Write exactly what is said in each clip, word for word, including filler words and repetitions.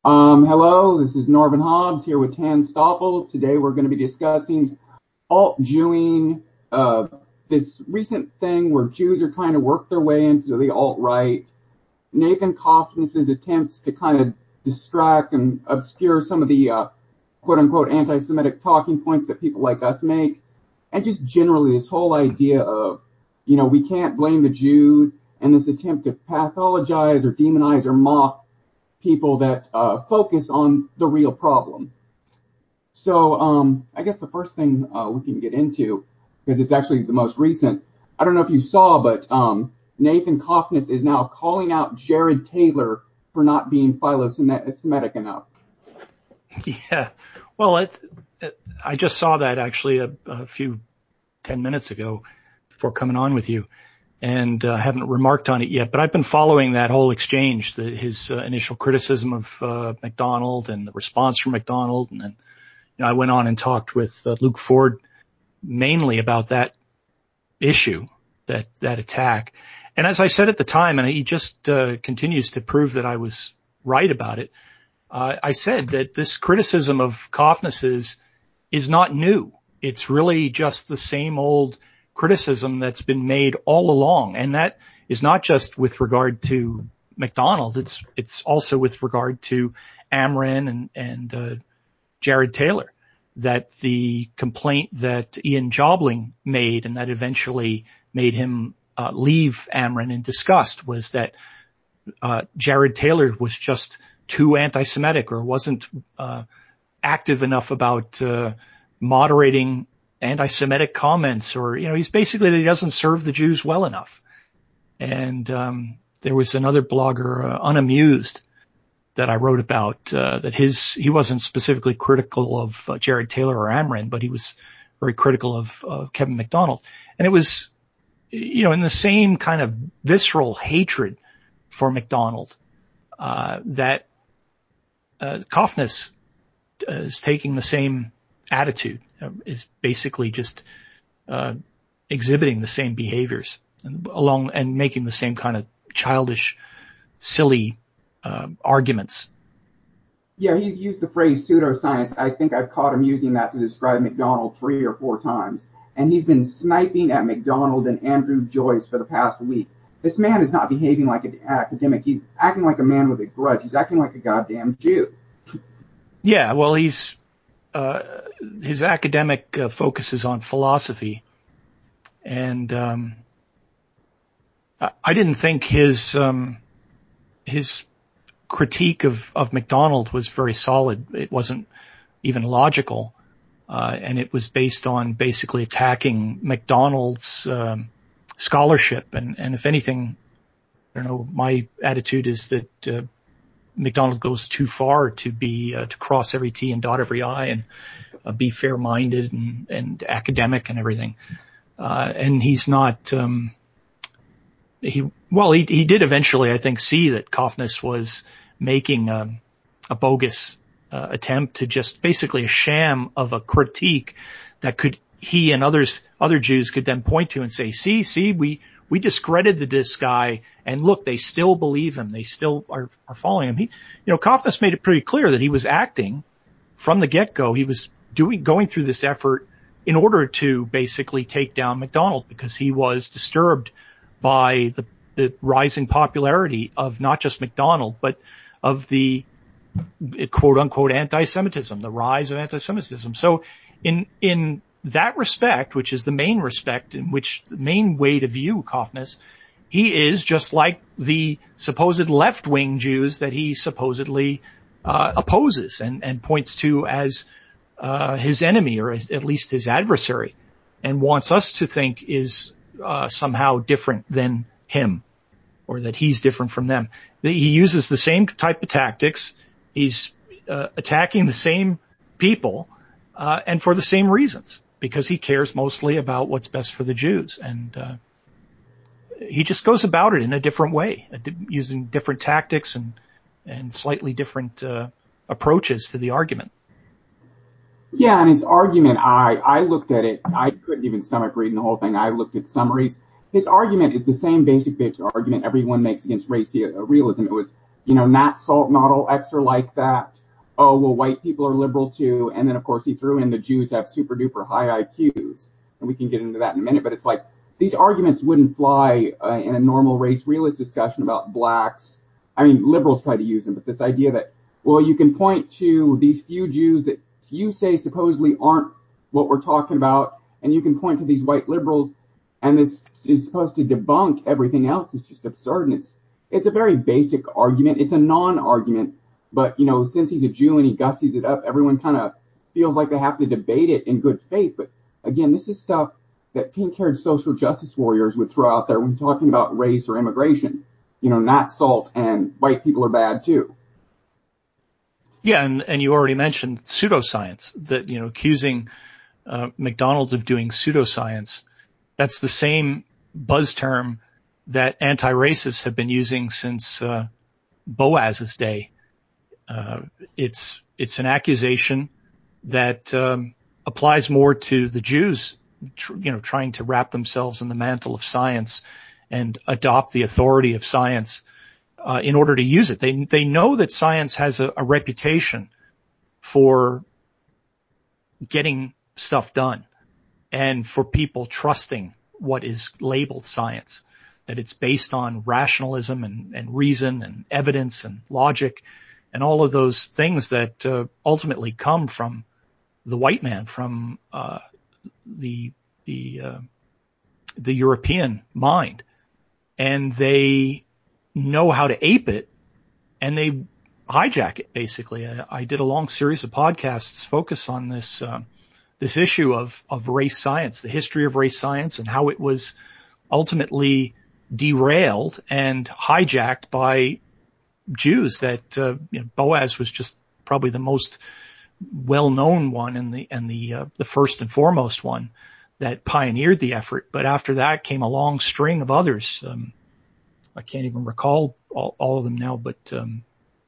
Um, hello, this is Norman Hobbs here with Tan Stoffel. Today we're going to be discussing alt-Jewing, uh, this recent thing where Jews are trying to work their way into the alt-right, Nathan Coffness's attempts to kind of distract and obscure some of the uh, quote-unquote anti-Semitic talking points that people like us make, and just generally this whole idea of, you know, we can't blame the Jews, and this attempt to pathologize or demonize or mock people that uh, focus on the real problem. So um, I guess the first thing uh, we can get into, because it's actually the most recent, I don't know if you saw, but um, Nathan Coffness is now calling out Jared Taylor for not being philo-Semitic enough. Yeah, well, it, it, I just saw that actually a, a few, ten minutes ago before coming on with you. And I uh, haven't remarked on it yet, but I've been following that whole exchange, the, his uh, initial criticism of uh, McDonald and the response from McDonald. And then you know, I went on and talked with uh, Luke Ford mainly about that issue, that, that attack. And as I said at the time, and he just uh, continues to prove that I was right about it, uh, I said that this criticism of Coffness's is not new. It's really just the same old criticism that's been made all along. And that is not just with regard to McDonald. It's, it's also with regard to Amren and, and, uh, Jared Taylor, that the complaint that Ian Jobling made and that eventually made him, uh, leave Amren in disgust was that, uh, Jared Taylor was just too anti-Semitic or wasn't, uh, active enough about, uh, moderating anti-Semitic comments, or, you know, he's basically that he doesn't serve the Jews well enough. And, um, there was another blogger, uh, Unamused, that I wrote about, uh, that his, he wasn't specifically critical of uh, Jared Taylor or Amren, but he was very critical of, uh, Kevin McDonald. And it was, you know, in the same kind of visceral hatred for McDonald, uh, that, uh, Coffness uh, is taking the same attitude, uh, is basically just uh exhibiting the same behaviors and along and making the same kind of childish, silly uh, arguments. Yeah, he's used the phrase pseudoscience. I think I've caught him using that to describe McDonald three or four times. And he's been sniping at McDonald and Andrew Joyce for the past week. This man is not behaving like an academic. He's acting like a man with a grudge. He's acting like a goddamn Jew. Yeah, well, he's Uh, his academic uh, focuses on philosophy, and um, I, I didn't think his um, his critique of, of McDonald was very solid. It wasn't even logical, uh, and it was based on basically attacking McDonald's um, scholarship. And, and if anything, I don't know, my attitude is that uh, McDonald goes too far to be uh, to cross every T and dot every I and uh, be fair-minded and, and academic and everything. Uh, and he's not. Um, he well, he he did eventually, I think, see that Coffness was making um, a bogus uh, attempt to just basically a sham of a critique that could he and others other Jews could then point to and say, see, see, we. We discredited this guy, and look, they still believe him. They still are, are following him. He, you know, Coffness made it pretty clear that he was acting from the get-go. He was doing, going through this effort in order to basically take down McDonald because he was disturbed by the, the rising popularity of not just McDonald, but of the quote-unquote anti-Semitism, the rise of anti-Semitism. So in, in, that respect, which is the main respect in which the main way to view Coffness, he is just like the supposed left-wing Jews that he supposedly uh, opposes and, and points to as uh, his enemy or as, at least his adversary, and wants us to think is uh, somehow different than him or that he's different from them. He uses the same type of tactics. He's uh, attacking the same people uh, and for the same reasons, because he cares mostly about what's best for the Jews. And uh, he just goes about it in a different way, uh, using different tactics and, and slightly different uh, approaches to the argument. Yeah, and his argument, I, I looked at it. I couldn't even stomach reading the whole thing. I looked at summaries. His argument is the same basic bitch argument everyone makes against race realism. It was you know, Nat Salt, not all X are like that. Oh, well, white people are liberal too. And then, of course, he threw in the Jews have super duper high I Qs. And we can get into that in a minute. But it's like these arguments wouldn't fly uh, in a normal race realist discussion about blacks. I mean, liberals try to use them, but this idea that, well, you can point to these few Jews that you say supposedly aren't what we're talking about, and you can point to these white liberals, and this is supposed to debunk everything else. It's just absurd. And it's, it's a very basic argument. It's a non-argument. But, you know, since he's a Jew and he gussies it up, everyone kind of feels like they have to debate it in good faith. But again, this is stuff that pink-haired social justice warriors would throw out there when talking about race or immigration. You know, Nat Salt and white people are bad too. Yeah, and, and you already mentioned pseudoscience, that, you know, accusing uh, McDonald of doing pseudoscience. That's the same buzz term that anti-racists have been using since uh, Boaz's day. Uh, it's it's an accusation that um, applies more to the Jews, tr- you know, trying to wrap themselves in the mantle of science and adopt the authority of science uh, in order to use it. They they know that science has a, a reputation for getting stuff done and for people trusting what is labeled science, that it's based on rationalism and, and reason and evidence and logic and all of those things that uh, ultimately come from the white man, from uh, the the uh, the European mind. And they know how to ape it, and they hijack it, basically. I, I did a long series of podcasts focus on this uh, this issue of, of race science, the history of race science, and how it was ultimately derailed and hijacked by Jews. That uh, you know, Boaz was just probably the most well-known one and the and the uh, the first and foremost one that pioneered the effort. But after that came a long string of others. Um, I can't even recall all, all of them now, but, um,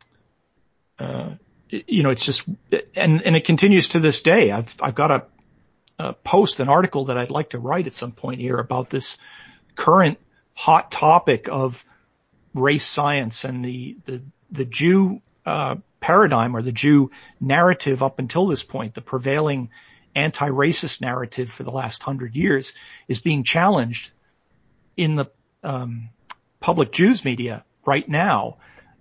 uh, it, you know, it's just, and, and it continues to this day. I've, I've got a, a post, an article that I'd like to write at some point here about this current hot topic of race science and the, the, the Jew, uh, paradigm or the Jew narrative up until this point, the prevailing anti-racist narrative for the last hundred years is being challenged in the, um, public Jews media right now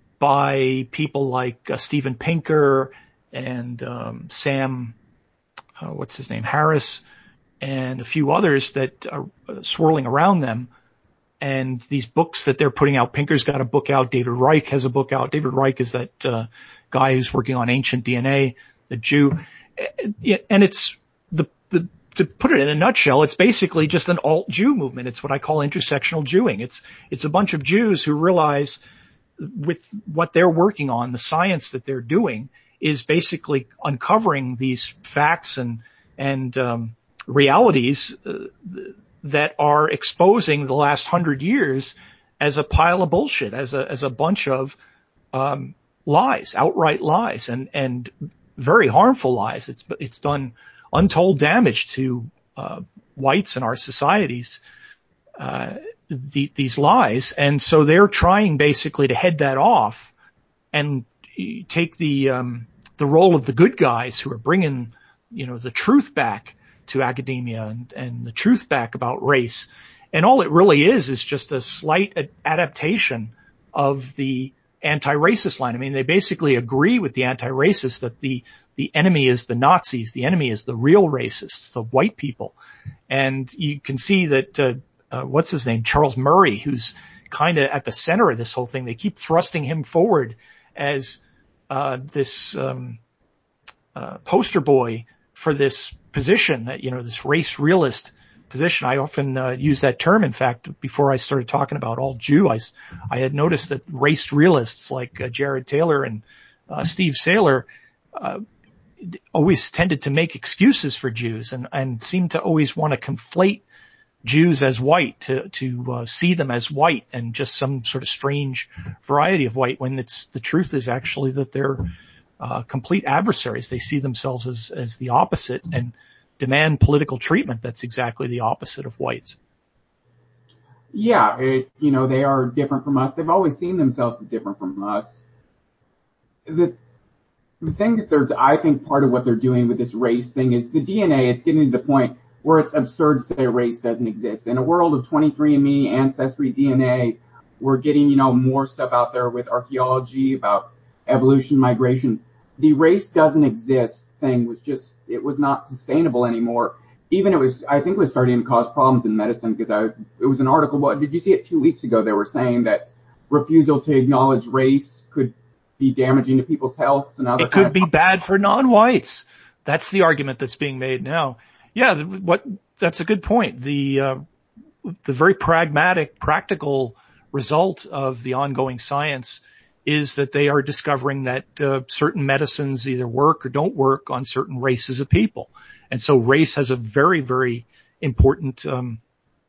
by people like uh, Steven Pinker and um, Sam, uh, what's his name, Harris, and a few others that are uh, swirling around them. And these books that they're putting out, Pinker's got a book out, David Reich has a book out. David Reich is that uh, guy who's working on ancient D N A, the Jew. And it's the the to put it in a nutshell, it's basically just an alt-Jew movement. It's what I call intersectional Jewing. It's, it's a bunch of Jews who realize with what they're working on, the science that they're doing is basically uncovering these facts and, and, um, realities uh, that are exposing the last hundred years as a pile of bullshit, as a, as a bunch of, um, lies, outright lies and, and very harmful lies. It's, it's done untold damage to uh, whites in our societies, uh, the, these lies. And so they're trying basically to head that off and take the um, the role of the good guys who are bringing, you know, the truth back to academia and, and the truth back about race. And all it really is is just a slight ad- adaptation of the anti-racist line. I mean, they basically agree with the anti-racists that the the enemy is the Nazis, the enemy is the real racists, the white people. And you can see that, uh, uh what's his name, Charles Murray, who's kind of at the center of this whole thing. They keep thrusting him forward as uh this um uh poster boy for this position, that, you know, this race realist position. I often uh, use that term. In fact, before I started talking about all Jew, I, I had noticed that race realists like uh, Jared Taylor and uh, Steve Sailer uh, always tended to make excuses for Jews and, and seem to always want to conflate Jews as white, to, to uh, see them as white and just some sort of strange variety of white, when it's, the truth is actually that they're uh, complete adversaries. They see themselves as, as the opposite and demand political treatment that's exactly the opposite of whites. Yeah, it, you know, they are different from us. They've always seen themselves as different from us. the the thing that they're, I think part of what they're doing with this race thing is the D N A, it's getting to the point where it's absurd to say race doesn't exist. In a world of twenty-three and me, Ancestry, D N A, we're getting, you know, more stuff out there with archaeology about evolution, migration. The race doesn't exist thing was just, it was not sustainable anymore. Even it was, I think it was starting to cause problems in medicine because I, it was an article, what, did you see it two weeks ago? They were saying that refusal to acknowledge race could be damaging to people's health. And other it could be bad for non-whites. That's the argument that's being made now. Yeah, what that's a good point. The uh, the very pragmatic, practical result of the ongoing science is that they are discovering that uh, certain medicines either work or don't work on certain races of people, and so race has a very, very important um,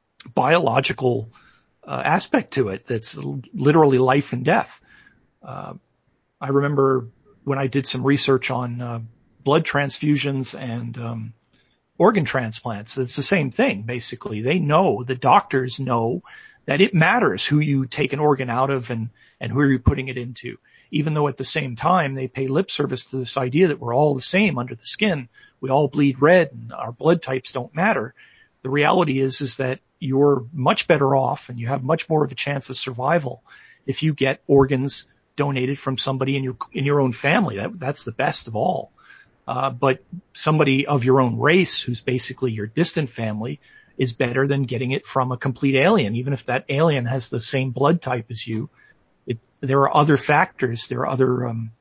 biological uh, aspect to it. That's literally life and death. Uh, I remember when I did some research on uh, blood transfusions and um, organ transplants, it's the same thing, basically. They know, the doctors know that it matters who you take an organ out of and, and who are you putting it into, even though at the same time they pay lip service to this idea that we're all the same under the skin. We all bleed red and our blood types don't matter. The reality is, is that you're much better off and you have much more of a chance of survival if you get organs donated from somebody in your in your own family. That that's the best of all. Uh, but somebody of your own race, who's basically your distant family, is better than getting it from a complete alien, even if that alien has the same blood type as you. It, there are other factors. There are other um,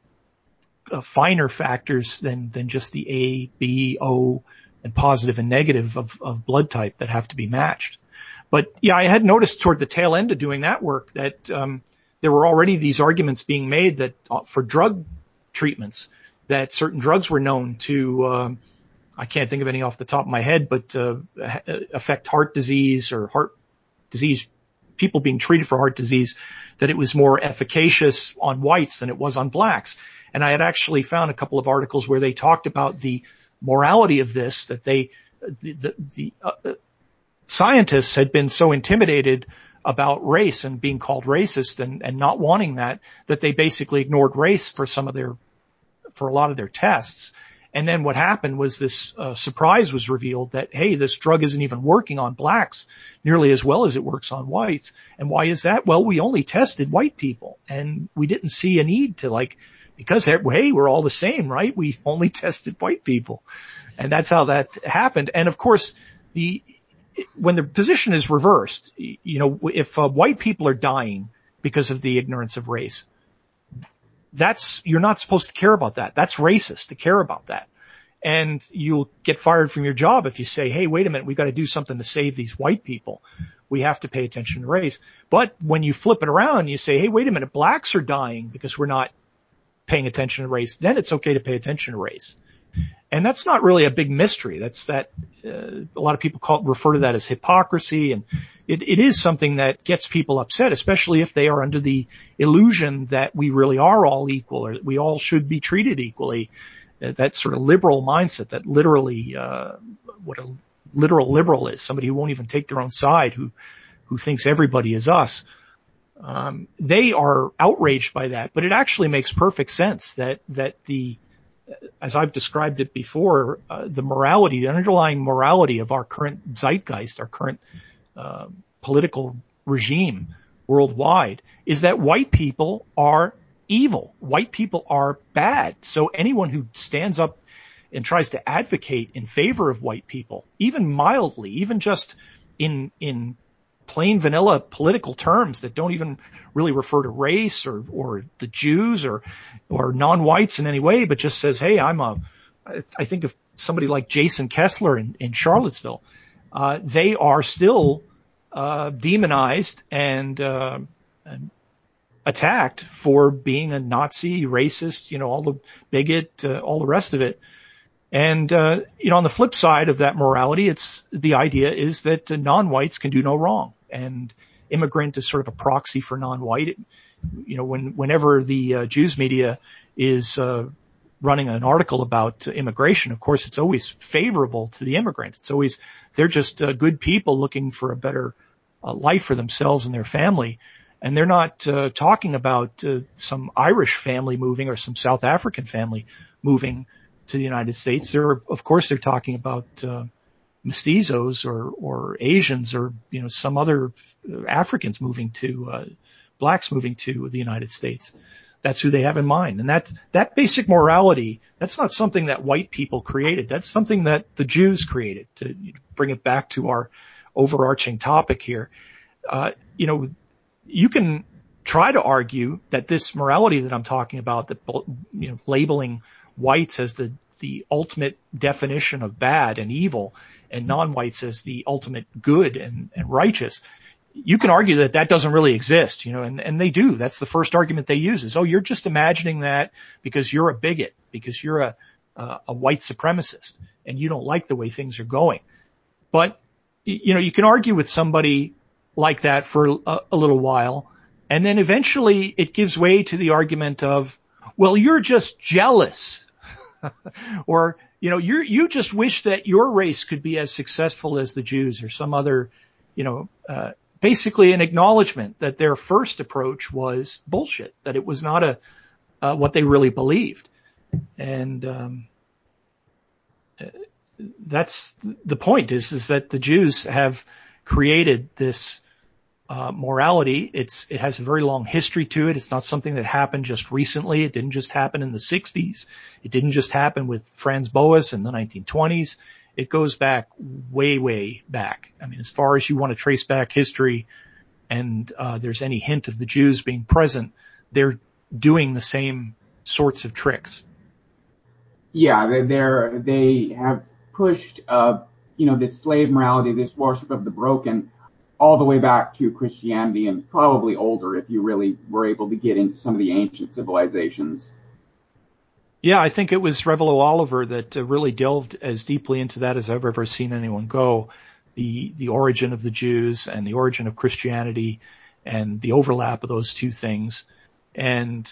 uh, finer factors than than just the A, B, O, and positive and negative of, of blood type that have to be matched. But yeah, I had noticed toward the tail end of doing that work that um, there were already these arguments being made that uh, for drug treatments, that certain drugs were known to, um, I can't think of any off the top of my head, but uh, affect heart disease or heart disease, people being treated for heart disease, that it was more efficacious on whites than it was on blacks. And I had actually found a couple of articles where they talked about the morality of this, that they, the, the, the uh, scientists had been so intimidated about race and being called racist and, and not wanting that, that they basically ignored race for some of their, for a lot of their tests. And then what happened was this uh, surprise was revealed that, hey, this drug isn't even working on blacks nearly as well as it works on whites. And why is that? Well, we only tested white people and we didn't see a need to, like, because, hey, we're all the same, right? We only tested white people. And that's how that happened. And of course, the, when the position is reversed, you know, if uh, white people are dying because of the ignorance of race, that's, you're not supposed to care about that. That's racist to care about that. And you'll get fired from your job if you say, hey, wait a minute, we've got to do something to save these white people. We have to pay attention to race. But when you flip it around and you say, hey, wait a minute, blacks are dying because we're not paying attention to race, then it's okay to pay attention to race. And that's not really a big mystery. That's that, uh, a lot of people call, refer to that as hypocrisy. And it, it is something that gets people upset, especially if they are under the illusion that we really are all equal or that we all should be treated equally. Uh, that sort of liberal mindset that literally, uh, what a literal liberal is, somebody who won't even take their own side, who, who thinks everybody is us. Um, they are outraged by that, but it actually makes perfect sense that, that the, as I've described it before, uh, the morality, the underlying morality of our current zeitgeist, our current uh, political regime worldwide, is that white people are evil. White people are bad. So anyone who stands up and tries to advocate in favor of white people, even mildly, even just in in plain vanilla political terms that don't even really refer to race or, or the Jews or, or non-whites in any way, but just says, hey, I'm a, I think of somebody like Jason Kessler in, in Charlottesville. Uh, they are still, uh, demonized and, uh, and attacked for being a Nazi, racist, you know, all the bigot, uh, all the rest of it. And, uh, you know, on the flip side of that morality, it's the idea is that uh, non-whites can do no wrong. And immigrant is sort of a proxy for non-white. It, you know, when, whenever the uh, Jews media is, uh, running an article about uh, immigration, of course, it's always favorable to the immigrant. It's always, they're just uh, good people looking for a better uh, life for themselves and their family. And they're not uh, talking about uh, some Irish family moving or some South African family moving to the United States. They're, of course, they're talking about uh, mestizos or, or Asians or, you know, some other Africans moving to, uh, blacks moving to the United States. That's who they have in mind. And that, that basic morality, that's not something that white people created. That's something that the Jews created, to bring it back to our overarching topic here. Uh, you know, you can try to argue that this morality that I'm talking about, that, you know, labeling whites as the, the ultimate definition of bad and evil and non-whites as the ultimate good and, and righteous, you can argue that that doesn't really exist, you know, and, and they do. That's the first argument they use is, oh, you're just imagining that because you're a bigot, because you're a, uh, a white supremacist and you don't like the way things are going. But, you know, you can argue with somebody like that for a, a little while, and then eventually it gives way to the argument of, well, you're just jealous. Or, you know, you you just wish that your race could be as successful as the Jews or some other, you know, uh, basically an acknowledgement that their first approach was bullshit, that it was not a, uh, what they really believed. And, um, that's the point is, is that the Jews have created this, uh, morality. It's, it has a very long history to it. It's not something that happened just recently. It didn't just happen in the sixties. It didn't just happen with Franz Boas in the nineteen twenties. It goes back way, way back. I mean, as far as you want to trace back history and, uh, there's any hint of the Jews being present, they're doing the same sorts of tricks. Yeah, they're, they have pushed, uh, you know, this slave morality, this worship of the broken, all the way back to Christianity and probably older if you really were able to get into some of the ancient civilizations. Yeah, I think it was Revelo Oliver that uh, really delved as deeply into that as I've ever seen anyone go. The, the origin of the Jews and the origin of Christianity and the overlap of those two things. And,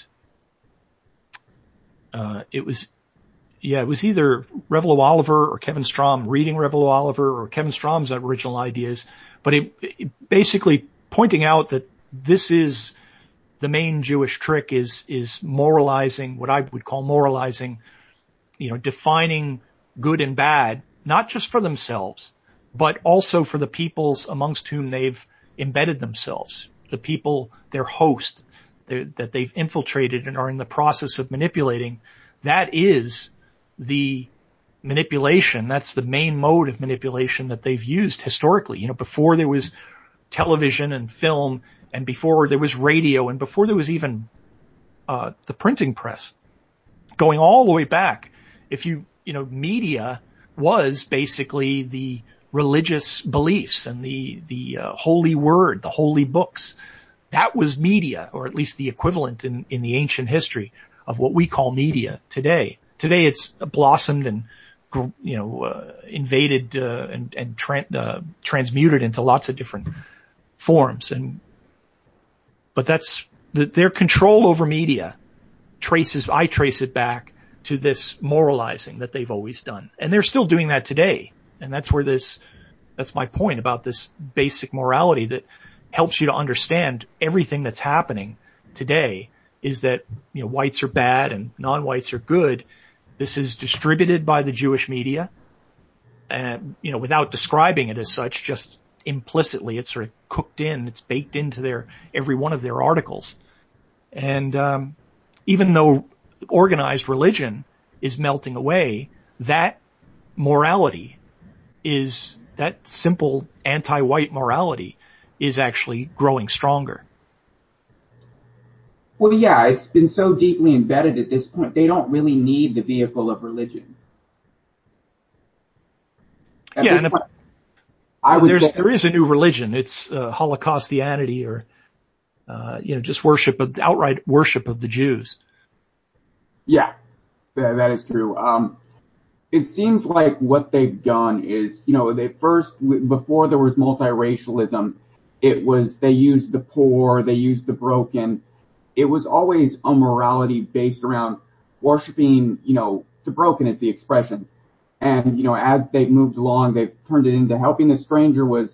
uh, it was, yeah, it was either Revelo Oliver or Kevin Strom reading Revelo Oliver or Kevin Strom's original ideas, but it, it basically pointing out that this is the main Jewish trick is, is moralizing, what I would call moralizing, you know, defining good and bad, not just for themselves, but also for the peoples amongst whom they've embedded themselves, the people, their host, that they've infiltrated and are in the process of manipulating. That is the manipulation. That's the main mode of manipulation that they've used historically. You know, before there was television and film, and before there was radio, and before there was even uh the printing press, going all the way back, if you, you know, media was basically the religious beliefs and the, the uh, holy word, the holy books. That was media, or at least the equivalent in, in the ancient history of what we call media today. Today it's blossomed and, you know, uh, invaded, uh, and, and tra- uh, transmuted into lots of different forms. And, but that's the, their control over media traces, I trace it back to this moralizing that they've always done. And they're still doing that today. And that's where this, that's my point about this basic morality that helps you to understand everything that's happening today is that, you know, whites are bad and non-whites are good. This is distributed by the Jewish media, and, you know, without describing it as such, just implicitly, it's sort of cooked in, it's baked into their, every one of their articles. And, um, even though organized religion is melting away, that morality is, that simple anti-white morality is actually growing stronger. Well, yeah, it's been so deeply embedded at this point, they don't really need the vehicle of religion. At yeah, and point, if, I would there's, say, there is a new religion. It's uh, Holocaustianity, or, uh, you know, just worship of, outright worship of the Jews. Yeah, that, that is true. Um, it seems like what they've done is, you know, they first, before there was multiracialism, it was, they used the poor, they used the broken. It was always a morality based around worshiping, you know, the broken is the expression. And, you know, as they've moved along, they've turned it into helping the stranger was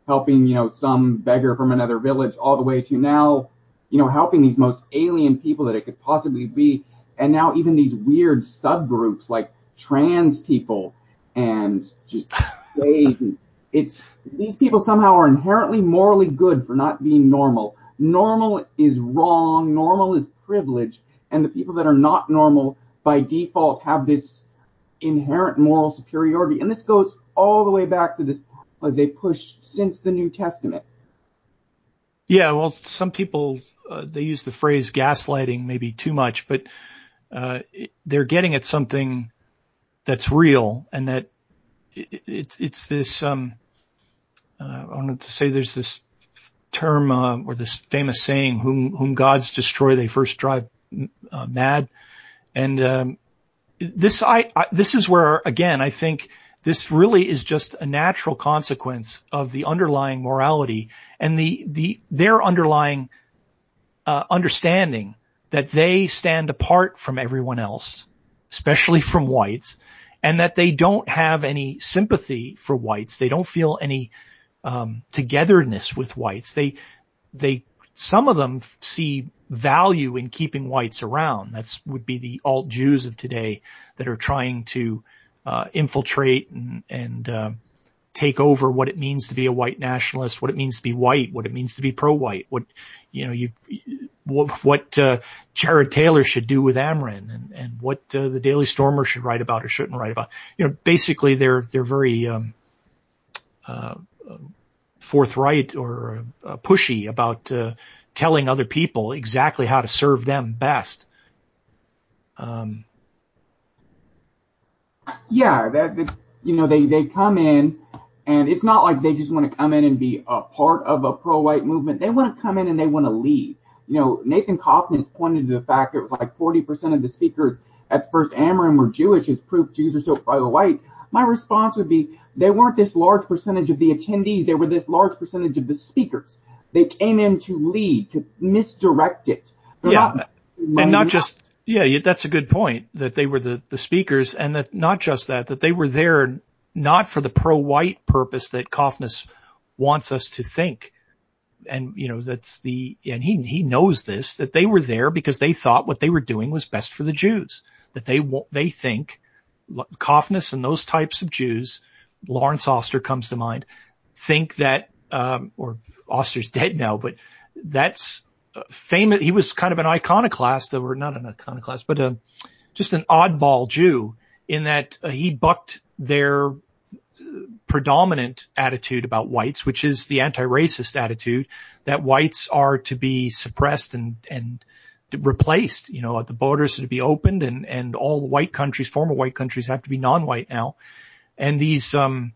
helping, you know, some beggar from another village, all the way to now, you know, helping these most alien people that it could possibly be. And now even these weird subgroups like trans people and just gays. It's, these people somehow are inherently morally good for not being normal. Normal is wrong. Normal is privilege. And the people that are not normal by default have this inherent moral superiority. And this goes all the way back to this, uh, they pushed since the New Testament. Yeah, well, some people, uh, they use the phrase gaslighting maybe too much, but uh, it, they're getting at something that's real, and that it, it's it's this, um, uh, I wanted to say there's this term, uh, or this famous saying, whom, whom gods destroy, they first drive uh, mad. And, um, this, I, I, this is where, again, I think this really is just a natural consequence of the underlying morality and the, the, their underlying, uh, understanding that they stand apart from everyone else, especially from whites, and that they don't have any sympathy for whites. They don't feel any, um, togetherness with whites. They, they, some of them see value in keeping whites around. That's would be the alt Jews of today that are trying to, uh, infiltrate and, and, uh, take over what it means to be a white nationalist, what it means to be white, what it means to be pro-white, what, you know, you, what, what uh, Jared Taylor should do with Ameren, and, and what uh, the Daily Stormer should write about or shouldn't write about. You know, basically they're, they're very, um, uh, forthright or uh, pushy about, uh, telling other people exactly how to serve them best. Um, yeah, that, that's, you know, they, they come in, and it's not like they just want to come in and be a part of a pro-white movement. They want to come in and they want to lead. You know, Nathan Kaufman has pointed to the fact that it was like forty percent of the speakers at the first Ameren were Jewish as proof Jews are so pro-white. My response would be, they weren't this large percentage of the attendees. They were this large percentage of the speakers. They came in to lead, to misdirect it. They're yeah. Not and not just, yeah, that's a good point, that they were the, the speakers, and that not just that, that they were there not for the pro-white purpose that Kaufman wants us to think. And, you know, that's the, and he, he knows this, that they were there because they thought what they were doing was best for the Jews, that they, they think, Kaufman and those types of Jews, Lawrence Oster comes to mind, think that, um, or Oster's dead now, but that's famous. He was kind of an iconoclast, or not an iconoclast, but a, just an oddball Jew, in that uh, he bucked their predominant attitude about whites, which is the anti-racist attitude that whites are to be suppressed and, and replaced. You know, the borders are to be opened, and, and all white countries, former white countries, have to be non-white now. And these, um,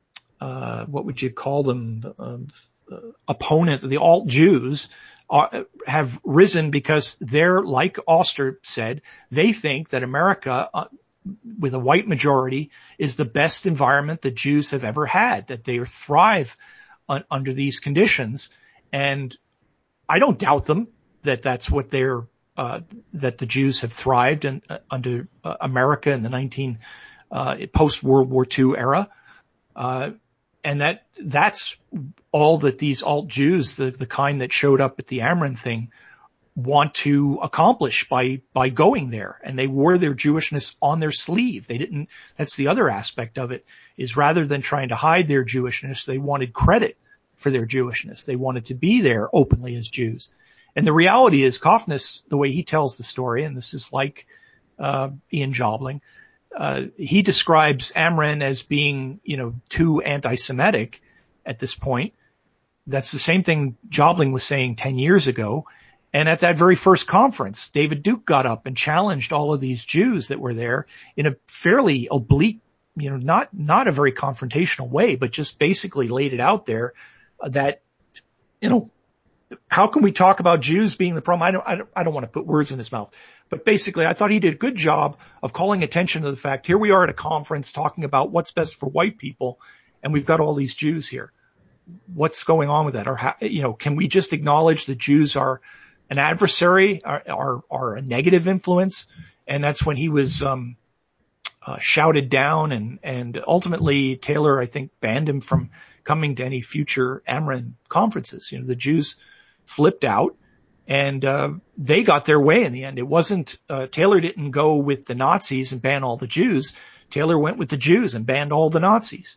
uh, what would you call them? Um, uh, opponents, the alt Jews, are, have risen because they're, like Oster said, they think that America, uh, with a white majority, is the best environment that Jews have ever had, that they thrive un- under these conditions. And I don't doubt them that that's what they're, uh, that the Jews have thrived in, uh, under uh, America in the nineteen, uh, post-World War Two era. Uh, and that, that's all that these alt Jews, the, the kind that showed up at the Ameren thing, want to accomplish by, by going there. And they wore their Jewishness on their sleeve. They didn't, that's the other aspect of it, is rather than trying to hide their Jewishness, they wanted credit for their Jewishness. They wanted to be there openly as Jews. And the reality is, Kaufman, the way he tells the story, and this is like, uh, Ian Jobling, uh, he describes Ameren as being, you know, too anti-Semitic at this point. That's the same thing Jobling was saying ten years ago. And at that very first conference, David Duke got up and challenged all of these Jews that were there in a fairly oblique, you know, not, not a very confrontational way, but just basically laid it out there that, you know, how can we talk about Jews being the problem? I don't, I don't, I don't want to put words in his mouth, but basically I thought he did a good job of calling attention to the fact, here we are at a conference talking about what's best for white people, and we've got all these Jews here. What's going on with that? Or, how, you know, can we just acknowledge that Jews are an adversary, are, are, are a negative influence? And that's when he was, um, uh, shouted down, and, and ultimately Taylor, I think, banned him from coming to any future Ameren conferences. You know, the Jews flipped out, and uh, they got their way in the end. It wasn't uh, Taylor didn't go with the Nazis and ban all the Jews. Taylor went with the Jews and banned all the Nazis.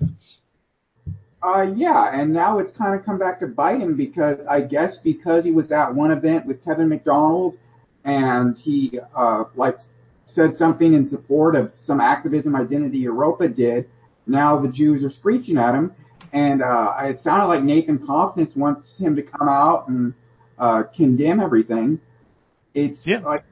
Uh, yeah, and now it's kind of come back to bite him because I guess because he was at one event with Kevin McDonald and he uh, like said something in support of some activism Identity Europa did. Now the Jews are screeching at him, and uh, it sounded like Nathan Kaufness wants him to come out and uh, condemn everything. It's yeah. like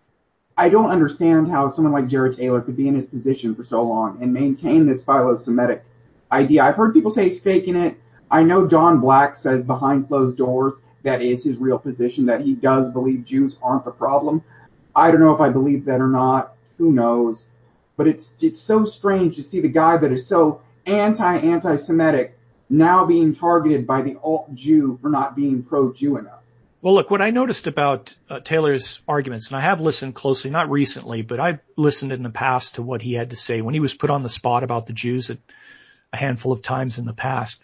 I don't understand how someone like Jared Taylor could be in his position for so long and maintain this philo-Semitic idea. I've heard people say he's faking it. I know Don Black says behind closed doors that is his real position, that he does believe Jews aren't the problem. I don't know if I believe that or not. Who knows? But it's it's so strange to see the guy that is so anti-anti-Semitic now being targeted by the alt-Jew for not being pro-Jew enough. Well, look, what I noticed about uh, Taylor's arguments, and I have listened closely, not recently, but I've listened in the past to what he had to say when he was put on the spot about the Jews at a handful of times in the past.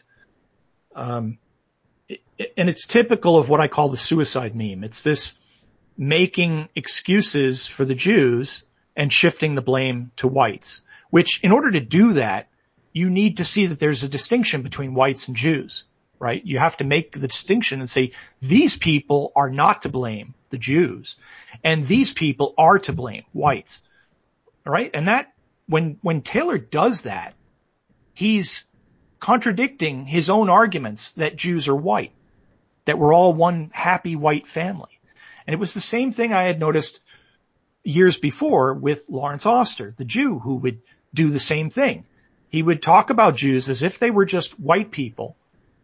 Um, it, and it's typical of what I call the suicide meme. It's this making excuses for the Jews and shifting the blame to whites, which in order to do that, you need to see that there's a distinction between whites and Jews, right? You have to make the distinction and say, these people are not to blame, the Jews, and these people are to blame, whites, all right? And that, when, when Taylor does that, he's contradicting his own arguments that Jews are white, that we're all one happy white family. And it was the same thing I had noticed years before with Lawrence Oster, the Jew, who would do the same thing. He would talk about Jews as if they were just white people.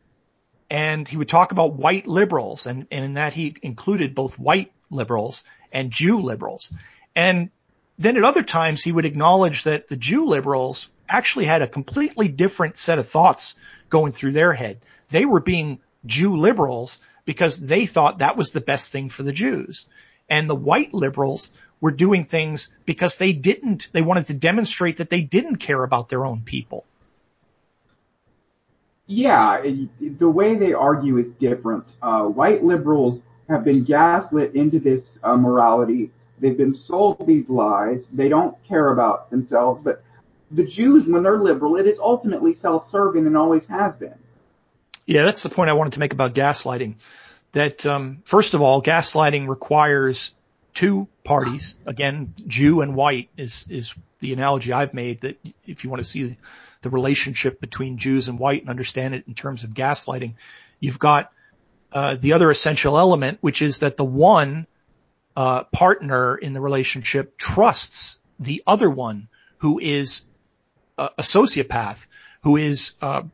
And he would talk about white liberals, and, and in that he included both white liberals and Jew liberals. And then at other times he would acknowledge that the Jew liberals actually had a completely different set of thoughts going through their head. They were being Jew liberals because they thought that was the best thing for the Jews. And the white liberals were doing things because they didn't, they wanted to demonstrate that they didn't care about their own people. Yeah, the way they argue is different. Uh, white liberals have been gaslit into this uh, morality. They've been sold these lies. They don't care about themselves. But the Jews, when they're liberal, it is ultimately self-serving and always has been. Yeah, that's the point I wanted to make about gaslighting. That, um, first of all, gaslighting requires two parties. Again, Jew and white is, is the analogy I've made, that if you want to see the relationship between Jews and white and understand it in terms of gaslighting, you've got uh, the other essential element, which is that the one uh, partner in the relationship trusts the other one, who is a, a sociopath, who is uh,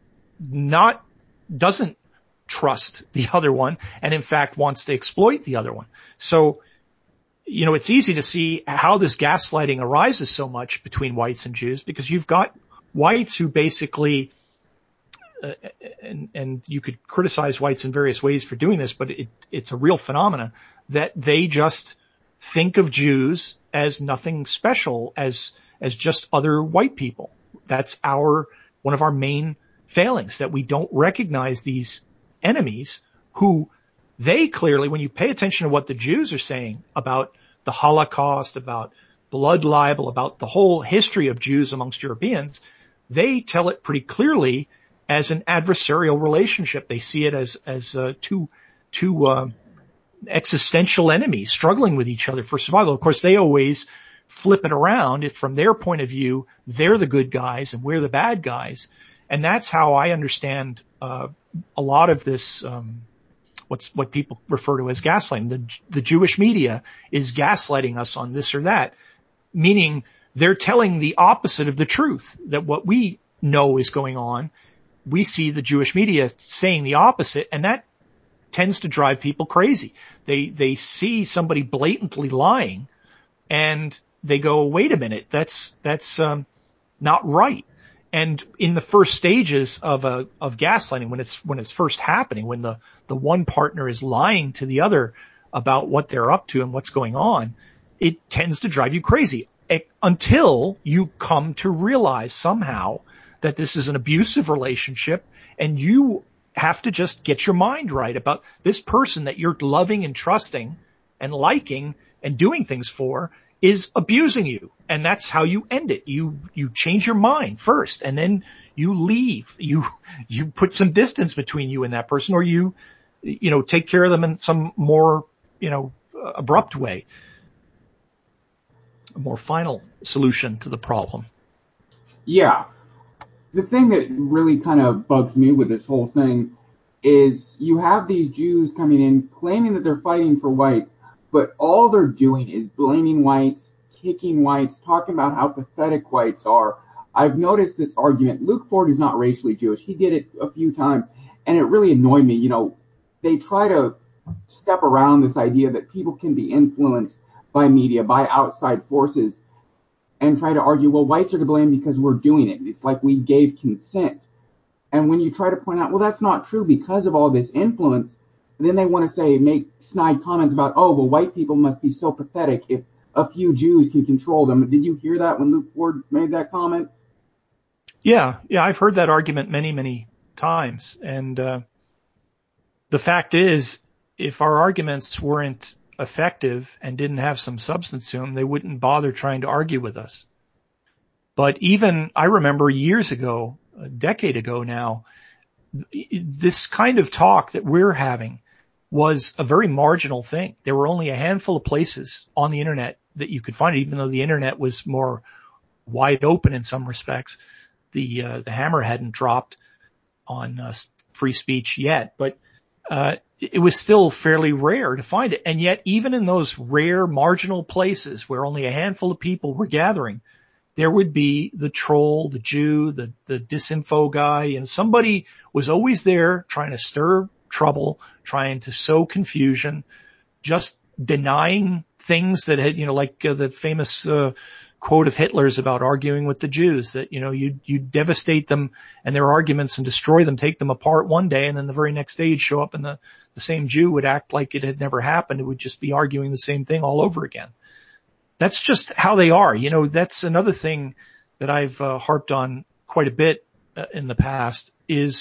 not doesn't trust the other one, and in fact wants to exploit the other one. So, you know, it's easy to see how this gaslighting arises so much between whites and Jews, because you've got whites who basically, uh, and, and you could criticize whites in various ways for doing this, but it, it's a real phenomena, that they just think of Jews as nothing special, as, as just other white people. That's our, one of our main failings, that we don't recognize these enemies who they clearly, when you pay attention to what the Jews are saying about the Holocaust, about blood libel, about the whole history of Jews amongst Europeans, they tell it pretty clearly as an adversarial relationship. They see it as, as, uh, two, two, uh, existential enemies struggling with each other for survival. Of course, they always flip it around. If from their point of view, they're the good guys and we're the bad guys. And that's how I understand, uh, a lot of this, um, what's, what people refer to as gaslighting. The, the Jewish media is gaslighting us on this or that, meaning they're telling the opposite of the truth, that what we know is going on, we see the Jewish media saying the opposite, and that tends to drive people crazy. They, they see somebody blatantly lying and they go, wait a minute, that's, that's, um, not right. And in the first stages of a, of gaslighting, when it's, when it's first happening, when the, the one partner is lying to the other about what they're up to and what's going on, it tends to drive you crazy, it, until you come to realize somehow that this is an abusive relationship, and you have to just get your mind right about this person that you're loving and trusting and liking and doing things for is abusing you. And that's how you end it. You, you change your mind first, and then you leave. You, you put some distance between you and that person, or you, you know, take care of them in some more, you know, abrupt way, a more final solution to the problem. Yeah. The thing that really kind of bugs me with this whole thing is you have these Jews coming in claiming that they're fighting for whites, but all they're doing is blaming whites, kicking whites, talking about how pathetic whites are. I've noticed this argument. Luke Ford is not racially Jewish. He did it a few times, and it really annoyed me. You know, they try to step around this idea that people can be influenced by media, by outside forces, and try to argue, well, whites are to blame because we're doing it. It's like we gave consent. And when you try to point out, well, that's not true because of all this influence, then they want to say, make snide comments about, oh, well, white people must be so pathetic if a few Jews can control them. Did you hear that when Luke Ford made that comment? Yeah, yeah, I've heard that argument many, many times. And uh, the fact is, if our arguments weren't effective and didn't have some substance to them, they wouldn't bother trying to argue with us. But even, I remember years ago, a decade ago now, this kind of talk that we're having was a very marginal thing. There were only a handful of places on the internet that you could find it, even though the internet was more wide open in some respects. The, uh, the hammer hadn't dropped on uh, free speech yet, but uh, it was still fairly rare to find it. And yet, even in those rare marginal places where only a handful of people were gathering, there would be the troll, the Jew, the, the disinfo guy, and somebody was always there trying to stir trouble, trying to sow confusion, just denying things that had, you know, like uh, the famous uh, quote of Hitler's about arguing with the Jews, that, you know, you you devastate them and their arguments and destroy them, take them apart one day, and then the very next day you'd show up and the, the same Jew would act like it had never happened. It would just be arguing the same thing all over again. That's just how they are. You know, that's another thing that I've uh, harped on quite a bit uh, in the past is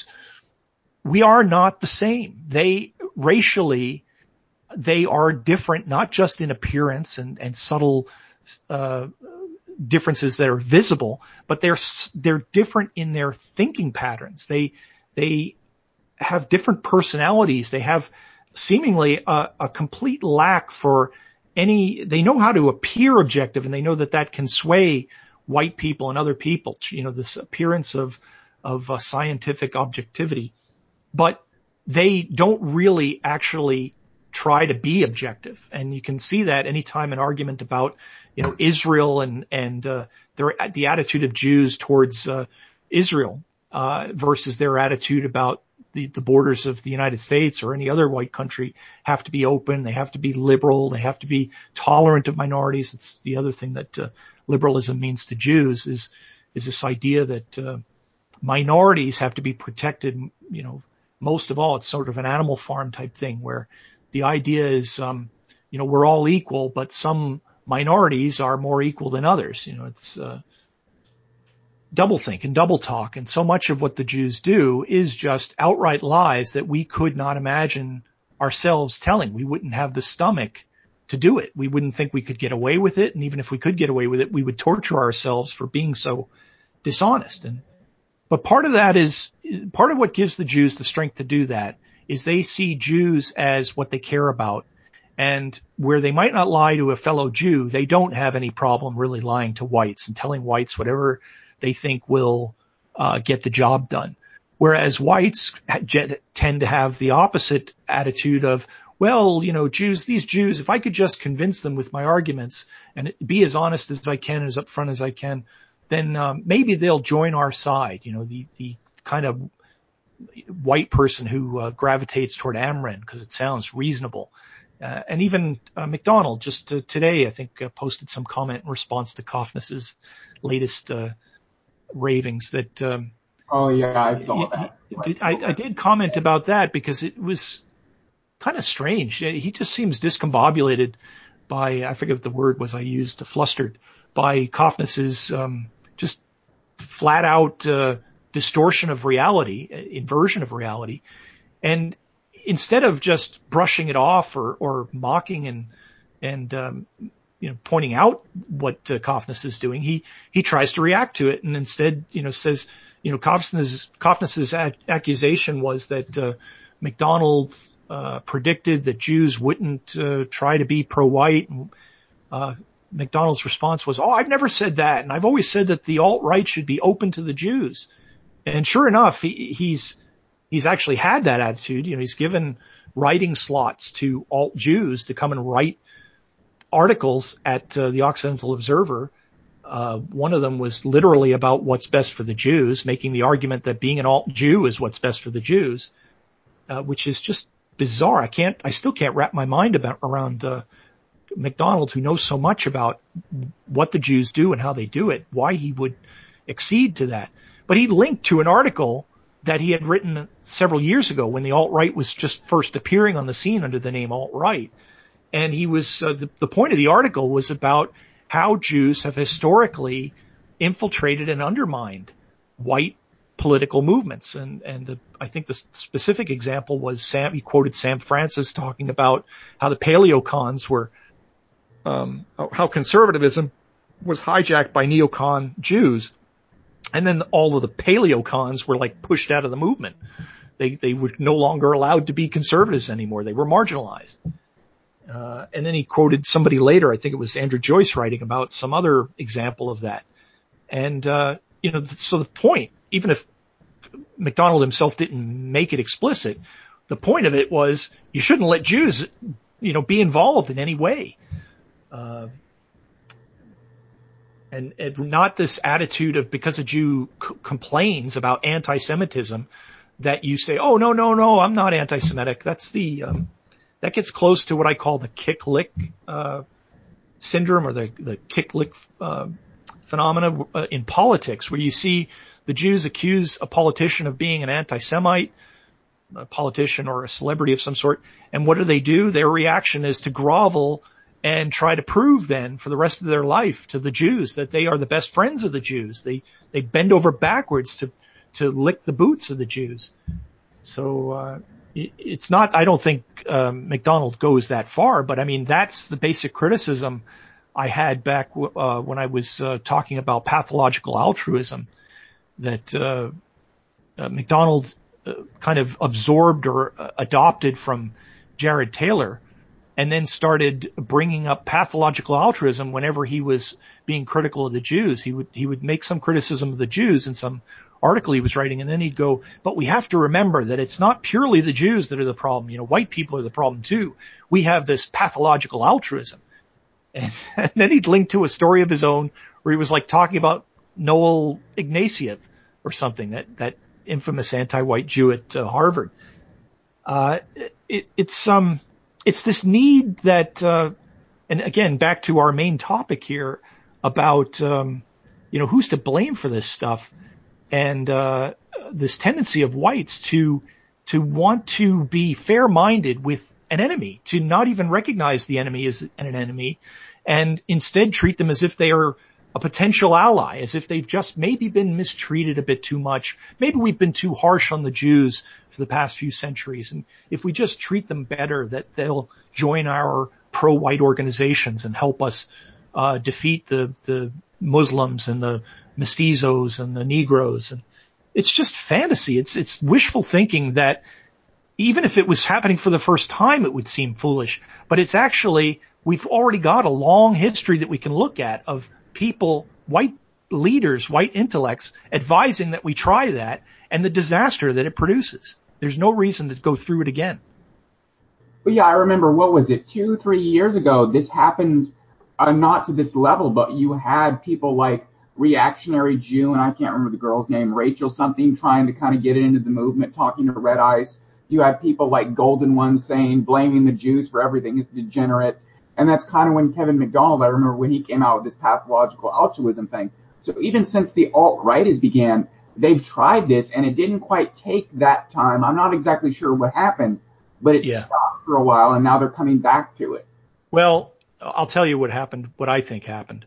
we are not the same. They racially, they are different, not just in appearance and, and subtle uh differences that are visible, but they're they're different in their thinking patterns. They they have different personalities. They have seemingly a, a complete lack for any. They know how to appear objective, and they know that that can sway white people and other people. You know, this appearance of of uh, scientific objectivity, but they don't really actually try to be objective. And you can see that anytime an argument about, you know, Israel and, and, uh, their, the attitude of Jews towards, uh, Israel, uh, versus their attitude about the, the borders of the United States or any other white country have to be open. They have to be liberal. They have to be tolerant of minorities. It's the other thing that, uh, liberalism means to Jews is, is this idea that, uh, minorities have to be protected. You know, most of all, it's sort of an Animal Farm type thing where the idea is, um, you know, we're all equal, but some minorities are more equal than others. You know, it's uh, doublethink and double talk. And so much of what the Jews do is just outright lies that we could not imagine ourselves telling. We wouldn't have the stomach to do it. We wouldn't think we could get away with it. And even if we could get away with it, we would torture ourselves for being so dishonest. And but part of that is, part of what gives the Jews the strength to do that is they see Jews as what they care about. And where they might not lie to a fellow Jew, they don't have any problem really lying to whites and telling whites whatever they think will uh, get the job done. Whereas whites tend to have the opposite attitude of, well, you know, Jews, these Jews, if I could just convince them with my arguments and be as honest as I can, as upfront as I can, then um, maybe they'll join our side. You know, the, the kind of white person who uh, gravitates toward Ameren because it sounds reasonable. Uh, and even uh, McDonald just uh, today, I think, uh, posted some comment in response to Kofness's latest uh, ravings that. Um, oh yeah, I saw he, that. He, did, I, I did comment about that because it was kind of strange. He just seems discombobulated by, I forget what the word was I used, flustered by Kofness's um, just flat out uh, distortion of reality, inversion of reality. And instead of just brushing it off or, or mocking and, and, um, you know, pointing out what uh, Cofness is doing, he, he tries to react to it and instead, you know, says, you know, Cofness's, Cofness's ac- accusation was that, uh, MacDonald, uh, predicted that Jews wouldn't, uh, try to be pro-white. And, uh, MacDonald's response was, oh, I've never said that. And I've always said that the alt-right should be open to the Jews. And sure enough, he, he's, he's actually had that attitude. You know, he's given writing slots to alt Jews to come and write articles at uh, the Occidental Observer. Uh, one of them was literally about what's best for the Jews, making the argument that being an alt Jew is what's best for the Jews, uh, which is just bizarre. I can't, I still can't wrap my mind about around, uh, MacDonald, who knows so much about what the Jews do and how they do it, why he would accede to that. But he linked to an article that he had written several years ago when the alt-right was just first appearing on the scene under the name alt-right. And he was, uh, the, the point of the article was about how Jews have historically infiltrated and undermined white political movements. And, and the, I think the specific example was Sam, he quoted Sam Francis talking about how the paleocons were, um, how conservatism was hijacked by neocon Jews. And then all of the paleocons were like pushed out of the movement. They, they were no longer allowed to be conservatives anymore. They were marginalized. Uh, and then he quoted somebody later, I think it was Andrew Joyce, writing about some other example of that. And, uh, you know, so the point, even if MacDonald himself didn't make it explicit, the point of it was you shouldn't let Jews, you know, be involved in any way. Uh, And, and not this attitude of because a Jew c- complains about anti-Semitism that you say, oh, no, no, no, I'm not anti-Semitic. That's the, um, that gets close to what I call the kick-lick, uh, syndrome or the, the kick-lick, uh, phenomena uh, in politics where you see the Jews accuse a politician of being an anti-Semite, a politician or a celebrity of some sort. And what do they do? Their reaction is to grovel and try to prove then for the rest of their life to the Jews that they are the best friends of the Jews. They, they bend over backwards to, to lick the boots of the Jews. So, uh, it, it's not, I don't think, um, MacDonald goes that far, but I mean, that's the basic criticism I had back, uh, when I was, uh, talking about pathological altruism that, uh, uh MacDonald uh, kind of absorbed or uh, adopted from Jared Taylor, and then started bringing up pathological altruism whenever he was being critical of the Jews. He would, he would make some criticism of the Jews in some article he was writing, and then he'd go, but we have to remember that it's not purely the Jews that are the problem. You know, white people are the problem too. We have this pathological altruism. And, and then he'd link to a story of his own where he was like talking about Noel Ignatieff or something, that, that infamous anti-white Jew at uh, Harvard. Uh, it, it's, um, It's this need that, uh, and again, back to our main topic here about, um, you know, who's to blame for this stuff, and uh, this tendency of whites to to want to be fair-minded with an enemy, to not even recognize the enemy as an enemy, and instead treat them as if they are a potential ally, as if they've just maybe been mistreated a bit too much. Maybe we've been too harsh on the Jews for the past few centuries. And if we just treat them better, that they'll join our pro-white organizations and help us uh, defeat the, the Muslims and the mestizos and the Negroes. And it's just fantasy. It's, it's wishful thinking that even if it was happening for the first time, it would seem foolish. But it's actually, we've already got a long history that we can look at of people, white leaders, white intellects advising that we try that and the disaster that it produces. There's no reason to go through it again. Well, yeah, I remember, what was it, two, three years ago, this happened, uh, not to this level, but you had people like Reactionary Jew, and I can't remember the girl's name, Rachel something, trying to kind of get into the movement, talking to Red Ice. You had people like Golden One saying, blaming the Jews for everything is degenerate. And that's kind of when Kevin MacDonald, I remember when he came out with this pathological altruism thing. So even since the alt-right has began, they've tried this, and it didn't quite take that time. I'm not exactly sure what happened, but it yeah. stopped for a while, and now they're coming back to it. Well, I'll tell you what happened, what I think happened.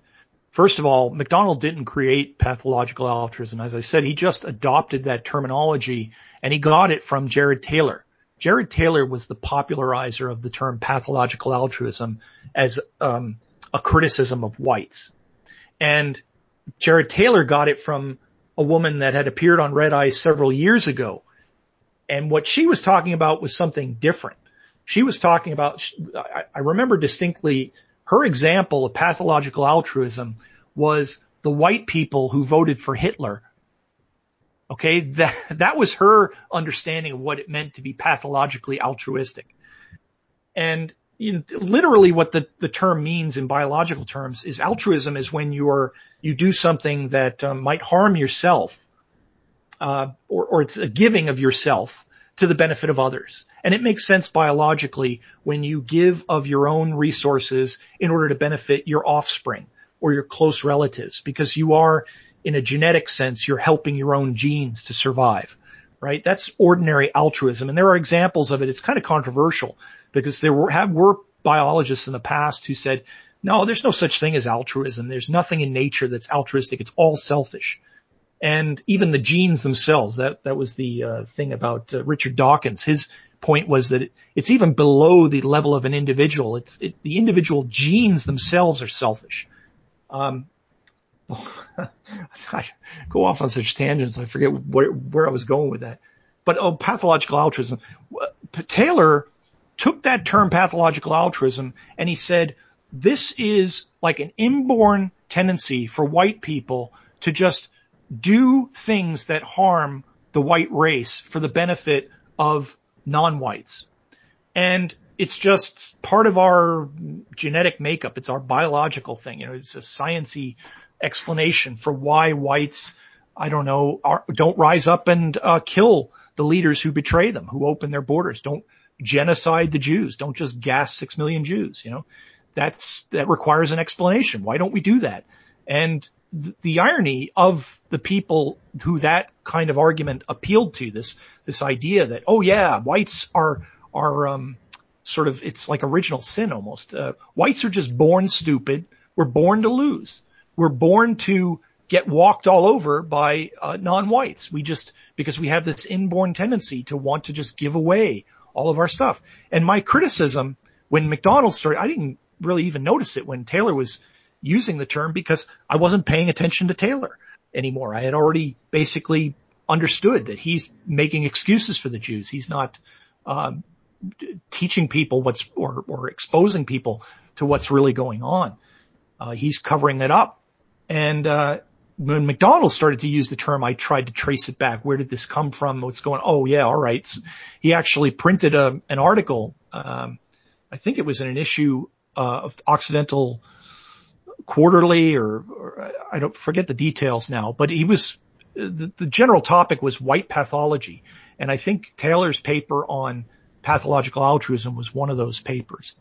first of all, McDonald didn't create pathological altruism. As I said, he just adopted that terminology, and he got it from Jared Taylor. Jared Taylor was the popularizer of the term pathological altruism as um, a criticism of whites. And Jared Taylor got it from a woman that had appeared on Red Eye several years ago. And what she was talking about was something different. She was talking about, I remember distinctly, her example of pathological altruism was the white people who voted for Hitler. Okay, that, that was her understanding of what it meant to be pathologically altruistic. And you know, literally what the, the term means in biological terms is altruism is when you're, you do something that um, might harm yourself, uh, or, or it's a giving of yourself to the benefit of others. And it makes sense biologically when you give of your own resources in order to benefit your offspring or your close relatives, because you are, in a genetic sense, you're helping your own genes to survive, right? That's ordinary altruism. And there are examples of it. It's kind of controversial because there were, have, were biologists in the past who said, no, there's no such thing as altruism. There's nothing in nature that's altruistic. It's all selfish. And even the genes themselves, that, that was the uh, thing about uh, Richard Dawkins. His point was that it, it's even below the level of an individual. It's it, the individual genes themselves are selfish. Um, I go off on such tangents. I forget where, where I was going with that. But oh, pathological altruism. Taylor took that term pathological altruism and he said, this is like an inborn tendency for white people to just do things that harm the white race for the benefit of non-whites. And it's just part of our genetic makeup. It's our biological thing. You know, it's a sciencey explanation for why whites, I don't know, are, don't rise up and uh, kill the leaders who betray them, who open their borders. Don't genocide the Jews. Don't just gas six million Jews. You know, that's, that requires an explanation. Why don't we do that? And th- the irony of the people who that kind of argument appealed to, this, this idea that, oh yeah, whites are, are, um, sort of, it's like original sin almost. Uh, whites are just born stupid. We're born to lose. We're born to get walked all over by uh, non-whites. We just, because we have this inborn tendency to want to just give away all of our stuff. And my criticism when McDonald started, I didn't really even notice it when Taylor was using the term because I wasn't paying attention to Taylor anymore. I had already basically understood that he's making excuses for the Jews. He's not, um, teaching people what's, or, or exposing people to what's really going on. Uh, he's covering it up. And, uh, when McDonald started to use the term, I tried to trace it back. Where did this come from? What's going on? Oh yeah, all right. So he actually printed a, an article. Um, I think it was in an issue, uh, of Occidental Quarterly or, or I don't forget the details now, but he was, the, the general topic was white pathology. And I think Taylor's paper on pathological altruism was one of those papers.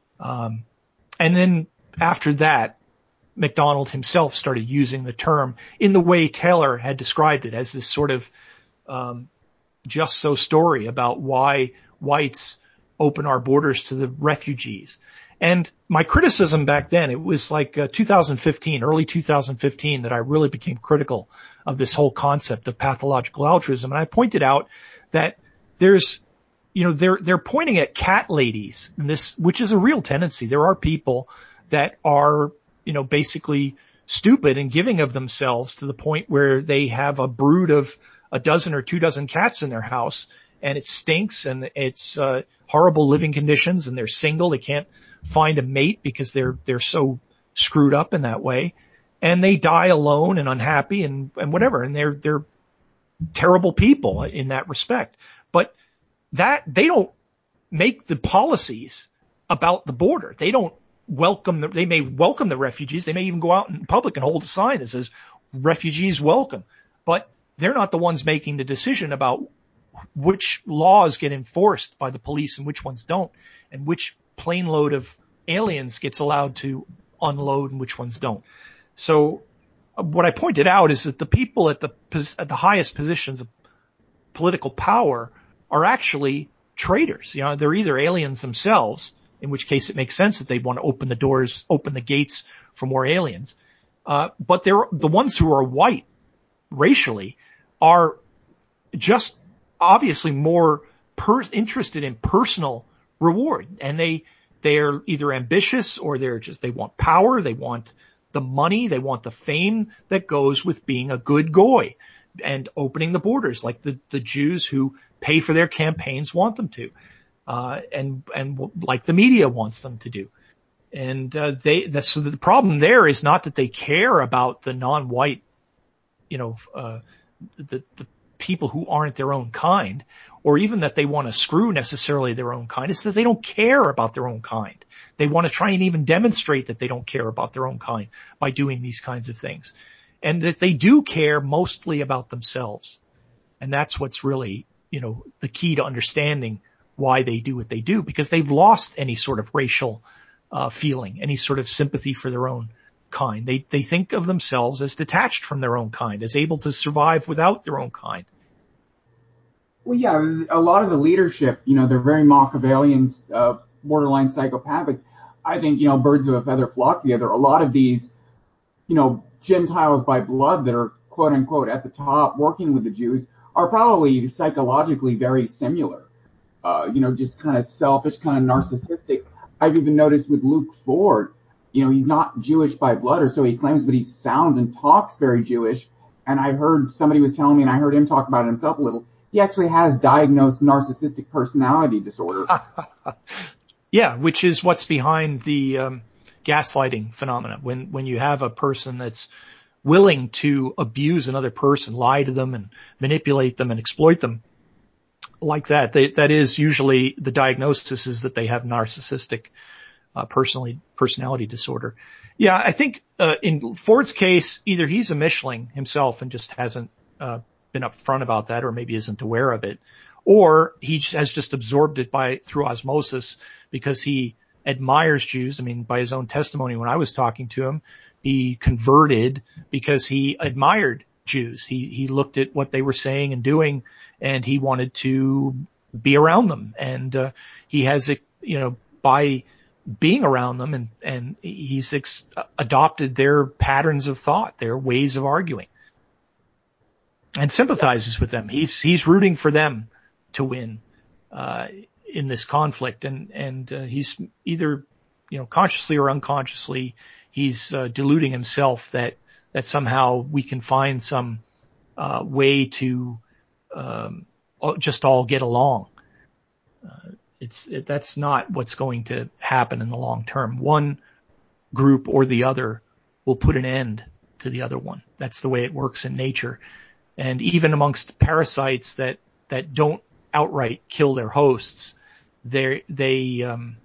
Um, and then after that, McDonald himself started using the term in the way Taylor had described it, as this sort of, um, just so story about why whites open our borders to the refugees. And my criticism back then, it was like uh, two thousand fifteen, early two thousand fifteen, that I really became critical of this whole concept of pathological altruism. And I pointed out that there's, you know, they're, they're pointing at cat ladies in this, which is a real tendency. There are people that are, you know, basically stupid and giving of themselves to the point where they have a brood of a dozen or two dozen cats in their house, and it stinks and it's, uh, horrible living conditions, and they're single. They can't find a mate because they're, they're so screwed up in that way. And they die alone and unhappy and, and whatever. And they're, they're terrible people in that respect. But that, they don't make the policies about the border. They don't welcome the, they may welcome the refugees. They may even go out in public and hold a sign that says refugees welcome, but they're not the ones making the decision about which laws get enforced by the police and which ones don't, and which plane load of aliens gets allowed to unload and which ones don't. So uh, what I pointed out is that the people at the, at the highest positions of political power are actually traitors. You know, they're either aliens themselves, in which case it makes sense that they want to open the doors, open the gates for more aliens. Uh, but they're the ones who are white racially are just obviously more per- interested in personal reward. And they, they are either ambitious or they're just, they want power. They want the money. They want the fame that goes with being a good goy and opening the borders like the, the Jews who pay for their campaigns want them to. Uh, and, and like the media wants them to do. And, uh, they, that's, so the problem there is not that they care about the non-white, you know, uh, the, the people who aren't their own kind, or even that they want to screw necessarily their own kind. It's that they don't care about their own kind. They want to try and even demonstrate that they don't care about their own kind by doing these kinds of things. And that they do care mostly about themselves. And that's what's really, you know, the key to understanding why they do what they do, because they've lost any sort of racial uh feeling, any sort of sympathy for their own kind. They they think of themselves as detached from their own kind, as able to survive without their own kind. Well, yeah, a lot of the leadership, you know, they're very Machiavellian, uh, borderline psychopathic. I think, you know, birds of a feather flock together. A lot of these, you know, Gentiles by blood that are quote unquote at the top working with the Jews are probably psychologically very similar. Uh, you know, just kind of selfish, kind of narcissistic. I've even noticed with Luke Ford, you know, he's not Jewish by blood, or so he claims, but he sounds and talks very Jewish. And I heard somebody was telling me, and I heard him talk about it himself a little, he actually has diagnosed narcissistic personality disorder. Yeah, which is what's behind the um, gaslighting phenomena. When when you have a person that's willing to abuse another person, lie to them and manipulate them and exploit them like that, they, that is usually the diagnosis is that they have narcissistic uh, personality personality disorder. Yeah, I think uh, in Ford's case, either he's a Mischling himself and just hasn't uh, been upfront about that, or maybe isn't aware of it, or he has just absorbed it by through osmosis because he admires Jews. I mean, by his own testimony, when I was talking to him, he converted because he admired Jews. He he looked at what they were saying and doing, and he wanted to be around them. And uh, he has, you know, by being around them, and and he's ex- adopted their patterns of thought, their ways of arguing, and sympathizes with them. He's he's rooting for them to win uh, in this conflict, and and uh, he's either, you know, consciously or unconsciously, he's uh, deluding himself that that somehow we can find some uh, way to um, just all get along. Uh, it's it, that's not what's going to happen in the long term. One group or the other will put an end to the other one. That's the way it works in nature. And even amongst parasites that that don't outright kill their hosts, they they um,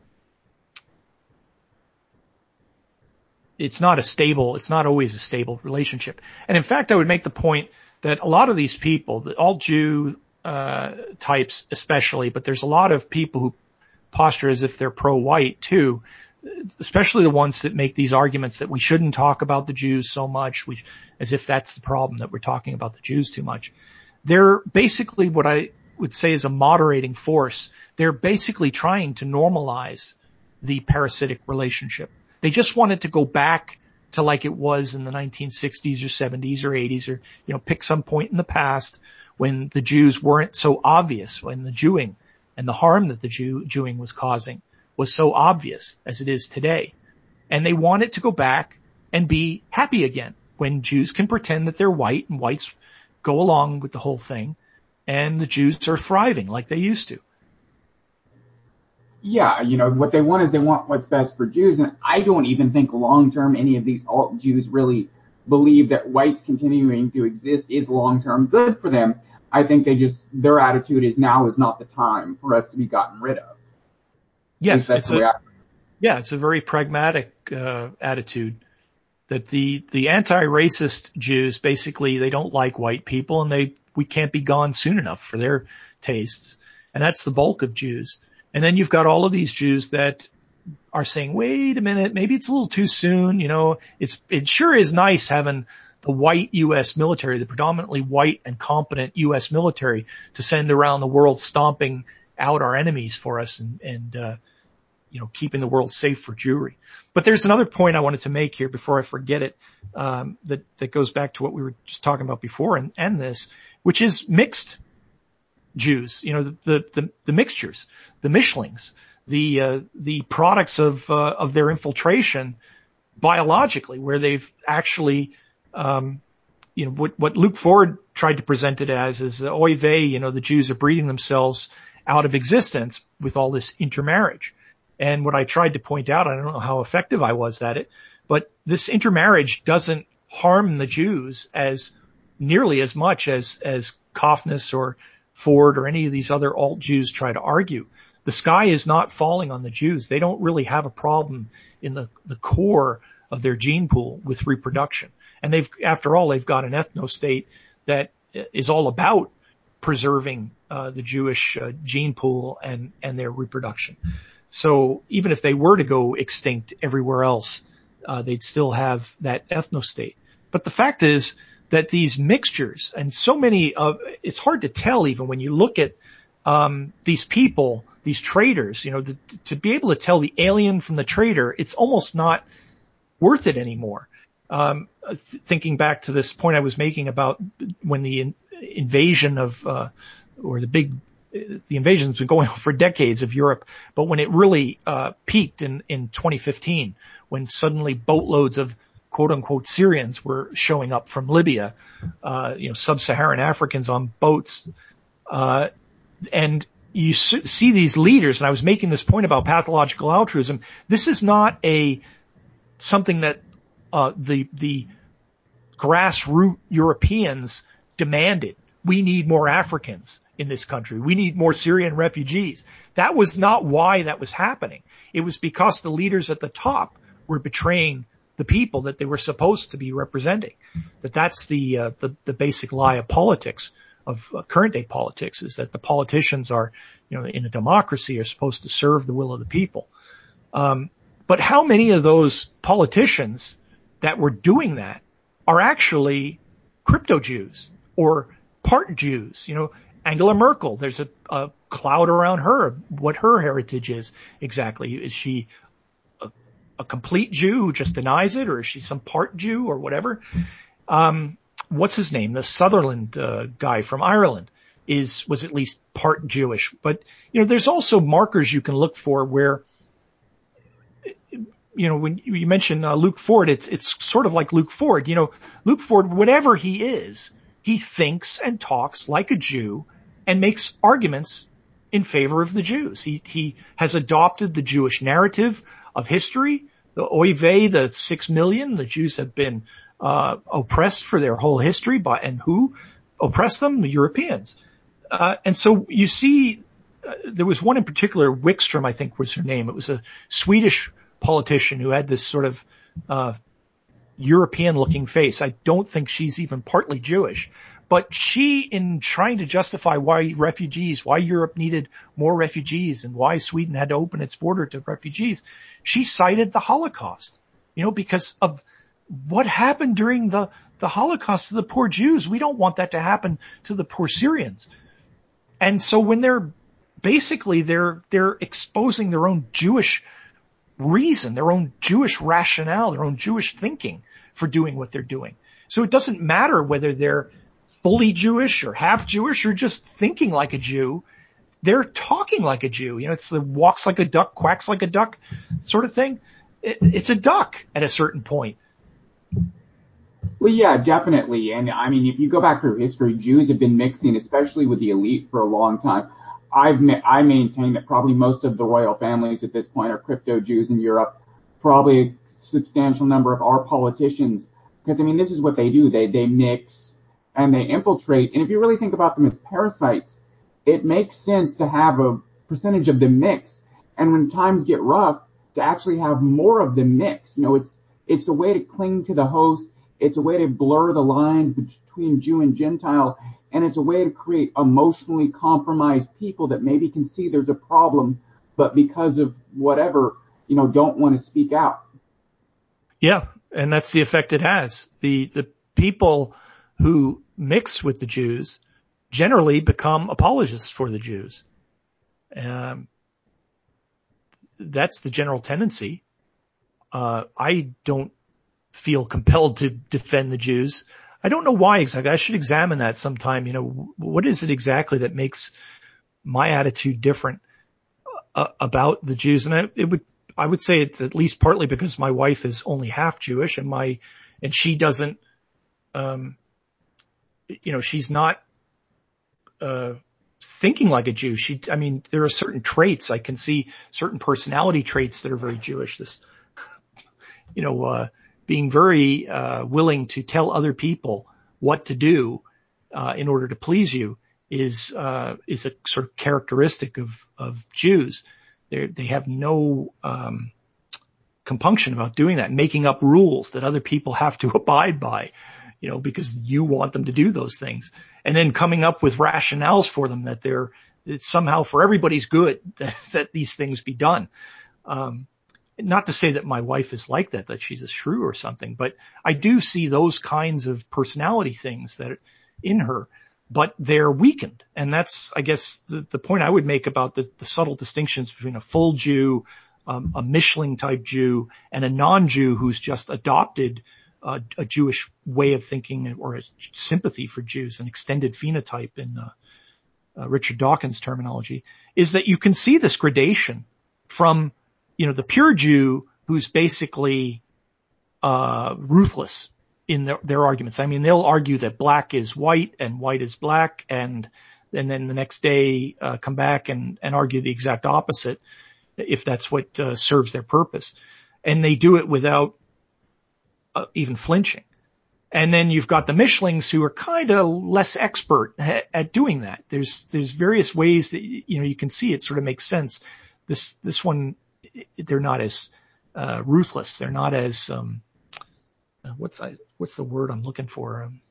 it's not a stable, it's not always a stable relationship. And in fact, I would make the point that a lot of these people, all Jew uh, types especially, but there's a lot of people who posture as if they're pro-white too, especially the ones that make these arguments that we shouldn't talk about the Jews so much, we, as if that's the problem, that we're talking about the Jews too much. They're basically what I would say is a moderating force. They're basically trying to normalize the parasitic relationship. They just want it to go back to like it was in the nineteen sixties or seventies or eighties, or, you know, pick some point in the past when the Jews weren't so obvious, when the Jewing and the harm that the Jew, Jewing was causing was so obvious as it is today. And they want it to go back and be happy again when Jews can pretend that they're white and whites go along with the whole thing and the Jews are thriving like they used to. Yeah, you know, what they want is they want what's best for Jews, and I don't even think long-term any of these alt-Jews really believe that whites continuing to exist is long-term good for them. I think they just, their attitude is now is not the time for us to be gotten rid of. Yes, that's it's a, yeah, it's a very pragmatic uh, attitude that the, the anti-racist Jews, basically, they don't like white people, and they, we can't be gone soon enough for their tastes. And that's the bulk of Jews. And then you've got all of these Jews that are saying, wait a minute, maybe it's a little too soon. You know, it's, it sure is nice having the white U S military, the predominantly white and competent U S military to send around the world stomping out our enemies for us and, and, uh, you know, keeping the world safe for Jewry. But there's another point I wanted to make here before I forget it, um, that, that goes back to what we were just talking about before and, and this, which is mixed Jews, you know, the, the, the, the mixtures, the mishlings, the, uh, the products of, uh, of their infiltration biologically, where they've actually, um, you know, what, what Luke Ford tried to present it as is, uh, oy vey, you know, the Jews are breeding themselves out of existence with all this intermarriage. And what I tried to point out, I don't know how effective I was at it, but this intermarriage doesn't harm the Jews as nearly as much as, as Kaufness or Ford or any of these other alt Jews try to argue. The sky is not falling on the Jews. They don't really have a problem in the, the core of their gene pool with reproduction. And they've, after all, they've got an ethno-state that is all about preserving uh, the Jewish uh, gene pool and, and their reproduction. So even if they were to go extinct everywhere else, uh, they'd still have that ethno-state. But the fact is that these mixtures and so many of, it's hard to tell even when you look at, um, these people, these traders, you know, the, to be able to tell the alien from the trader, it's almost not worth it anymore. Um, th- thinking back to this point I was making about when the in- invasion of, uh, or the big, the invasion's been going on for decades of Europe, but when it really, uh, peaked in, in twenty fifteen, when suddenly boatloads of quote unquote Syrians were showing up from Libya, uh, you know, sub-Saharan Africans on boats, uh, and you see these leaders, and I was making this point about pathological altruism. This is not a, something that, uh, the, the grassroots Europeans demanded. We need more Africans in this country. We need more Syrian refugees. That was not why that was happening. It was because the leaders at the top were betraying the people that they were supposed to be representing. That that's the, uh, the, the basic lie of politics, of uh, current day politics, is that the politicians are, you know, in a democracy are supposed to serve the will of the people. Um, but how many of those politicians that were doing that are actually crypto Jews or part Jews? You know, Angela Merkel, there's a, a cloud around her, what her heritage is exactly. Is she a, a complete Jew who just denies it, or is she some part Jew or whatever? Um, what's his name? The Sutherland uh, guy from Ireland is, was at least part Jewish. But, you know, there's also markers you can look for where, you know, when you mentioned uh, Luke Ford, it's, it's sort of like Luke Ford. You know, Luke Ford, whatever he is, he thinks and talks like a Jew and makes arguments in favor of the Jews. He, he has adopted the Jewish narrative of history. The oy vey, the six million, the Jews have been, uh, oppressed for their whole history by, and who oppressed them? The Europeans. Uh, and so you see, uh, there was one in particular, Wickstrom, I think was her name. It was a Swedish politician who had this sort of, uh, European looking face. I don't think she's even partly Jewish, but she, in trying to justify why refugees, why Europe needed more refugees and why Sweden had to open its border to refugees, she cited the Holocaust, you know, because of what happened during the, the Holocaust to the poor Jews. We don't want that to happen to the poor Syrians. And so when they're basically, they're, they're exposing their own Jewish reason, their own Jewish rationale, their own Jewish thinking for doing what they're doing. So it doesn't matter whether they're fully Jewish or half Jewish or just thinking like a Jew. They're talking like a Jew. You know, it's the walks like a duck, quacks like a duck sort of thing. It, it's a duck at a certain point. Well, yeah, definitely. And I mean, if you go back through history, Jews have been mixing, especially with the elite, for a long time. I've I maintain that probably most of the royal families at this point are crypto Jews in Europe. Probably a substantial number of our politicians, because I mean, this is what they do. They they mix and they infiltrate. And if you really think about them as parasites, it makes sense to have a percentage of the mix. And when times get rough, to actually have more of the mix. You know, it's it's a way to cling to the host. It's a way to blur the lines between Jew and Gentile. And it's a way to create emotionally compromised people that maybe can see there's a problem, but because of whatever, you know, don't want to speak out. Yeah, and that's the effect it has. The the people who mix with the Jews generally become apologists for the Jews. Um, that's the general tendency. Uh, I don't feel compelled to defend the Jews. I don't know why exactly. I should examine that sometime. You know, what is it exactly that makes my attitude different uh, about the Jews? And I, it would, I would say it's at least partly because my wife is only half Jewish, and my, and she doesn't, um, you know, she's not, uh, thinking like a Jew. She, I mean, there are certain traits. I can see certain personality traits that are very Jewish. This, you know, uh, being very, uh, willing to tell other people what to do, uh, in order to please you is, uh, is a sort of characteristic of, of Jews. They, they have no, um, compunction about doing that, making up rules that other people have to abide by, you know, because you want them to do those things, and then coming up with rationales for them that they're, it's somehow for everybody's good that, that these things be done. Um, not to say that my wife is like that, that she's a shrew or something, but I do see those kinds of personality things that are in her, but they're weakened. And that's, I guess, the, the point I would make about the, the subtle distinctions between a full Jew, um, a Mischling type Jew, and a non-Jew who's just adopted uh, a Jewish way of thinking or a sympathy for Jews, an extended phenotype in uh, uh, Richard Dawkins' terminology, is that you can see this gradation from, you know, the pure Jew who's basically uh ruthless in their, their arguments. I mean, they'll argue that black is white and white is black, and and then the next day uh, come back and, and argue the exact opposite if that's what uh, serves their purpose. And they do it without uh, even flinching. And then you've got the Mischlings who are kind of less expert at, at doing that. There's there's various ways that, you know, you can see it sort of makes sense. This this one, they're not as uh, ruthless. They're not as um, uh, what's I, what's the word I'm looking for? Um,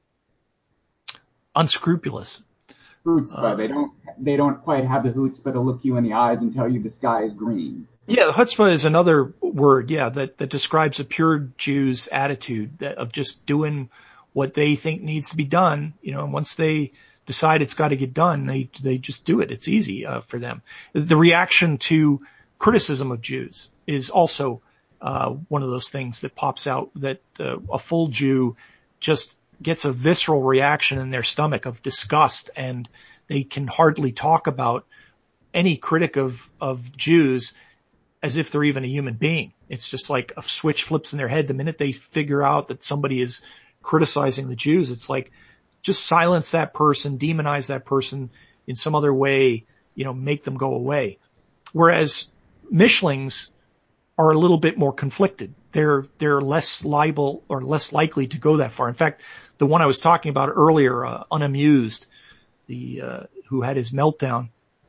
unscrupulous. Chutzpah. Uh, they don't they don't quite have the chutzpah to look you in the eyes and tell you the sky is green. Yeah, chutzpah is another word. Yeah, that that describes a pure Jew's attitude that, of just doing what they think needs to be done. You know, and once they decide it's got to get done, they they just do it. It's easy uh, for them. The reaction to criticism of Jews is also uh, one of those things that pops out, that uh, a full Jew just gets a visceral reaction in their stomach of disgust, and they can hardly talk about any critic of, of Jews as if they're even a human being. It's just like a switch flips in their head. The minute they figure out that somebody is criticizing the Jews, it's like, just silence that person, demonize that person in some other way, you know, make them go away. Whereas Mischlings are a little bit more conflicted. They're, they're less liable or less likely to go that far. In fact, the one I was talking about earlier, uh, Unamused, the, uh, who had his meltdown,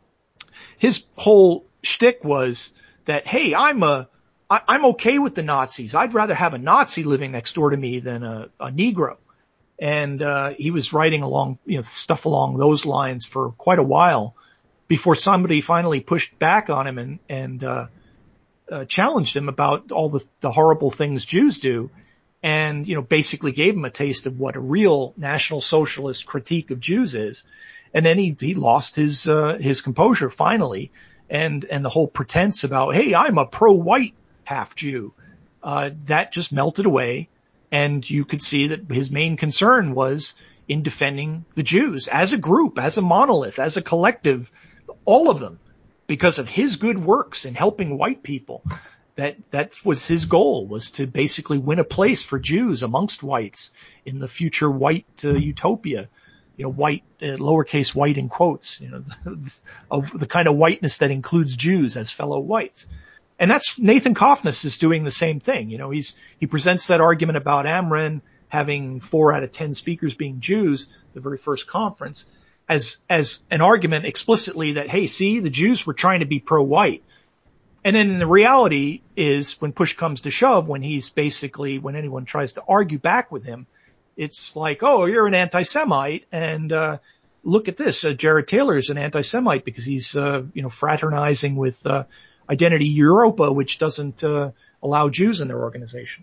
his whole shtick was that, hey, I'm a, I, I'm okay with the Nazis. I'd rather have a Nazi living next door to me than a, a Negro. And, uh, he was writing along, you know, stuff along those lines for quite a while before somebody finally pushed back on him and, and, uh, uh, challenged him about all the, the horrible things Jews do. And, you know, basically gave him a taste of what a real National Socialist critique of Jews is. And then he, he lost his, uh, his composure finally. And, and the whole pretense about, hey, I'm a pro-white half Jew, uh, that just melted away. And you could see that his main concern was in defending the Jews as a group, as a monolith, as a collective, all of them, because of his good works in helping white people. That, that was his goal, was to basically win a place for Jews amongst whites in the future white uh, utopia. You know, white, uh, lowercase white in quotes, you know, of the kind of whiteness that includes Jews as fellow whites. And that's, Nathan Koffness is doing the same thing. You know, he's, he presents that argument about Amren having four out of ten speakers being Jews, the very first conference, as, as an argument explicitly that, hey, see, the Jews were trying to be pro-white. And then the reality is, when push comes to shove, when he's basically, when anyone tries to argue back with him, it's like, oh, you're an anti-Semite, and, uh, look at this, uh, Jared Taylor is an anti-Semite because he's, uh, you know, fraternizing with, uh, Identity Europa, which doesn't, uh, allow Jews in their organization.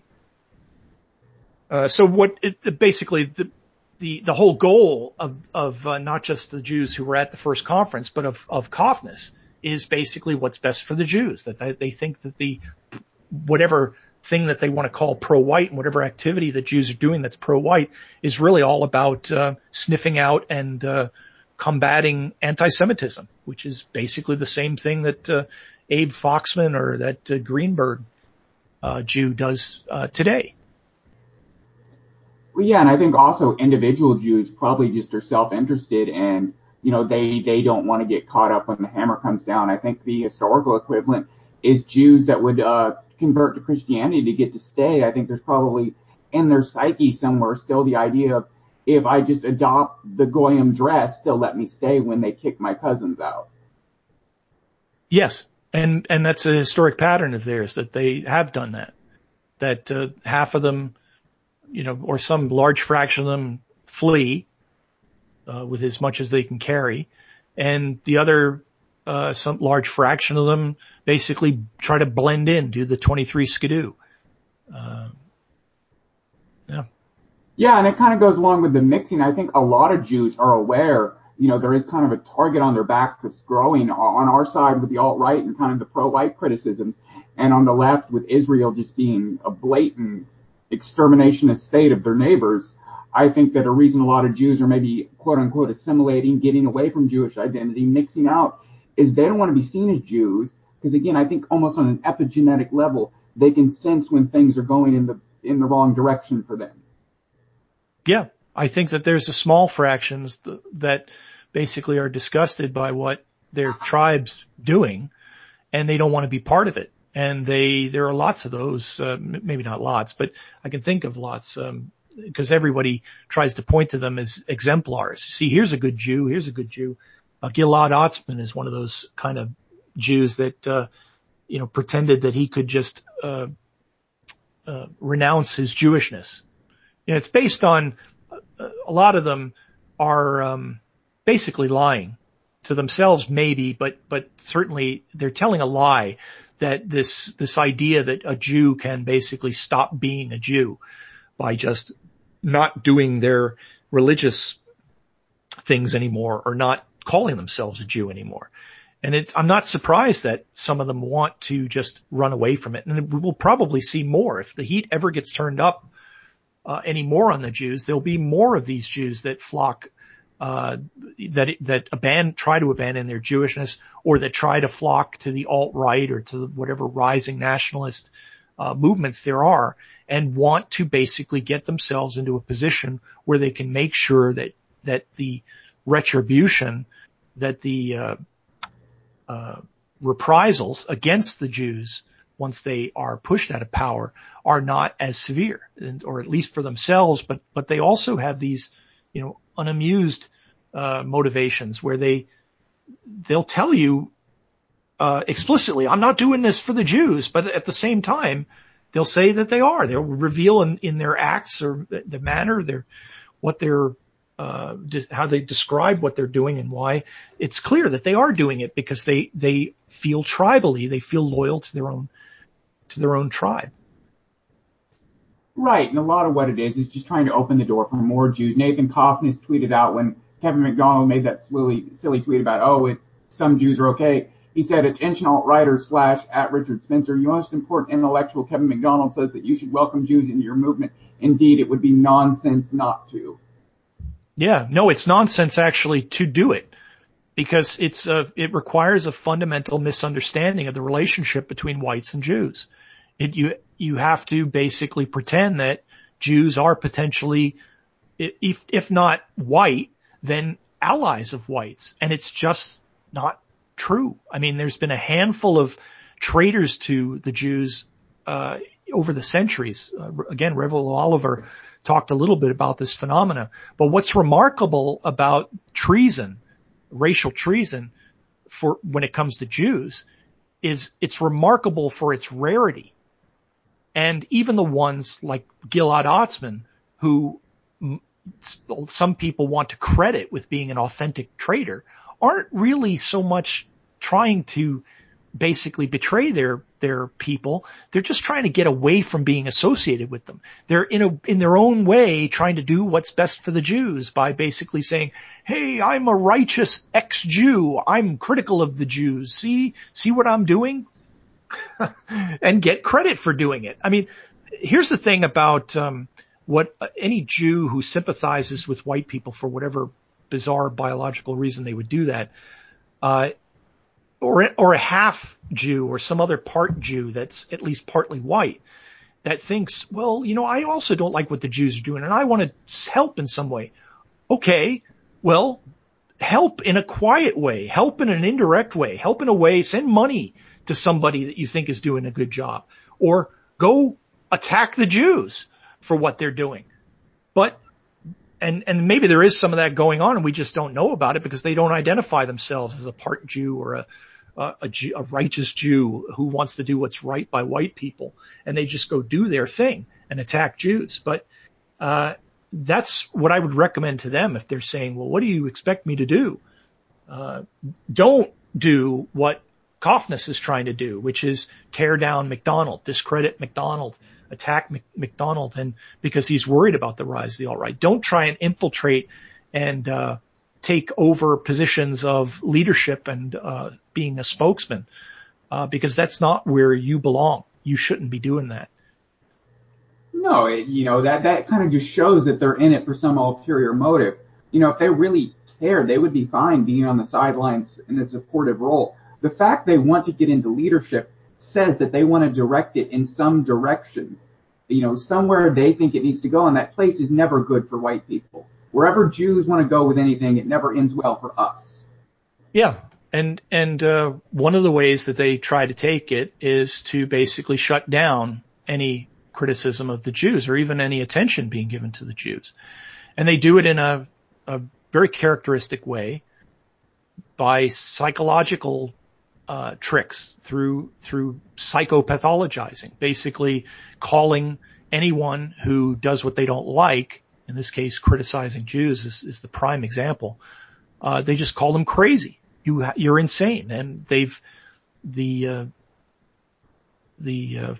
Uh, so what, it, basically, the, the, the whole goal of, of, uh, not just the Jews who were at the first conference, but of, of Koffness is basically what's best for the Jews, that they, they think that the, whatever thing that they want to call pro-white and whatever activity that Jews are doing that's pro-white is really all about, uh, sniffing out and, uh, combating anti-Semitism, which is basically the same thing that, uh, Abe Foxman or that uh, Greenberg, uh, Jew does, uh, today. Well, yeah, and I think also individual Jews probably just are self-interested and, you know, they, they don't want to get caught up when the hammer comes down. I think the historical equivalent is Jews that would, uh, convert to Christianity to get to stay. I think there's probably in their psyche somewhere still the idea of, if I just adopt the Goyim dress, they'll let me stay when they kick my cousins out. Yes. And, and that's a historic pattern of theirs, that they have done that, that, uh, half of them, you know, or some large fraction of them flee, uh, with as much as they can carry. And the other, uh, some large fraction of them basically try to blend in, do the twenty-three skidoo. Uh, yeah. Yeah, and it kind of goes along with the mixing. I think a lot of Jews are aware, you know, there is kind of a target on their back that's growing on our side with the alt-right and kind of the pro-white criticisms, and on the left with Israel just being a blatant exterminationist state of their neighbors. I think that a reason a lot of Jews are maybe quote-unquote assimilating, getting away from Jewish identity, mixing out, is they don't want to be seen as Jews, because again, I think almost on an epigenetic level, they can sense when things are going in the in the wrong direction for them. Yeah, I think that there's a small fractions th- that basically are disgusted by what their tribe's doing, and they don't want to be part of it. And they, there are lots of those, uh, m- maybe not lots, but I can think of lots, um, because everybody tries to point to them as exemplars. See, here's a good Jew, here's a good Jew. Uh, Gilad Atzmon is one of those kind of Jews that, uh, you know, pretended that he could just, uh, uh, renounce his Jewishness. You know, it's based on, uh, a lot of them are, um, basically lying to themselves maybe, but, but certainly they're telling a lie that this, this idea that a Jew can basically stop being a Jew by just not doing their religious things anymore or not calling themselves a Jew anymore. And it, I'm not surprised that some of them want to just run away from it. And we will probably see more. If the heat ever gets turned up uh, any more on the Jews, there'll be more of these Jews that flock, uh, that, that abandon, try to abandon their Jewishness, or that try to flock to the alt-right or to whatever rising nationalist uh, movements there are, and want to basically get themselves into a position where they can make sure that, that the retribution, that the, uh, uh, reprisals against the Jews once they are pushed out of power are not as severe, and, or at least for themselves, but, but they also have these, you know, unamused, uh, motivations where they, they'll tell you, uh, explicitly, I'm not doing this for the Jews, but at the same time, they'll say that they are. They'll reveal in, in their acts or the manner, their, what they're, uh, how they describe what they're doing and why. It's clear that they are doing it because they, they feel tribally, they feel loyal to their own, to their own tribe. Right, and a lot of what it is is just trying to open the door for more Jews. Nathan Kaufman has tweeted out when Kevin McDonald made that silly, silly tweet about, oh, it, some Jews are okay. He said, attention alt-writer slash at Richard Spencer, your most important intellectual Kevin McDonald says that you should welcome Jews into your movement. Indeed, it would be nonsense not to. Yeah, no, it's nonsense actually to do it, because it's a, it requires a fundamental misunderstanding of the relationship between whites and Jews. It, you, you have to basically pretend that Jews are potentially, if, if not white, then allies of whites. And it's just not true. I mean, there's been a handful of traitors to the Jews, uh, over the centuries. Uh, again, Reverend Oliver talked a little bit about this phenomena, but what's remarkable about treason, racial treason for when it comes to Jews, is it's remarkable for its rarity. And even the ones like Gilad Atzmon, who some people want to credit with being an authentic traitor, aren't really so much trying to basically betray their, their people. They're just trying to get away from being associated with them. They're in a, in their own way trying to do what's best for the Jews by basically saying, hey, I'm a righteous ex-Jew. I'm critical of the Jews. See, see what I'm doing? And get credit for doing it. I mean, here's the thing about, um, what any Jew who sympathizes with white people for whatever bizarre biological reason they would do that, uh, or, or a half Jew or some other part Jew that's at least partly white that thinks, well, you know, I also don't like what the Jews are doing and I want to help in some way. Okay. Well, help in a quiet way, help in an indirect way, help in a way, send money to somebody that you think is doing a good job, or go attack the Jews for what they're doing. But And, and maybe there is some of that going on and we just don't know about it because they don't identify themselves as a part Jew or a, a, a, Jew, a righteous Jew who wants to do what's right by white people. And they just go do their thing and attack Jews. But, uh, that's what I would recommend to them if they're saying, well, what do you expect me to do? Uh, don't do what Kaufness is trying to do, which is tear down McDonald, discredit McDonald, attack McDonald, and because he's worried about the rise of the alt-right. Don't try and infiltrate and uh take over positions of leadership and uh being a spokesman, uh because that's not where you belong. You shouldn't be doing that. No, it, you know, that, that kind of just shows that they're in it for some ulterior motive. You know, if they really cared, they would be fine being on the sidelines in a supportive role. The fact they want to get into leadership says that they want to direct it in some direction, you know, somewhere they think it needs to go, and that place is never good for white people. Wherever Jews want to go with anything, it never ends well for us. Yeah, and and uh, one of the ways that they try to take it is to basically shut down any criticism of the Jews or even any attention being given to the Jews, and they do it in a, a very characteristic way by psychological Uh, tricks through, through psychopathologizing, basically calling anyone who does what they don't like, in this case, criticizing Jews is, is the prime example. Uh, they just call them crazy. You, you're insane. And they've, the, uh, the, uh,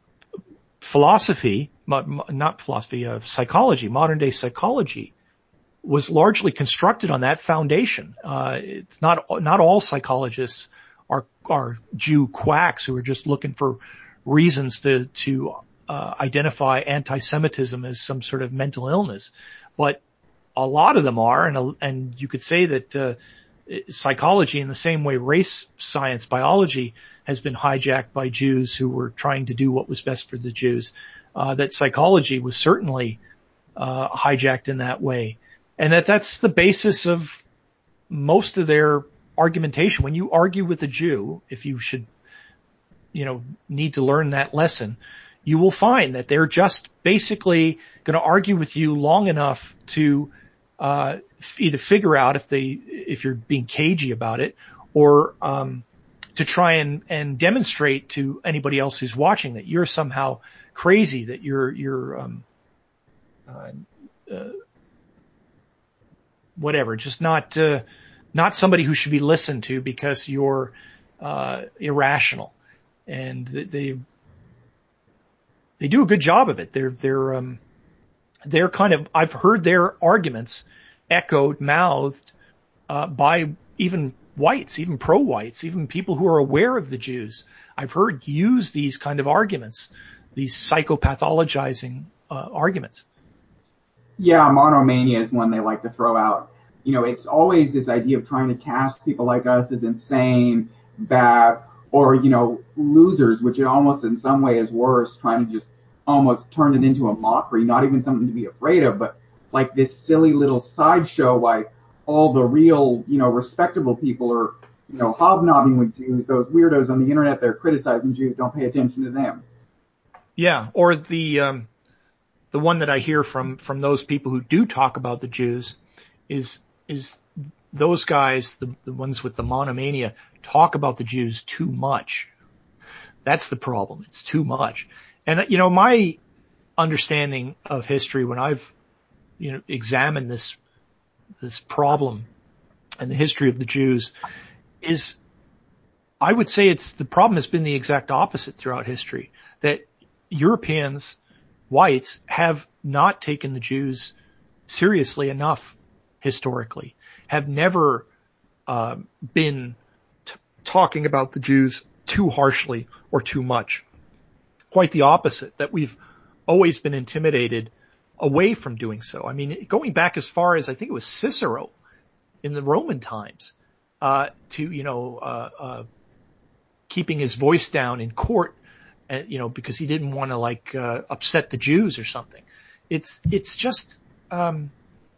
philosophy, not philosophy, uh, psychology, modern day psychology was largely constructed on that foundation. Uh, it's not, not all psychologists are, are Jew quacks who are just looking for reasons to, to, uh, identify anti-Semitism as some sort of mental illness. But a lot of them are, and, and you could say that, uh, psychology in the same way race science, biology has been hijacked by Jews who were trying to do what was best for the Jews, uh, that psychology was certainly, uh, hijacked in that way. And that that's the basis of most of their argumentation. When you argue with a Jew, if you should, you know, need to learn that lesson, you will find that they're just basically going to argue with you long enough to, uh, either figure out if they, if you're being cagey about it, or, um, to try and, and demonstrate to anybody else who's watching that you're somehow crazy, that you're, you're, um, uh, uh whatever, just not, uh, not somebody who should be listened to because you're, uh, irrational. And they, they do a good job of it. They're, they're, um, they're kind of, I've heard their arguments echoed, mouthed, uh, by even whites, even pro-whites, even people who are aware of the Jews. I've heard use these kind of arguments, these psychopathologizing, uh, arguments. Yeah, monomania is one they like to throw out. You know, it's always this idea of trying to cast people like us as insane, bad, or, you know, losers, which it almost in some way is worse, trying to just almost turn it into a mockery, not even something to be afraid of, but like this silly little sideshow, like all the real, you know, respectable people are, you know, hobnobbing with Jews. Those weirdos on the internet, they're criticizing Jews, don't pay attention to them. Yeah, or the, um, the one that I hear from, from those people who do talk about the Jews is, is those guys, the, the ones with the monomania, talk about the Jews too much. That's the problem. It's too much. And, you know, my understanding of history when I've, you know, examined this, this problem and the history of the Jews is I would say it's the problem has been the exact opposite throughout history, that Europeans, whites, have not taken the Jews seriously enough historically, have never uh, been t- talking about the Jews too harshly or too much. Quite the opposite, that we've always been intimidated away from doing so. I mean, going back as far as I think it was Cicero in the Roman times, uh, to, you know, uh, uh, keeping his voice down in court, uh, you know, because he didn't want to like, uh, upset the Jews or something. It's, it's just, um,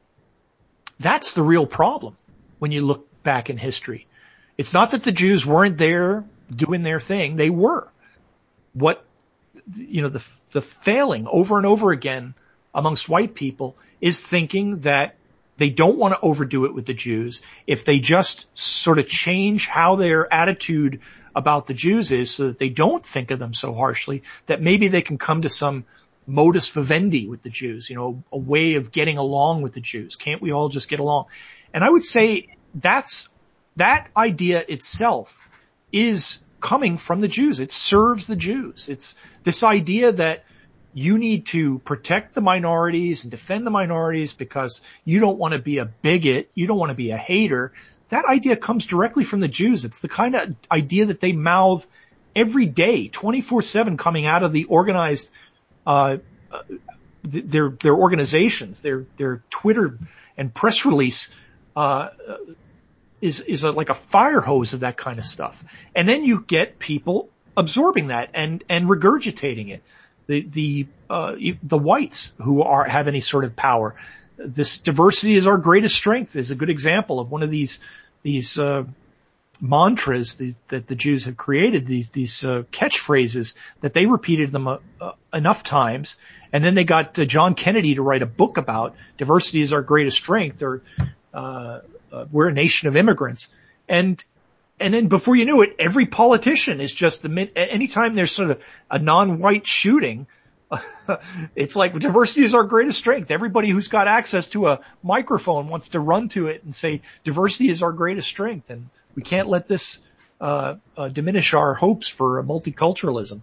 that's the real problem when you look back in history. It's not that the Jews weren't there doing their thing. They were. What, you know, the, the failing over and over again amongst white people is thinking that they don't want to overdo it with the Jews. If they just sort of change how their attitude about the Jews is so that they don't think of them so harshly, that maybe they can come to some modus vivendi with the Jews, you know, a way of getting along with the Jews. Can't we all just get along? And I would say that's, that idea itself is coming from the Jews. It serves the Jews. It's this idea that you need to protect the minorities and defend the minorities because you don't want to be a bigot. You don't want to be a hater. That idea comes directly from the Jews. It's the kind of idea that they mouth every day, twenty-four seven, coming out of the organized, uh, their, their organizations, their, their Twitter and press release, uh, is, is a, like a fire hose of that kind of stuff. And then you get people absorbing that and, and regurgitating it. The, the, uh, the whites who are, have any sort of power. This diversity is our greatest strength is a good example of one of these, these, uh, mantras these, that the Jews have created, these, these, uh, catchphrases that they repeated them uh, uh, enough times. And then they got uh, John Kennedy to write a book about diversity is our greatest strength, or, uh, uh, we're a nation of immigrants. And, and then before you knew it, every politician is just the, anytime there's sort of a non-white shooting, it's like diversity is our greatest strength. Everybody who's got access to a microphone wants to run to it and say diversity is our greatest strength. And we can't let this, uh, uh diminish our hopes for multiculturalism.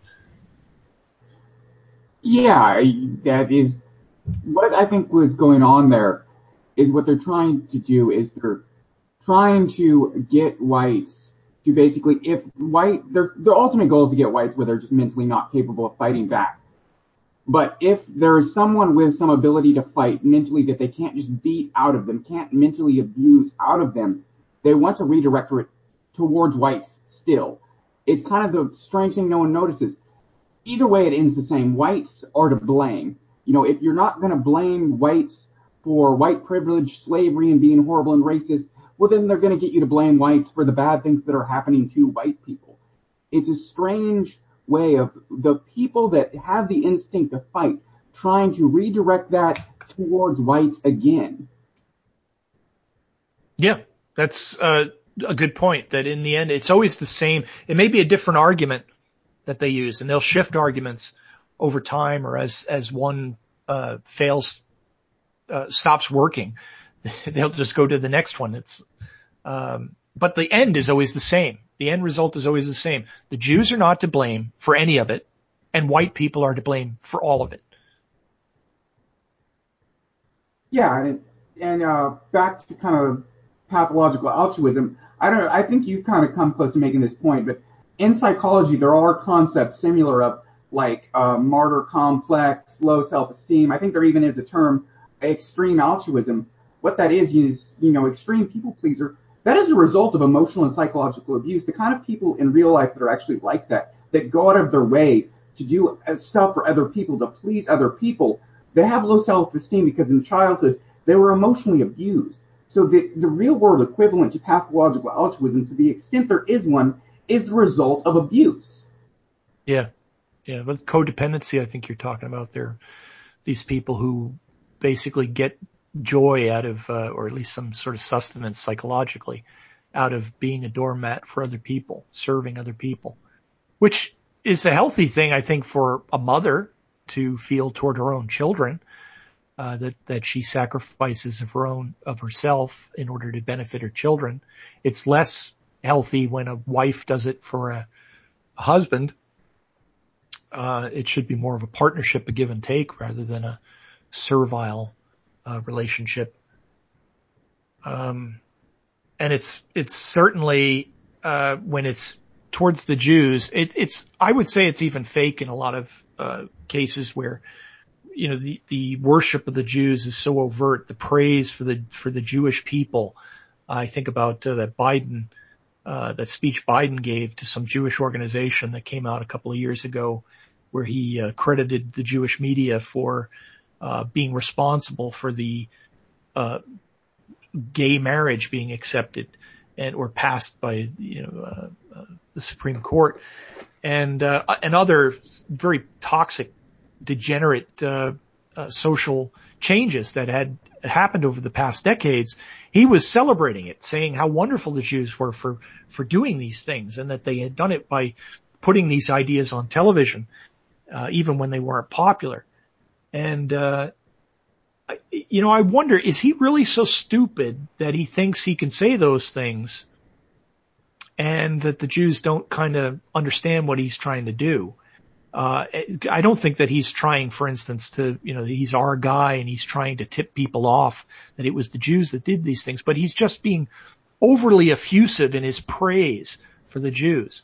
Yeah, that is what I think was going on there is what they're trying to do is they're trying to get whites to basically, if white, their, their ultimate goal is to get whites where they're just mentally not capable of fighting back. But if there's someone with some ability to fight mentally that they can't just beat out of them, can't mentally abuse out of them, they want to redirect it towards whites still. It's kind of the strange thing no one notices. Either way, it ends the same. Whites are to blame. You know, if you're not going to blame whites for white privilege, slavery, and being horrible and racist, well, then they're going to get you to blame whites for the bad things that are happening to white people. It's a strange way of the people that have the instinct to fight trying to redirect that towards whites again. Yeah, that's uh, a good point, that in the end, it's always the same. It may be a different argument that they use, and they'll shift arguments over time or as, as one uh, fails, uh, stops working. They'll just go to the next one. It's, um, but the end is always the same. The end result is always the same. The Jews are not to blame for any of it, and white people are to blame for all of it. Yeah, and, and uh, back to kind of pathological altruism. I don't know. I think you kind of come close to making this point, but in psychology, there are concepts similar of like uh, martyr complex, low self-esteem. I think there even is a term, extreme altruism. What that is, is, you know, extreme people pleaser. That is a result of emotional and psychological abuse. The kind of people in real life that are actually like that, that go out of their way to do stuff for other people, to please other people, they have low self-esteem because in childhood, they were emotionally abused. So the, the real world equivalent to pathological altruism, to the extent there is one, is the result of abuse. Yeah. Yeah. With codependency, I think you're talking about there, these people who basically get joy out of, uh, or at least some sort of sustenance psychologically out of being a doormat for other people, serving other people, which is a healthy thing, I think, for a mother to feel toward her own children, uh, that, that she sacrifices of her own, of herself in order to benefit her children. It's less healthy when a wife does it for a, a husband. Uh, it should be more of a partnership, a give and take, rather than a servile uh, relationship. Um, and it's it's certainly uh, when it's towards the Jews, it, it's I would say it's even fake in a lot of uh, cases where, you know, the the worship of the Jews is so overt, the praise for the for the Jewish people. I think about uh, that Biden, uh, that speech Biden gave to some Jewish organization that came out a couple of years ago, where he uh, credited the Jewish media for uh, being responsible for the uh, gay marriage being accepted and or passed by, you know, uh, uh, the Supreme Court, and uh, and other very toxic, degenerate uh, uh, social changes that had happened over the past decades. He was celebrating it, saying how wonderful the Jews were for for doing these things, and that they had done it by putting these ideas on television, uh, even when they weren't popular. And uh, you know, I wonder, is he really so stupid that he thinks he can say those things and that the Jews don't kind of understand what he's trying to do? Uh, I don't think that he's trying, for instance, to, you know, he's our guy and he's trying to tip people off that it was the Jews that did these things, but he's just being overly effusive in his praise for the Jews.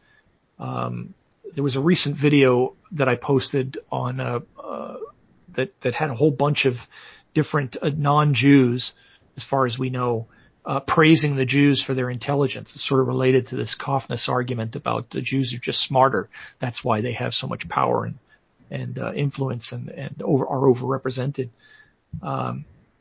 Um, there was a recent video that I posted on, uh, uh, that, that had a whole bunch of different uh, non-Jews, as far as we know, uh, praising the Jews for their intelligence. It's sort of related to this Kaufness argument about the Jews are just smarter. That's why they have so much power and, and, uh, influence and, and over, are overrepresented. Um,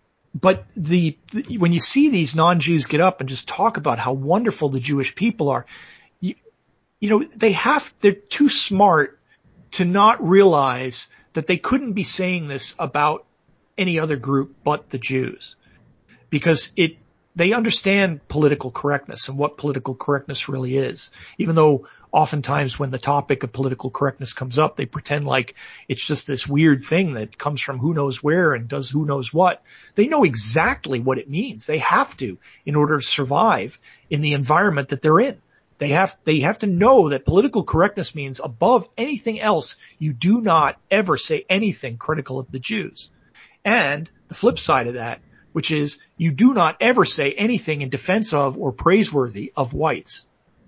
but the, the, when you see these non-Jews get up and just talk about how wonderful the Jewish people are, you, you know, they have, they're too smart to not realize that they couldn't be saying this about any other group but the Jews, because it, they understand political correctness and what political correctness really is, even though oftentimes when the topic of political correctness comes up, they pretend like it's just this weird thing that comes from who knows where and does who knows what. They know exactly what it means. They have to, in order to survive in the environment that they're in. They have, they have to know that political correctness means above anything else, you do not ever say anything critical of the Jews. And the flip side of that, which is you do not ever say anything in defense of or praiseworthy of whites.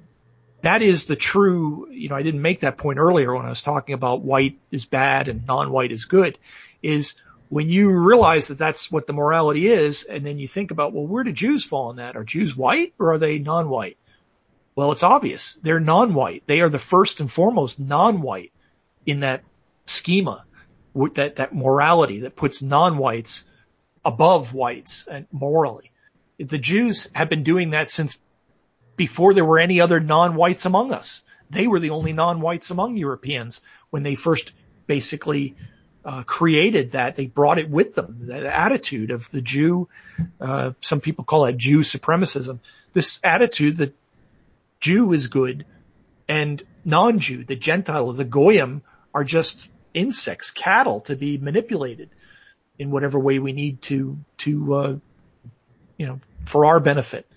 That is the true, you know, I didn't make that point earlier when I was talking about white is bad and non-white is good, is when you realize that that's what the morality is, and then you think about, well, where do Jews fall in that? Are Jews white or are they non-white? Well, it's obvious. They're non-white. They are the first and foremost non-white in that schema. That, that morality that puts non-whites above whites and morally. The Jews have been doing that since before there were any other non-whites among us. They were the only non-whites among Europeans when they first basically uh, created that. They brought it with them, that attitude of the Jew. Uh, some people call it Jew supremacism. This attitude that Jew is good and non-Jew, the Gentile, the Goyim, are just insects, cattle to be manipulated in whatever way we need to, to, uh, you know, for our benefit.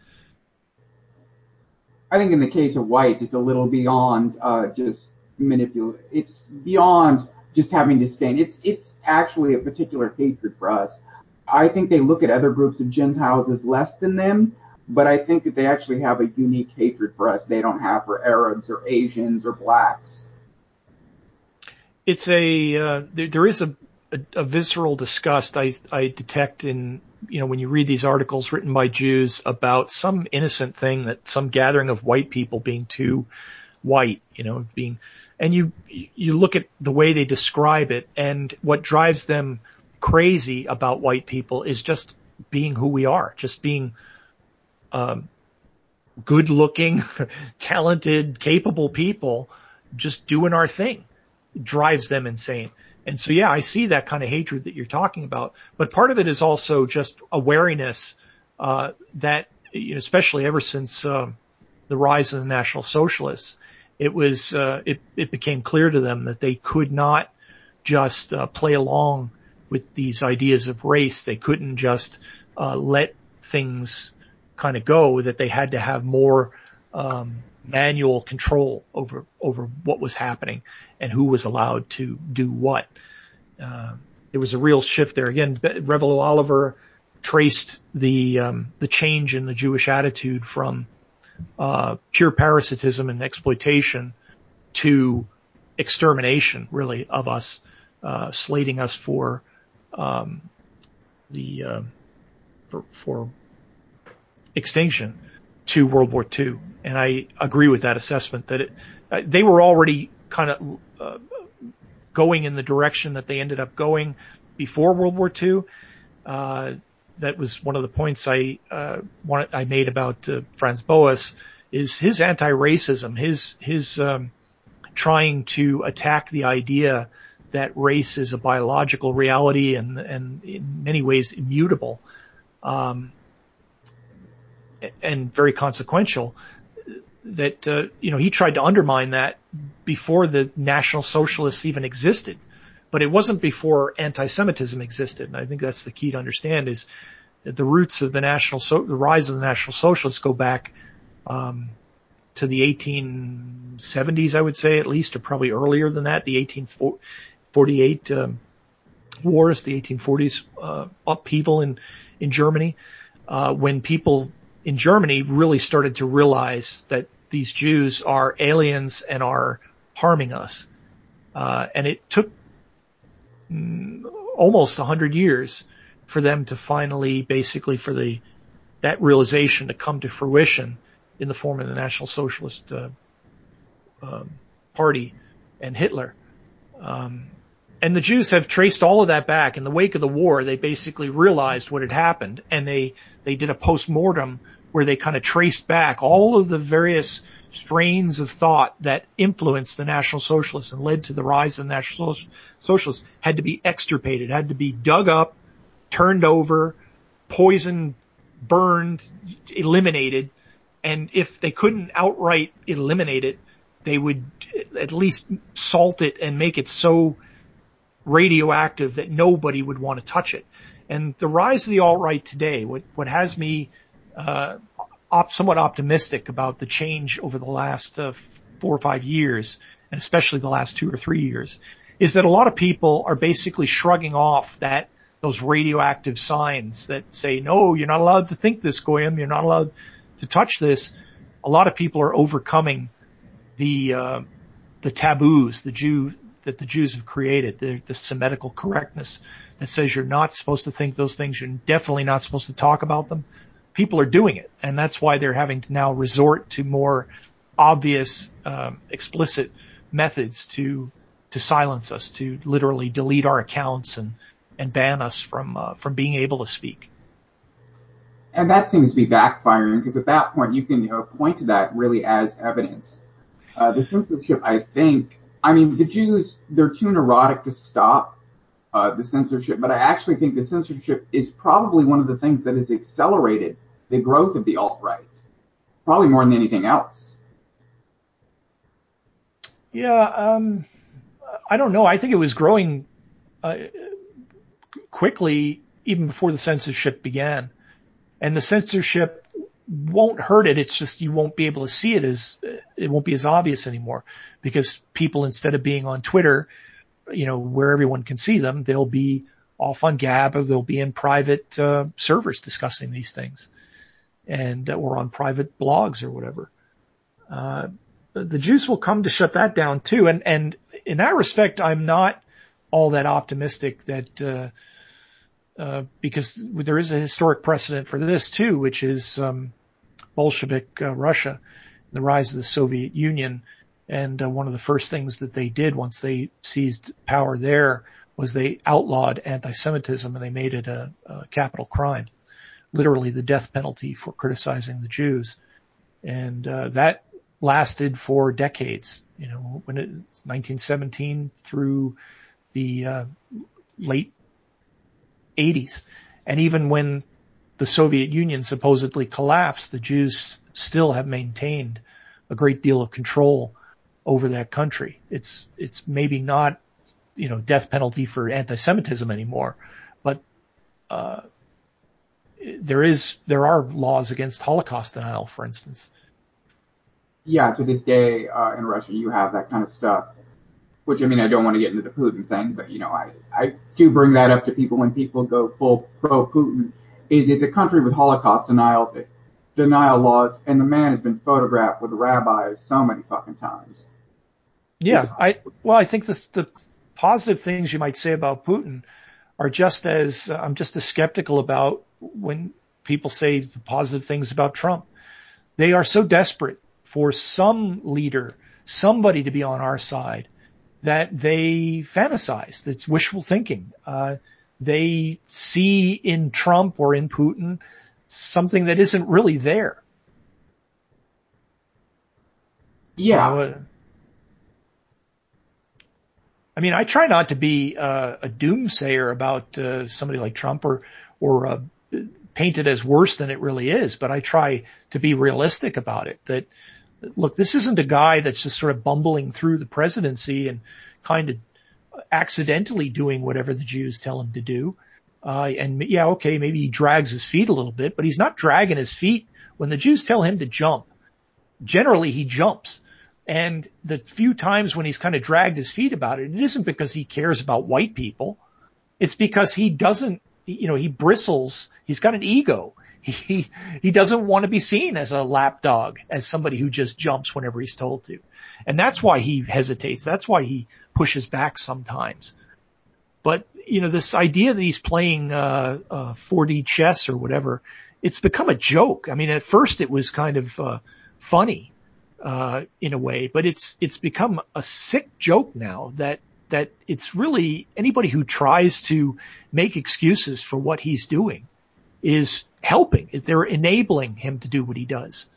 I think in the case of whites, it's a little beyond, uh, just manipulate. It's beyond just having disdain. It's, it's actually a particular hatred for us. I think they look at other groups of Gentiles as less than them, but I think that they actually have a unique hatred for us they don't have for Arabs or Asians or blacks. It's a, uh, there, there is a, a, a visceral disgust I, I detect in, you know, when you read these articles written by Jews about some innocent thing, that some gathering of white people being too white, you know, being, and you, you look at the way they describe it, and what drives them crazy about white people is just being who we are, just being, um, good looking, talented, capable people, just doing our thing. Drives them insane. And so, yeah, I see that kind of hatred that you're talking about. But part of it is also just a wariness, uh, that, you know, especially ever since, um, the rise of the National Socialists, it was, uh, it, it became clear to them that they could not just, uh, play along with these ideas of race. They couldn't just, uh, let things kind of go, that they had to have more, um, manual control over over what was happening and who was allowed to do what. Uh, there was a real shift there. Again, Revello Oliver traced the um, the change in the Jewish attitude from uh, pure parasitism and exploitation to extermination, really, of us, uh, slating us for um, the uh, for, for extinction to World War Two. And I agree with that assessment that it, uh, they were already kind of uh, going in the direction that they ended up going before World War Two. Uh, that was one of the points I uh, wanted, I made about uh, Franz Boas, is his anti-racism, his his um, trying to attack the idea that race is a biological reality and and in many ways immutable, um, and very consequential. That uh, you know, he tried to undermine that before the National Socialists even existed. But it wasn't before anti-Semitism existed, and I think that's the key to understand, is that the roots of the national, so, the rise of the National Socialists go back um, to the eighteen seventies, I would say, at least, or probably earlier than that, the eighteen forty-eight um, wars, the eighteen forties uh, upheaval in in Germany, uh, when people in Germany really started to realize that these Jews are aliens and are harming us, uh, and it took almost a hundred years for them to finally, basically, for the that realization to come to fruition in the form of the National Socialist uh, um, Party and Hitler. Um, and the Jews have traced all of that back. In the wake of the war, they basically realized what had happened, and they they did a post-mortem where they kind of traced back all of the various strains of thought that influenced the National Socialists and led to the rise of the National Socialists, had to be extirpated, had to be dug up, turned over, poisoned, burned, eliminated. And if they couldn't outright eliminate it, they would at least salt it and make it so radioactive that nobody would want to touch it. And the rise of the alt-right today, what, what has me uh, op- somewhat optimistic about the change over the last uh, four or five years, and especially the last two or three years, is that a lot of people are basically shrugging off that those radioactive signs that say, no, you're not allowed to think this, Goyim, you're not allowed to touch this. A lot of people are overcoming the uh, the taboos, the Jew that the Jews have created, the, the Semitical correctness that says you're not supposed to think those things, you're definitely not supposed to talk about them. People are doing it, and that's why they're having to now resort to more obvious, um, explicit methods to to silence us, to literally delete our accounts and and ban us from uh, from being able to speak. And that seems to be backfiring, because at that point you can, you know, point to that really as evidence. Uh, the censorship, I think, I mean, the Jews, they're too neurotic to stop uh, the censorship, but I actually think the censorship is probably one of the things that has accelerated the growth of the alt-right, probably more than anything else. Yeah, um, I don't know. I think it was growing uh, quickly even before the censorship began. And the censorship won't hurt it. It's just you won't be able to see it as, it won't be as obvious anymore, because people, instead of being on Twitter, you know, where everyone can see them, they'll be off on Gab, or they'll be in private uh, servers discussing these things, and uh, or on private blogs or whatever. Uh, the Jews will come to shut that down too. And, and in that respect, I'm not all that optimistic that, uh, uh, because there is a historic precedent for this too, which is, um, Bolshevik uh, Russia, the rise of the Soviet Union. And uh, one of the first things that they did once they seized power there was they outlawed anti-Semitism, and they made it a, a capital crime, literally the death penalty for criticizing the Jews. And uh, that lasted for decades, you know, when it nineteen seventeen through the uh, late eighties. And even when the Soviet Union supposedly collapsed, the Jews still have maintained a great deal of control over that country. It's, it's maybe not, you know, death penalty for anti-Semitism anymore, but, uh, there is, there are laws against Holocaust denial, for instance. yeah, to this day, uh, in Russia, you have that kind of stuff. Which, I mean, I don't want to get into the Putin thing, but, you know, I, I do bring that up to people when people go full pro-Putin, is it's a country with Holocaust denials, denial laws, and the man has been photographed with rabbis so many fucking times. Yeah, I, well, I think this, the positive things you might say about Putin are just as, uh, I'm just as skeptical about when people say positive things about Trump. They are so desperate for some leader, somebody to be on our side, that they fantasize. It's wishful thinking. Uh, they see in Trump or in Putin something that isn't really there. Yeah. You know, uh, I mean, I try not to be uh, a doomsayer about uh, somebody like Trump or, or uh, paint it as worse than it really is, but I try to be realistic about it. That, look, this isn't a guy that's just sort of bumbling through the presidency and kind of accidentally doing whatever the Jews tell him to do. Uh, and yeah, okay, maybe he drags his feet a little bit, but he's not dragging his feet when the Jews tell him to jump. Generally, he jumps. And the few times when he's kind of dragged his feet about it, it isn't because he cares about white people. It's because he doesn't, you know, he bristles. He's got an ego. He, he doesn't want to be seen as a lapdog, as somebody who just jumps whenever he's told to. And that's why he hesitates. That's why he pushes back sometimes. But, you know, this idea that he's playing, uh, uh, four D chess or whatever, it's become a joke. I mean, at first it was kind of, uh, funny, uh, in a way, but it's, it's become a sick joke now that, that it's really anybody who tries to make excuses for what he's doing is helping. They're enabling him to do what he does.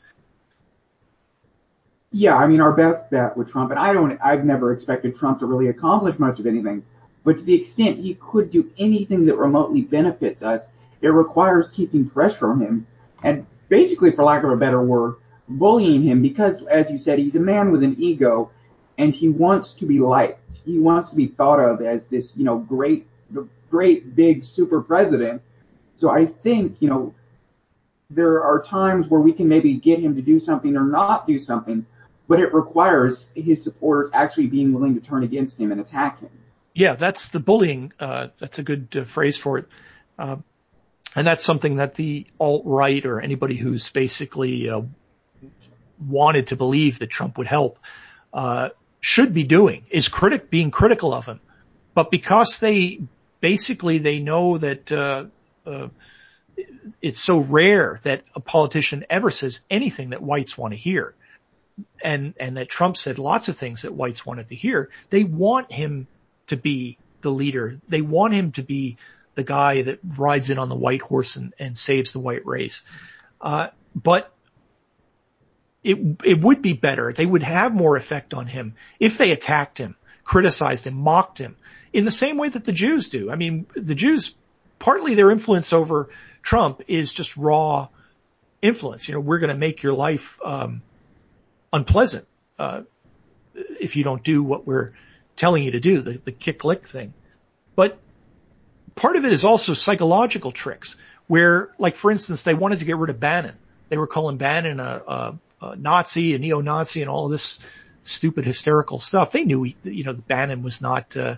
Yeah, I mean, our best bet with Trump, and I don't, I've never expected Trump to really accomplish much of anything, but to the extent he could do anything that remotely benefits us, it requires keeping pressure on him and basically, for lack of a better word, bullying him because, as you said, he's a man with an ego and he wants to be liked. He wants to be thought of as this, you know, great, the great big super president. So I think, you know, there are times where we can maybe get him to do something or not do something, but it requires his supporters actually being willing to turn against him and attack him. Yeah, that's the bullying. Uh, that's a good uh, phrase for it. Uh, and that's something that the alt-right or anybody who's basically uh, wanted to believe that Trump would help uh, should be doing, is critic being critical of him. But because they basically they know that uh, uh, it's so rare that a politician ever says anything that whites want to hear, and and that Trump said lots of things that whites wanted to hear, they want him to be the leader. They want him to be the guy that rides in on the white horse and, and saves the white race. Uh, but it, it would be better. They would have more effect on him if they attacked him, criticized him, mocked him in the same way that the Jews do. I mean, the Jews, partly their influence over Trump is just raw influence. You know, we're going to make your life, um, unpleasant, uh, if you don't do what we're telling you to do, the, the kick lick thing. But part of it is also psychological tricks where, like, for instance, they wanted to get rid of Bannon. They were calling Bannon a, a, a Nazi, a neo-Nazi, and all of this stupid hysterical stuff. They knew, he, you know, Bannon was not, uh,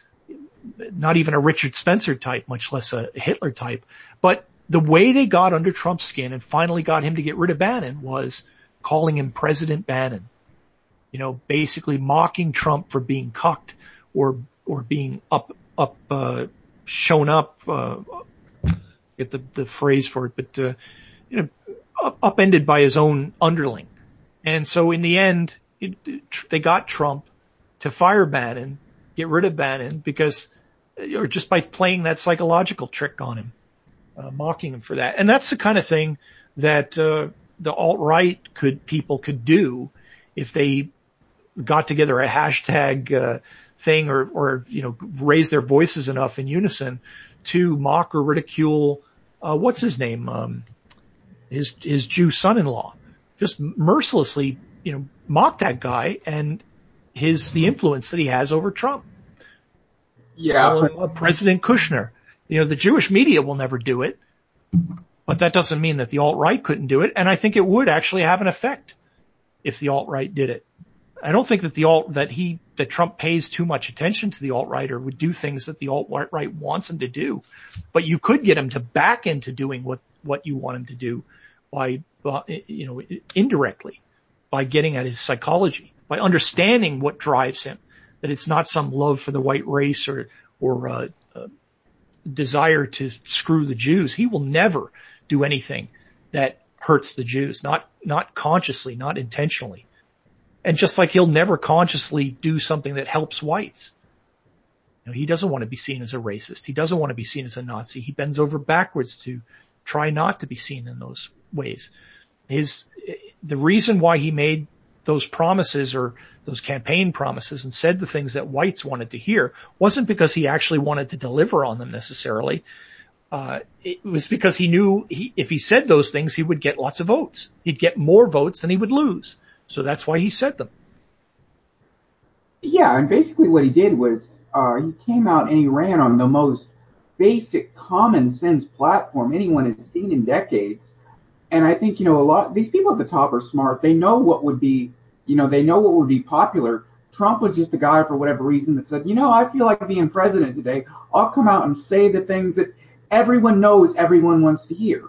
not even a Richard Spencer type, much less a Hitler type. But the way they got under Trump's skin and finally got him to get rid of Bannon was calling him President Bannon. You know, basically mocking Trump for being cucked or, or being up, up, uh, shown up, uh, get the, the phrase for it, but, uh, you know, up, upended by his own underling. And so in the end, it, it, they got Trump to fire Bannon, get rid of Bannon because, or just by playing that psychological trick on him, uh, mocking him for that. And that's the kind of thing that, uh, the alt-right could, people could do if they got together a hashtag, uh, thing or, or, you know, raise their voices enough in unison to mock or ridicule, uh, what's his name? Um, his, his Jew son-in-law. Just mercilessly, you know, mock that guy and his, the influence that he has over Trump. Yeah. Uh, President Kushner. You know, the Jewish media will never do it, but that doesn't mean that the alt-right couldn't do it. And I think it would actually have an effect. if the alt-right did it. I don't think that the alt, that he, that Trump pays too much attention to the alt-right or would do things that the alt-right wants him to do. But you could get him to back into doing what, what you want him to do by, you know, indirectly, by getting at his psychology, by understanding what drives him, that it's not some love for the white race or, or, uh, uh desire to screw the Jews. He will never do anything that hurts the Jews, not, not consciously, not intentionally. And just like he'll never consciously do something that helps whites. You know, he doesn't want to be seen as a racist. He doesn't want to be seen as a Nazi. He bends over backwards to try not to be seen in those ways. His, the reason why he made those promises or those campaign promises and said the things that whites wanted to hear wasn't because he actually wanted to deliver on them necessarily. Uh, it was because he knew he, if he said those things, he would get lots of votes. He'd get more votes than he would lose. So that's why he said them. Yeah, and basically what he did was uh, he came out and he ran on the most basic common sense platform anyone has seen in decades. And I think, you know, a lot, these people at the top are smart. They know what would be, you know, they know what would be popular. Trump was just a guy for whatever reason that said, you know, I feel like being president today. I'll come out and say the things that everyone knows everyone wants to hear.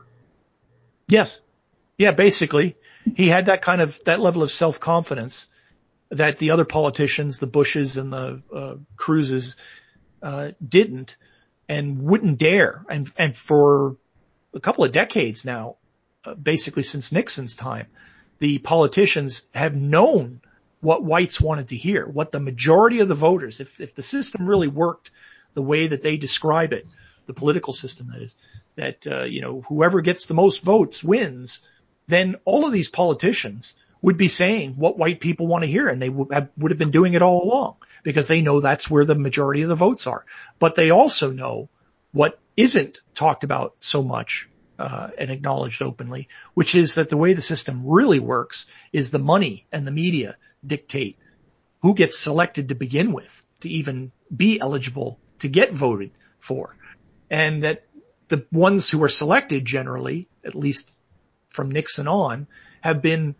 Yes. Yeah, basically. He had that kind of, that level of self-confidence that the other politicians, the Bushes and the uh, Cruzes, uh, didn't and wouldn't dare. And, and for a couple of decades now, uh, basically since Nixon's time, the politicians have known what whites wanted to hear, what the majority of the voters, if, if the system really worked the way that they describe it, the political system that is, that, uh, you know, whoever gets the most votes wins, then all of these politicians would be saying what white people want to hear, and they would have, would have been doing it all along because they know that's where the majority of the votes are. But they also know what isn't talked about so much uh, and acknowledged openly, which is that the way the system really works is the money and the media dictate who gets selected to begin with to even be eligible to get voted for. And that the ones who are selected generally, at least from Nixon on, have been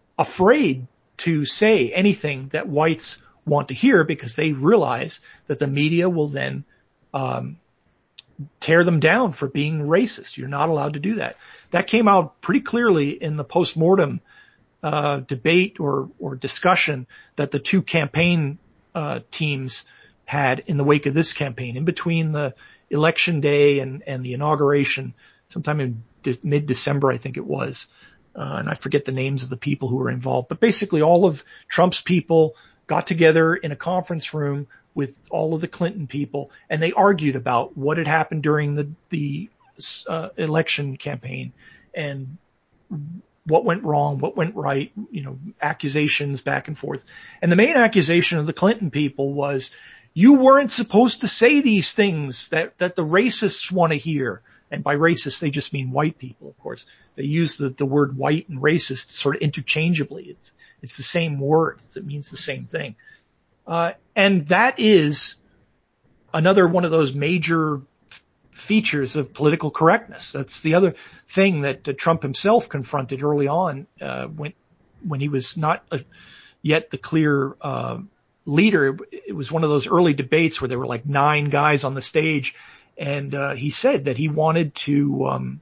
afraid to say anything that whites want to hear because they realize that the media will then um, tear them down for being racist. You're not allowed to do that. That came out pretty clearly in the postmortem uh, debate or, or discussion that the two campaign uh, teams had in the wake of this campaign, in between the election day and, and the inauguration, sometime in de- mid-December, I think it was. Uh, and I forget the names of the people who were involved, but basically all of Trump's people got together in a conference room with all of the Clinton people, and they argued about what had happened during the, the uh, election campaign and what went wrong, what went right, you know, accusations back and forth. And the main accusation of the Clinton people was, you weren't supposed to say these things that, that the racists want to hear. And by racist, they just mean white people, of course. They use the, the word white and racist sort of interchangeably. It's, it's the same word. It means the same thing. Uh, and that is another one of those major f- features of political correctness. That's the other thing that uh, Trump himself confronted early on, uh, when, when he was not a, yet the clear, uh, leader. It was one of those early debates where there were like nine guys on the stage. And, uh, he said that he wanted to, um,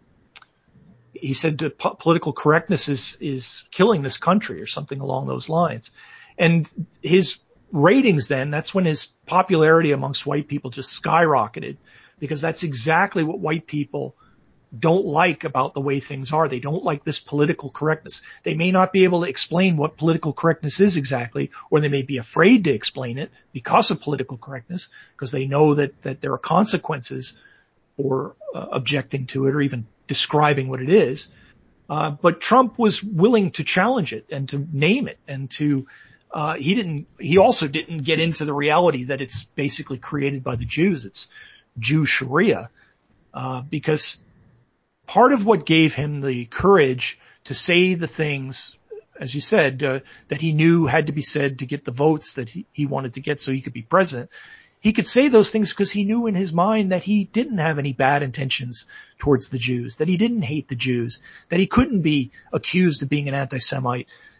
he said that po- political correctness is, is killing this country or something along those lines. And his ratings then, that's when his popularity amongst white people just skyrocketed, because that's exactly what white people don't like about the way things are. They don't like this political correctness. They may not be able to explain what political correctness is exactly, or they may be afraid to explain it because of political correctness, because they know that, that there are consequences for uh, objecting to it or even describing what it is. Uh, but Trump was willing to challenge it and to name it and to, uh, he didn't, he also didn't get into the reality that it's basically created by the Jews. It's Jew Sharia, uh, because part of what gave him the courage to say the things, as you said, uh, that he knew had to be said to get the votes that he, he wanted to get so he could be president, he could say those things because he knew in his mind that he didn't have any bad intentions towards the Jews, that he didn't hate the Jews, that he couldn't be accused of being an anti-Semite.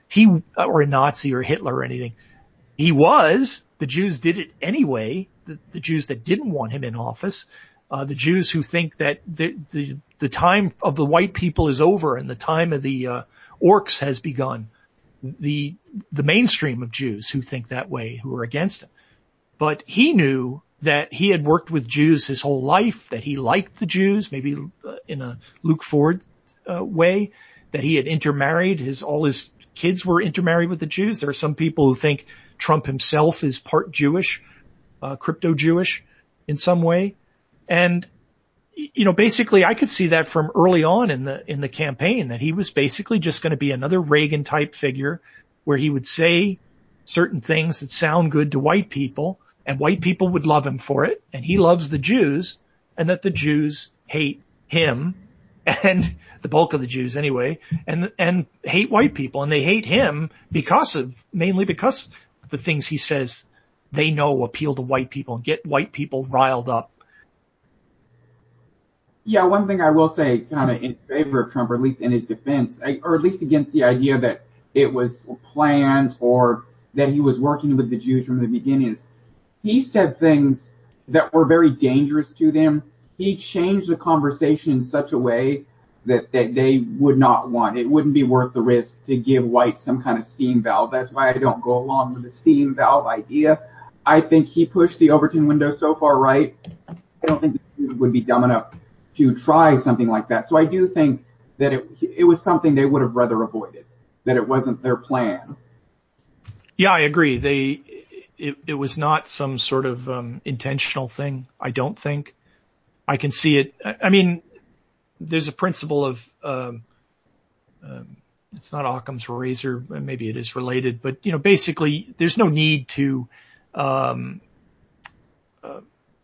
he, or a Nazi or Hitler or anything. He was. The Jews did it anyway. The, the Jews that didn't want him in office, uh, the Jews who think that the, the, the time of the white people is over and the time of the, uh, orcs has begun. The, the mainstream of Jews who think that way, who are against him. But he knew that he had worked with Jews his whole life, that he liked the Jews, maybe in a Luke Ford uh, way, that he had intermarried. His, all his kids were intermarried with the Jews. There are some people who think Trump himself is part Jewish, uh, crypto-Jewish in some way. And, you know, basically I could see that from early on in the, in the campaign, that he was basically just going to be another Reagan type figure where he would say certain things that sound good to white people, and white people would love him for it. And he loves the Jews, and that the Jews hate him, and the bulk of the Jews anyway, and, and hate white people. And they hate him because of, mainly because the things he says they know appeal to white people and get white people riled up. Yeah, one thing I will say kind of in favor of Trump, or at least in his defense, or at least against the idea that it was planned or that he was working with the Jews from the beginning, is he said things that were very dangerous to them. He changed the conversation in such a way that, that they would not want. It wouldn't be worth the risk to give whites some kind of steam valve. That's why I don't go along with the steam valve idea. I think he pushed the Overton window so far right. I don't think the Jews would be dumb enough to try something like that. So I do think that it, it was something they would have rather avoided, that it wasn't their plan. Yeah, I agree. They, it, it was not some sort of um, intentional thing, I don't think. I can see it. I, I mean, there's a principle of, um, um, it's not Occam's razor, maybe it is related, but, you know, basically there's no need to, um, uh,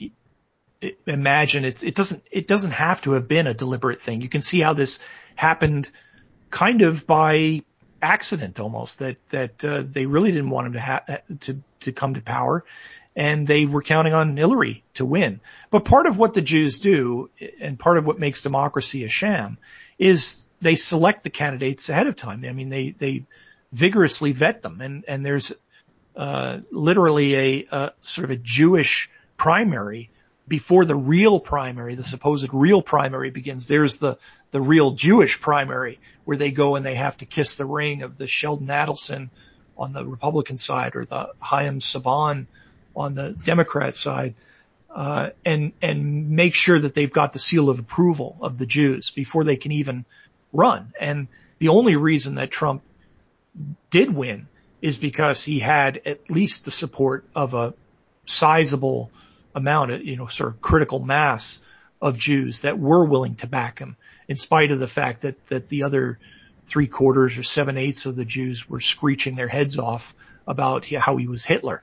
imagine it, it doesn't, it doesn't have to have been a deliberate thing. You can see how this happened kind of by accident almost, that, that, uh, they really didn't want him to have, to, to come to power, and they were counting on Hillary to win. But part of what the Jews do, and part of what makes democracy a sham, is they select the candidates ahead of time. I mean, they, they vigorously vet them, and, and there's, uh, literally a, a sort of a Jewish primary before the real primary, the supposed real primary begins. There's the, the real Jewish primary where they go and they have to kiss the ring of the Sheldon Adelson on the Republican side, or the Chaim Saban on the Democrat side, uh, and, and make sure that they've got the seal of approval of the Jews before they can even run. And the only reason that Trump did win is because he had at least the support of a sizable amount of, you know, sort of critical mass of Jews that were willing to back him, in spite of the fact that, that the other three quarters or seven eighths of the Jews were screeching their heads off about how he was Hitler.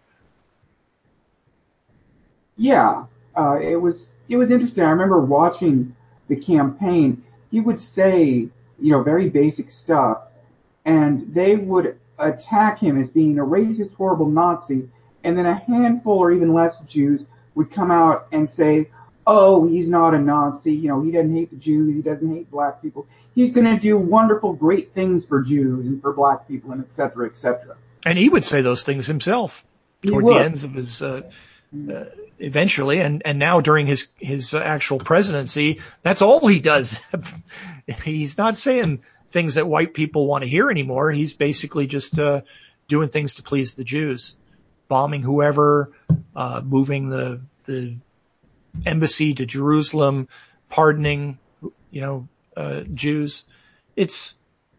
Yeah, uh, it was, it was interesting. I remember watching the campaign. He would say, you know, very basic stuff, and they would attack him as being a racist, horrible Nazi, and then a handful or even less Jews would come out and say, oh, he's not a Nazi, you know, he doesn't hate the Jews, he doesn't hate black people, he's going to do wonderful, great things for Jews and for black people, and et cetera, et cetera. And he would say those things himself toward the ends of his, uh, uh, eventually, and, and now during his, his actual presidency, that's all he does. He's not saying things that white people want to hear anymore. He's basically just, uh, doing things to please the Jews, bombing whoever, uh, moving the, the embassy to Jerusalem, pardoning, you know, uh, Jews. It's,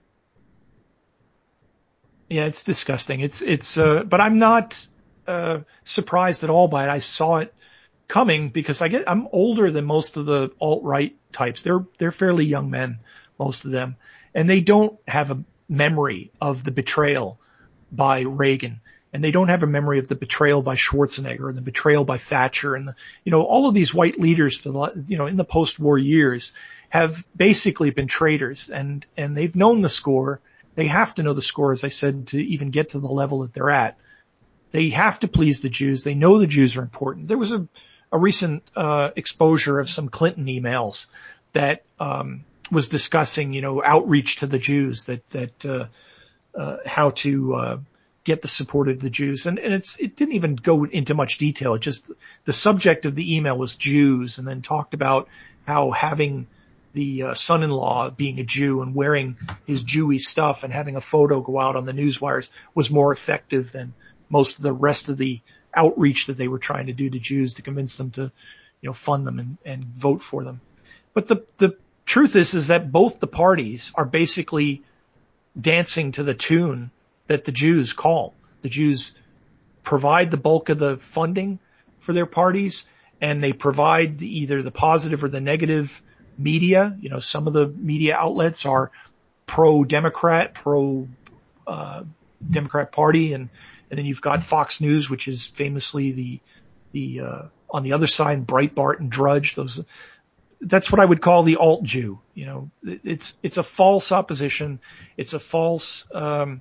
yeah, it's disgusting. It's, it's, uh, but I'm not, uh, surprised at all by it. I saw it coming because I get, I'm older than most of the alt-right types. They're, they're fairly young men, most of them, and they don't have a memory of the betrayal by Reagan. And they don't have a memory of the betrayal by Schwarzenegger and the betrayal by Thatcher, and the, you know, all of these white leaders for the, you know, in the post-war years have basically been traitors, and, and they've known the score. They have to know the score, as I said, to even get to the level that they're at. They have to please the Jews. They know the Jews are important. There was a, a recent, uh, exposure of some Clinton emails that, um, was discussing, you know, outreach to the Jews, that, that, uh, uh, how to uh, get the support of the Jews. And, and it's it didn't even go into much detail. It just the subject of the email was Jews, and then talked about how having the uh, son-in-law being a Jew and wearing his Jewy stuff and having a photo go out on the news wires was more effective than most of the rest of the outreach that they were trying to do to Jews to convince them to, you know, fund them and, and vote for them. But the, the truth is, is that both the parties are basically dancing to the tune that the Jews call. The Jews provide the bulk of the funding for their parties, and they provide the, either the positive or the negative media. You know, some of the media outlets are pro-Democrat, pro, uh, Democrat Party, and, and then you've got Fox News, which is famously the, the, uh, on the other side, Breitbart and Drudge. Those, that's what I would call the alt-Jew. You know, it's, it's a false opposition. It's a false, um,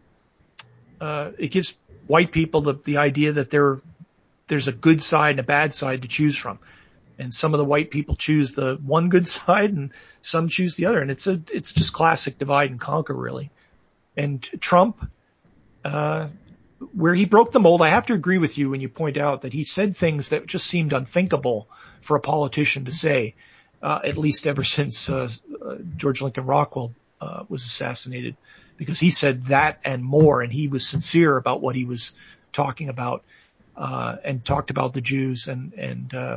uh, it gives white people the, the idea that there, there's a good side and a bad side to choose from. And some of the white people choose the one good side and some choose the other. And it's a, it's just classic divide and conquer, really. And Trump, uh, where he broke the mold, I have to agree with you when you point out that he said things that just seemed unthinkable for a politician to say, uh, at least ever since, uh, uh George Lincoln Rockwell, uh, was assassinated, because he said that and more. And he was sincere about what he was talking about, uh, and talked about the Jews and, and, uh,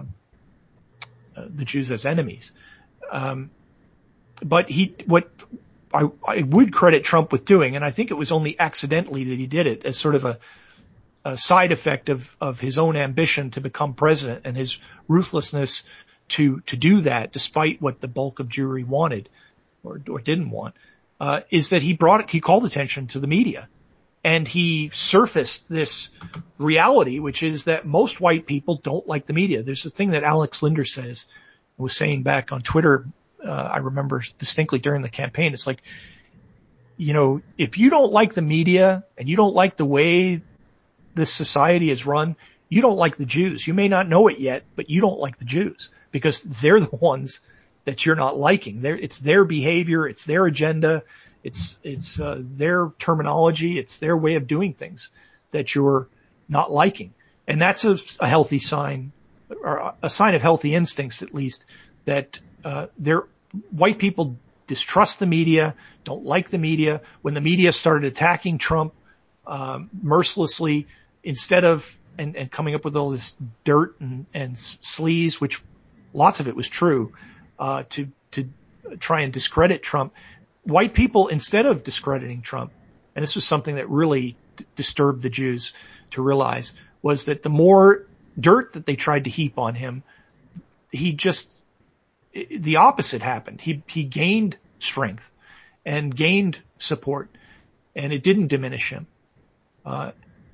Uh, the Jews as enemies. Um, but he, what I, I would credit Trump with doing, and I think it was only accidentally that he did it as sort of a, a side effect of, of his own ambition to become president and his ruthlessness to, to do that despite what the bulk of Jewry wanted or, or didn't want, uh, is that he brought it, he called attention to the media. And he surfaced this reality, which is that most white people don't like the media. There's a thing that Alex Linder says, was saying back on Twitter, uh, I remember distinctly during the campaign. It's like, you know, if you don't like the media and you don't like the way this society is run, you don't like the Jews. You may not know it yet, but you don't like the Jews because they're the ones that you're not liking. They're, it's their behavior. It's their agenda. It's, it's, uh, their terminology. It's their way of doing things that you're not liking. And that's a, a healthy sign, or a sign of healthy instincts, at least, that, uh, they're, white people distrust the media, don't like the media. When the media started attacking Trump, um, mercilessly, instead of, and, and coming up with all this dirt and, and sleaze, which lots of it was true, uh, to, to try and discredit Trump, white people, instead of discrediting Trump, and this was something that really d- disturbed the Jews to realize, was that the more dirt that they tried to heap on him, he just, the opposite happened. He, he gained strength and gained support, and it didn't diminish him. Uh,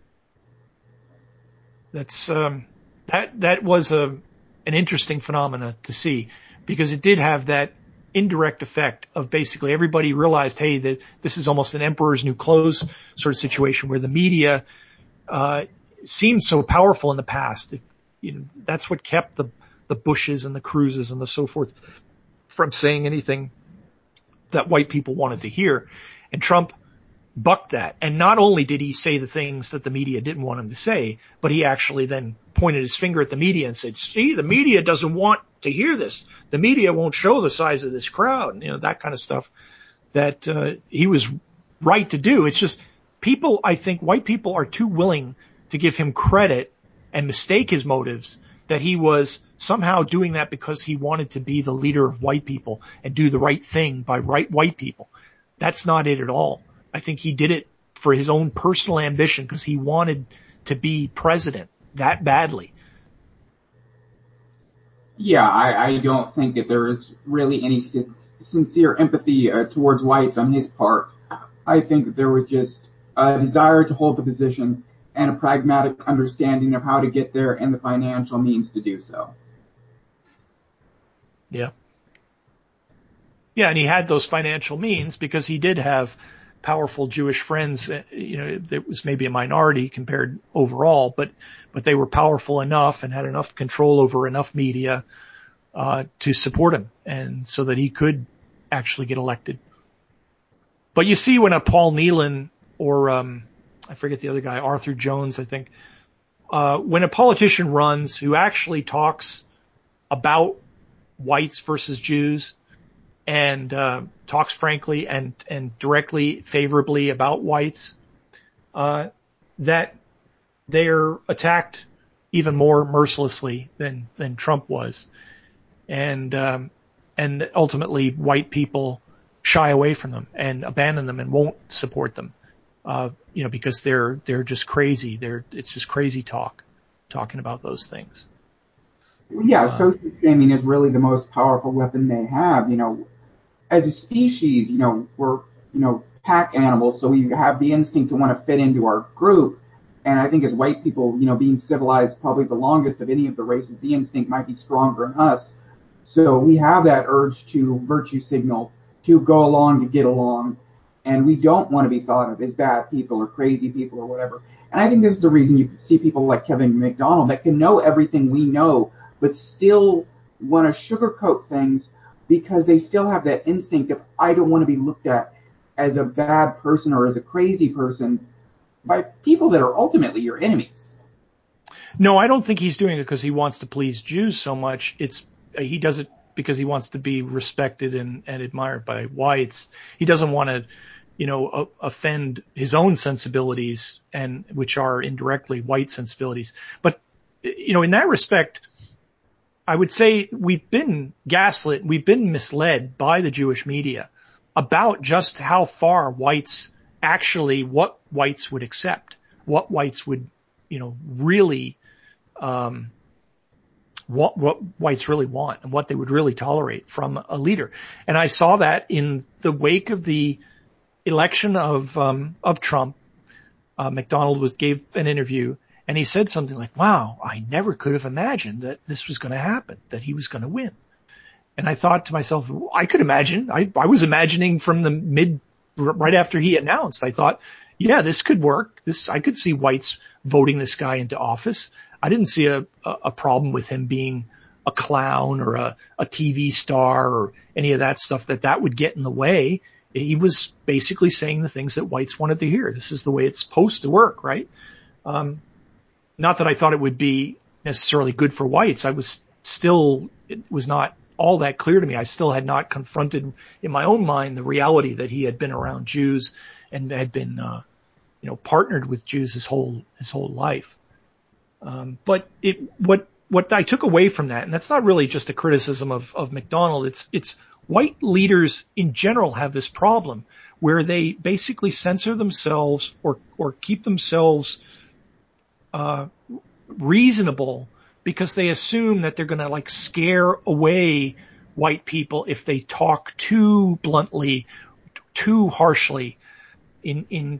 that's, um, that, that was a, an interesting phenomena to see, because it did have that indirect effect of basically everybody realized, hey, that this is almost an emperor's new clothes sort of situation where the media, uh, seemed so powerful in the past. If, you know, that's what kept the, the Bushes and the Cruzes and the so forth from saying anything that white people wanted to hear. And Trump bucked that. And not only did he say the things that the media didn't want him to say, but he actually then pointed his finger at the media and said, see, the media doesn't want to hear this. The media won't show the size of this crowd, and, you know, that kind of stuff that, uh, he was right to do. It's just people, I think white people are too willing to give him credit and mistake his motives, that he was somehow doing that because he wanted to be the leader of white people and do the right thing by right white people. That's not it at all. I think he did it for his own personal ambition because he wanted to be president that badly. Yeah, I, I don't think that there is really any sincere empathy uh, towards whites on his part. I think that there was just a desire to hold the position and a pragmatic understanding of how to get there and the financial means to do so. Yeah. Yeah, and he had those financial means because he did have powerful Jewish friends. You know, it was maybe a minority compared overall, but, but they were powerful enough and had enough control over enough media, uh, to support him, and so that he could actually get elected. But you see, when a Paul Nehlen or um, I forget the other guy, Arthur Jones, I think. Uh, when a politician runs who actually talks about whites versus Jews and uh, talks frankly and and directly favorably about whites, uh, that they're attacked even more mercilessly than than Trump was, and um, and ultimately white people shy away from them and abandon them and won't support them, uh, you know, because they're they're just crazy. They're it's just crazy talk, talking about those things. Yeah, social shaming is really the most powerful weapon they have. You know, as a species, you know, we're, you know, pack animals, so we have the instinct to want to fit into our group. And I think as white people, you know, being civilized probably the longest of any of the races, the instinct might be stronger in us. So we have that urge to virtue signal, to go along, to get along. And we don't want to be thought of as bad people or crazy people or whatever. And I think this is the reason you see people like Kevin McDonald that can know everything we know, but still want to sugarcoat things because they still have that instinct of, I don't want to be looked at as a bad person or as a crazy person by people that are ultimately your enemies. No, I don't think he's doing it because he wants to please Jews so much. It's he does it because he wants to be respected and, and admired by whites. He doesn't want to, you know, uh, offend his own sensibilities, and which are indirectly white sensibilities. But, you know, in that respect, I would say we've been gaslit, we've been misled by the Jewish media about just how far whites actually, what whites would accept, what whites would, you know, really, um, what, what whites really want and what they would really tolerate from a leader. And I saw that in the wake of the election of, um, of Trump. Uh, McDonald was, gave an interview and he said something like, wow, I never could have imagined that this was going to happen, that he was going to win. And I thought to myself, I could imagine, I, I was imagining from the mid, right after he announced, I thought, yeah, this could work. This, I could see whites voting this guy into office. I didn't see a, a, a problem with him being a clown or a, a T V star or any of that stuff, that that would get in the way. He was basically saying the things that whites wanted to hear. This is the way it's supposed to work, right? Um, not that I thought it would be necessarily good for whites. I was still, it was not all that clear to me. I still had not confronted in my own mind the reality that he had been around Jews and had been, uh, you know, partnered with Jews his whole, his whole life. Um, but it, what, what I took away from that, and that's not really just a criticism of, of McDonald, it's, it's white leaders in general have this problem where they basically censor themselves or, or keep themselves, uh, reasonable because they assume that they're going to like scare away white people if they talk too bluntly, too harshly, in, in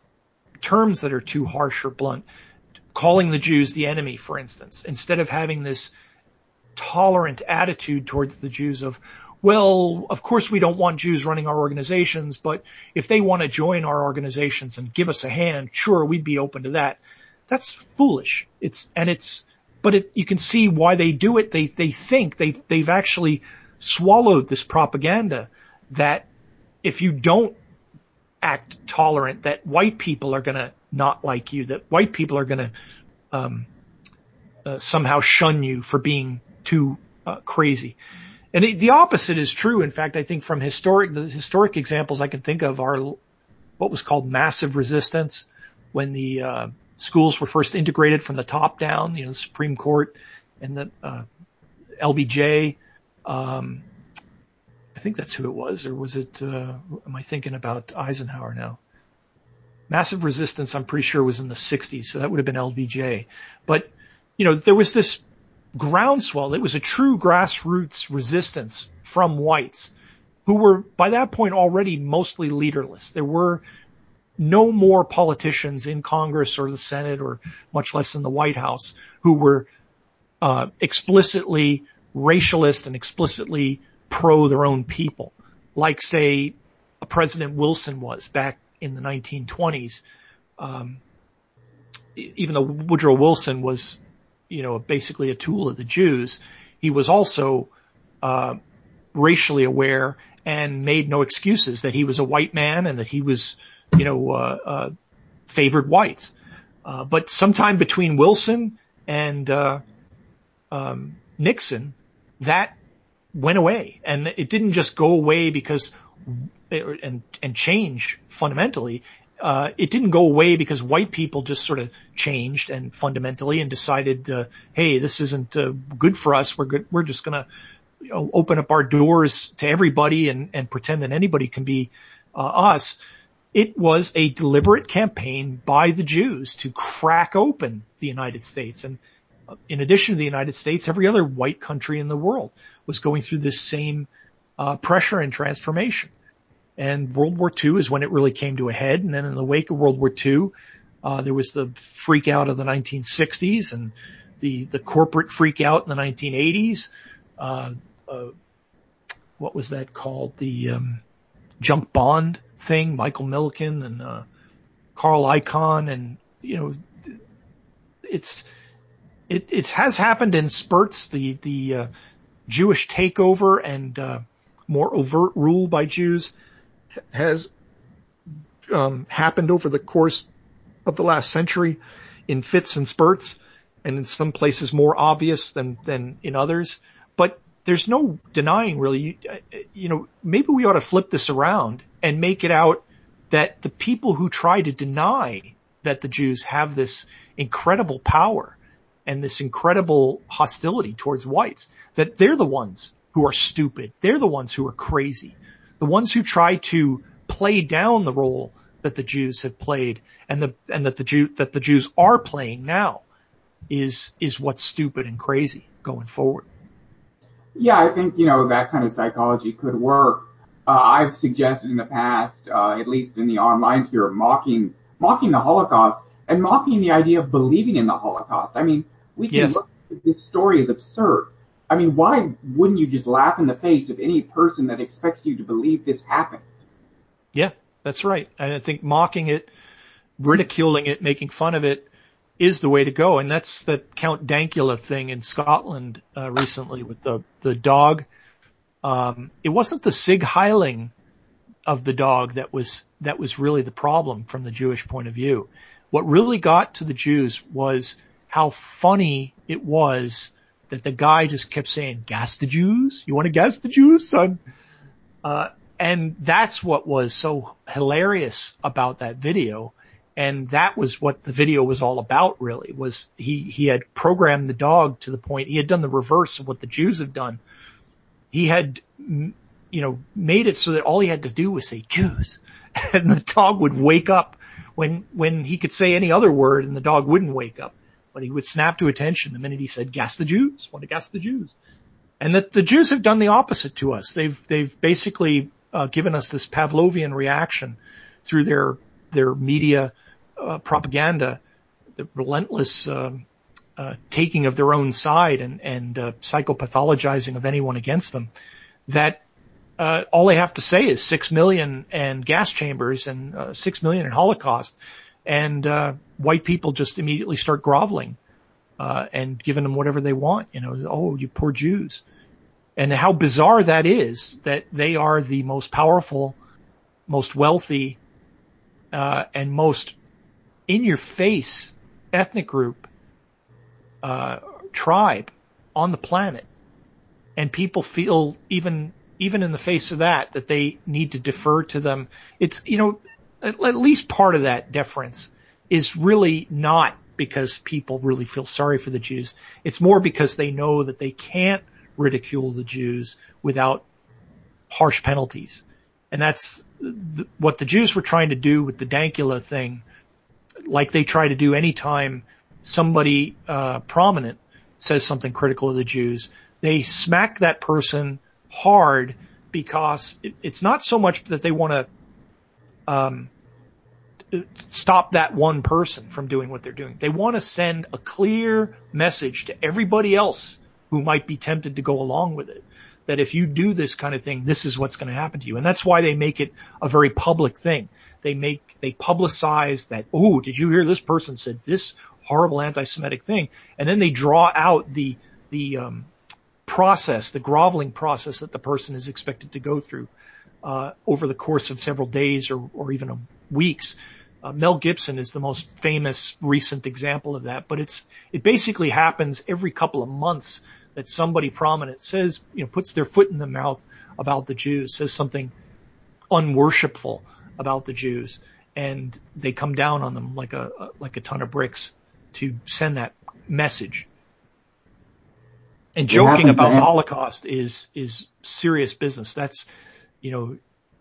terms that are too harsh or blunt, calling the Jews the enemy, for instance, instead of having this tolerant attitude towards the Jews of, well, of course we don't want Jews running our organizations, but if they want to join our organizations and give us a hand, sure, we'd be open to that. That's foolish. It's, and it's, but it, you can see why they do it. They, they think they've, they've actually swallowed this propaganda that if you don't act tolerant, that white people are going to not like you, that white people are going to, um, uh, somehow shun you for being too uh, crazy. And it, the opposite is true. In fact, I think from historic, the historic examples I can think of are what was called massive resistance when the, uh, schools were first integrated from the top down, you know, the Supreme Court and the, uh, L B J. Um, I think that's who it was, or was it, uh, am I thinking about Eisenhower now? Massive resistance, I'm pretty sure, was in the sixties, so that would have been L B J. But, you know, there was this groundswell. It was a true grassroots resistance from whites who were, by that point, already mostly leaderless. There were no more politicians in Congress or the Senate, or much less in the White House, who were uh, explicitly racialist and explicitly pro their own people, like, say, a President Wilson was back in the nineteen twenties. Um, even though Woodrow Wilson was, you know, basically a tool of the Jews, he was also uh, racially aware and made no excuses that he was a white man and that he was you know, uh, uh, favored whites. Uh, but sometime between Wilson and, uh, um, Nixon, that went away. And it didn't just go away because, it, and, and change fundamentally. Uh, it didn't go away because white people just sort of changed and fundamentally and decided, uh, hey, this isn't uh, good for us. We're good. We're just going to, you know, open up our doors to everybody and, and pretend that anybody can be uh, us. It was a deliberate campaign by the Jews to crack open the United States. And in addition to the United States, every other white country in the world was going through this same uh, pressure and transformation. And World War Two is when it really came to a head. And then in the wake of World War Two, uh, there was the freak out of the nineteen sixties and the, the corporate freak out in the nineteen eighties. Uh, uh, what was that called? The, um, junk bond thing, Michael Milliken and, uh, Carl Icahn. And, you know, it's, it, it has happened in spurts. The, the, uh, Jewish takeover and, uh, more overt rule by Jews has, um, happened over the course of the last century in fits and spurts, and in some places more obvious than, than in others. But there's no denying really, you, you know, maybe we ought to flip this around and make it out that the people who try to deny that the Jews have this incredible power and this incredible hostility towards whites, that they're the ones who are stupid. They're the ones who are crazy. The ones who try to play down the role that the Jews have played and the, and that the Jew, that the Jews are playing now is, is what's stupid and crazy going forward. Yeah, I think, you know, that kind of psychology could work. Uh, I've suggested in the past, uh, at least in the online sphere, mocking, mocking the Holocaust and mocking the idea of believing in the Holocaust. I mean, we can Yes. look at this story as absurd. I mean, why wouldn't you just laugh in the face of any person that expects you to believe this happened? Yeah, that's right. And I think mocking it, ridiculing it, making fun of it is the way to go. And that's that Count Dankula thing in Scotland uh, recently with the, the dog. Um, it wasn't the Sig Heiling of the dog that was, that was really the problem from the Jewish point of view. What really got to the Jews was how funny it was that the guy just kept saying, gas the Jews? You want to gas the Jews, son? Uh, and that's what was so hilarious about that video. And that was what the video was all about, really, was he, he had programmed the dog to the point, he had done the reverse of what the Jews have done. He had, you know, made it so that all he had to do was say Jews. And the dog would wake up when, when he could say any other word and the dog wouldn't wake up. But he would snap to attention the minute he said, gas the Jews, want to gas the Jews. And that the Jews have done the opposite to us. They've, they've basically, uh, given us this Pavlovian reaction through their, their media, uh, propaganda, the relentless, um, uh, taking of their own side and, and, uh, psychopathologizing of anyone against them, that, uh, all they have to say is six million and gas chambers and, uh, six million in Holocaust. And, uh, white people just immediately start groveling, uh, and giving them whatever they want, you know, oh, you poor Jews. And how bizarre that is that they are the most powerful, most wealthy, uh, and most in your face ethnic group, uh, tribe on the planet. And people feel even, even in the face of that, that they need to defer to them. It's, you know, at, at least part of that deference is really not because people really feel sorry for the Jews. It's more because they know that they can't ridicule the Jews without harsh penalties. And that's the, what the Jews were trying to do with the Dankula thing, like they try to do anytime somebody uh prominent says something critical of the Jews. They smack that person hard because it, it's not so much that they want to um stop that one person from doing what they're doing. They want to send a clear message to everybody else who might be tempted to go along with it, that if you do this kind of thing, this is what's going to happen to you. And that's why they make it a very public thing. They make, they publicize that, oh, did you hear this person said this horrible anti-Semitic thing? And then they draw out the, the, um, process, the groveling process that the person is expected to go through uh, over the course of several days or, or even a, weeks. Uh, Mel Gibson is the most famous recent example of that, but it's it basically happens every couple of months that somebody prominent says, you know, puts their foot in the mouth about the Jews, says something unworshipful about the Jews, and they come down on them like a, a like a ton of bricks to send that message. And joking about the Holocaust is is serious business. That's, you know,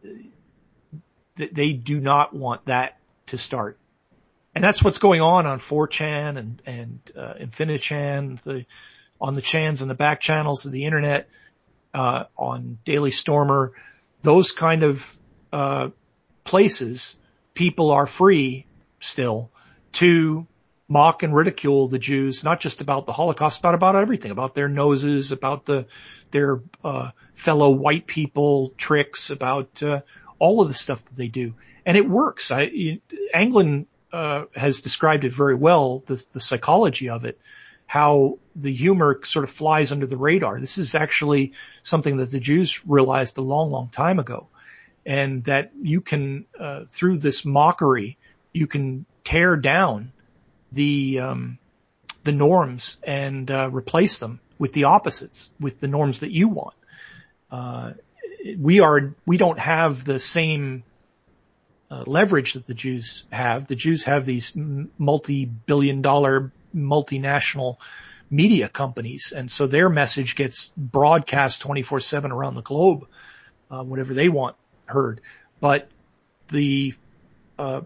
they do not want that to start. And that's what's going on on four chan and, and, uh, Infinity-chan, the, on the chans and the back channels of the internet, uh, on Daily Stormer, those kind of, uh, places, people are free still to mock and ridicule the Jews, not just about the Holocaust, but about everything, about their noses, about the, their, uh, fellow white people tricks, about, uh, all of the stuff that they do. And it works. I, you, Anglin, uh, has described it very well, the, the psychology of it, how the humor sort of flies under the radar. This is actually something that the Jews realized a long, long time ago. And that you can, uh, through this mockery, you can tear down the, um, the norms and, uh, replace them with the opposites, with the norms that you want. Uh, we are, we don't have the same, uh, leverage that the Jews have. The Jews have these multi-billion dollar multinational media companies. And so their message gets broadcast twenty-four seven around the globe, uh, whatever they want heard. But the, uh,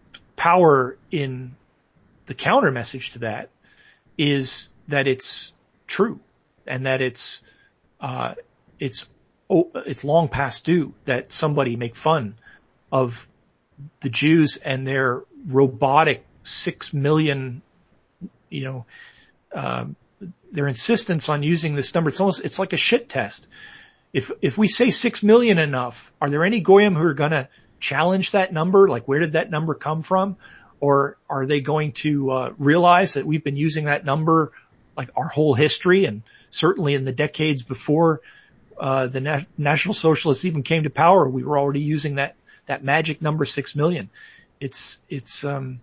power in the counter message to that is that it's true and that it's, uh, it's, oh, it's long past due that somebody make fun of the Jews and their robotic six million, you know, um, their insistence on using this number. It's almost, it's like a shit test. If, if we say six million enough, are there any goyim who are going to challenge that number? Like, where did that number come from? Or are they going to, uh, realize that we've been using that number like our whole history, and certainly in the decades before, uh, the Na- National Socialists even came to power, we were already using that, that magic number six million. It's, it's, um,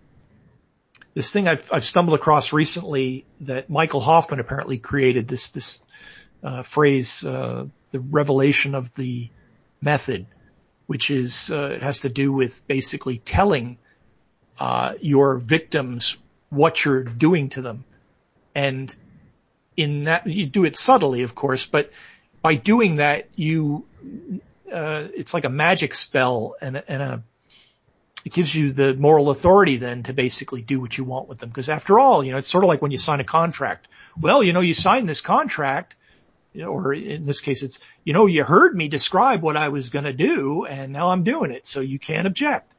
this thing I've, I've stumbled across recently that Michael Hoffman apparently created, this, this, uh, phrase, uh, the revelation of the method, which is, uh, it has to do with basically telling, uh, your victims what you're doing to them. And in that, you do it subtly, of course, but by doing that, you, uh, it's like a magic spell and, and a, it gives you the moral authority then to basically do what you want with them. Because after all, you know, it's sort of like when you sign a contract. Well, you know, you signed this contract, you know, or in this case, it's, you know, you heard me describe what I was going to do and now I'm doing it. So you can't object.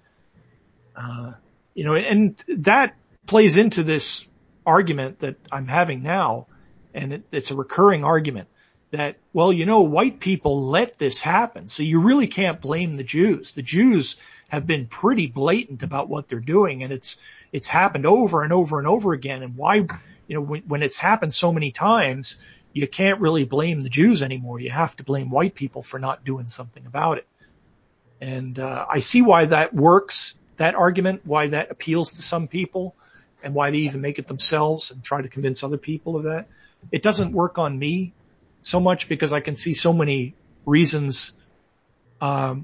Uh, you know, and that plays into this argument that I'm having now. And it, it's a recurring argument that, well, you know, white people let this happen. So you really can't blame the Jews. The Jews have been pretty blatant about what they're doing, and it's, it's happened over and over and over again. And why, you know, when, when it's happened so many times, you can't really blame the Jews anymore. You have to blame white people for not doing something about it. And, uh, I see why that works, that argument, why that appeals to some people and why they even make it themselves and try to convince other people of that. It doesn't work on me so much because I can see so many reasons, um,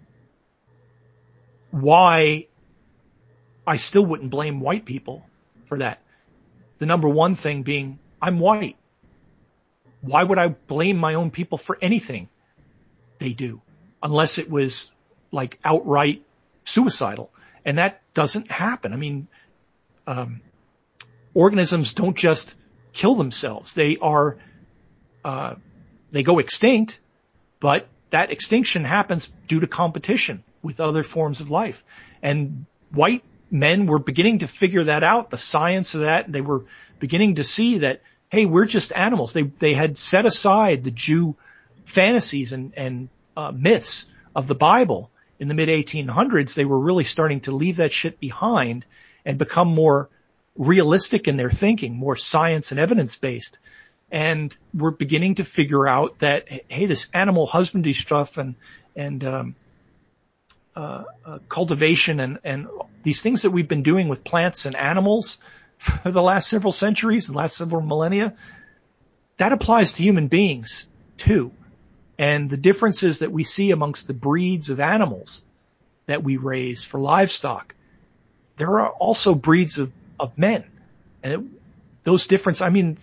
why I still wouldn't blame white people for that. The number one thing being, I'm white. Why would I blame my own people for anything they do? Unless it was like outright suicidal. And that doesn't happen. I mean, um, organisms don't just kill themselves. They are, uh, they go extinct, but that extinction happens due to competition with other forms of life. And white men were beginning to figure that out, the science of that. They were beginning to see that, hey, we're just animals. They, they had set aside the Jew fantasies and, and, uh, myths of the Bible in the mid eighteen hundreds. They were really starting to leave that shit behind and become more realistic in their thinking, more science and evidence based. And we're beginning to figure out that, hey, this animal husbandry stuff and, and, um, uh, uh, cultivation and, and these things that we've been doing with plants and animals for the last several centuries and last several millennia, that applies to human beings too. And the differences that we see amongst the breeds of animals that we raise for livestock, there are also breeds of, of men. And it, those differences, I mean,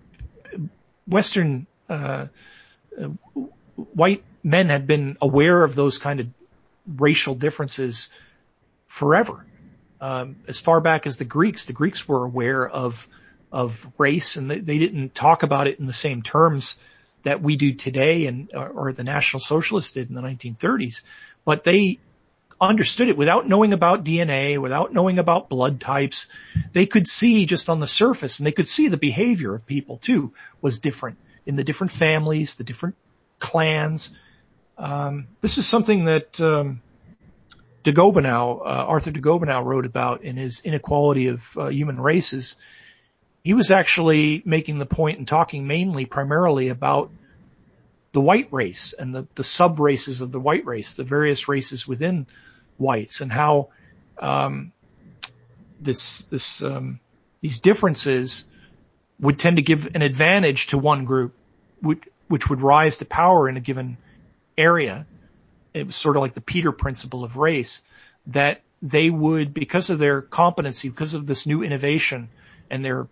Western uh, uh, white men have been aware of those kind of racial differences forever. Um, as far back as the Greeks, the Greeks were aware of of race, and they, they didn't talk about it in the same terms that we do today, and or, or the National Socialists did in the nineteen thirties. But they understood it without knowing about D N A, without knowing about blood types. They could see just on the surface, and they could see the behavior of people too was different in the different families, the different clans. Um, this is something that um, de Gobineau, uh, Arthur de Gobineau wrote about in his Inequality of uh, Human Races. He was actually making the point and talking mainly, primarily about the white race and the, the sub-races of the white race, the various races within whites, and how um, this this um, these differences would tend to give an advantage to one group, which, which would rise to power in a given area. It was sort of like the Peter principle of race, that they would, because of their competency, because of this new innovation and their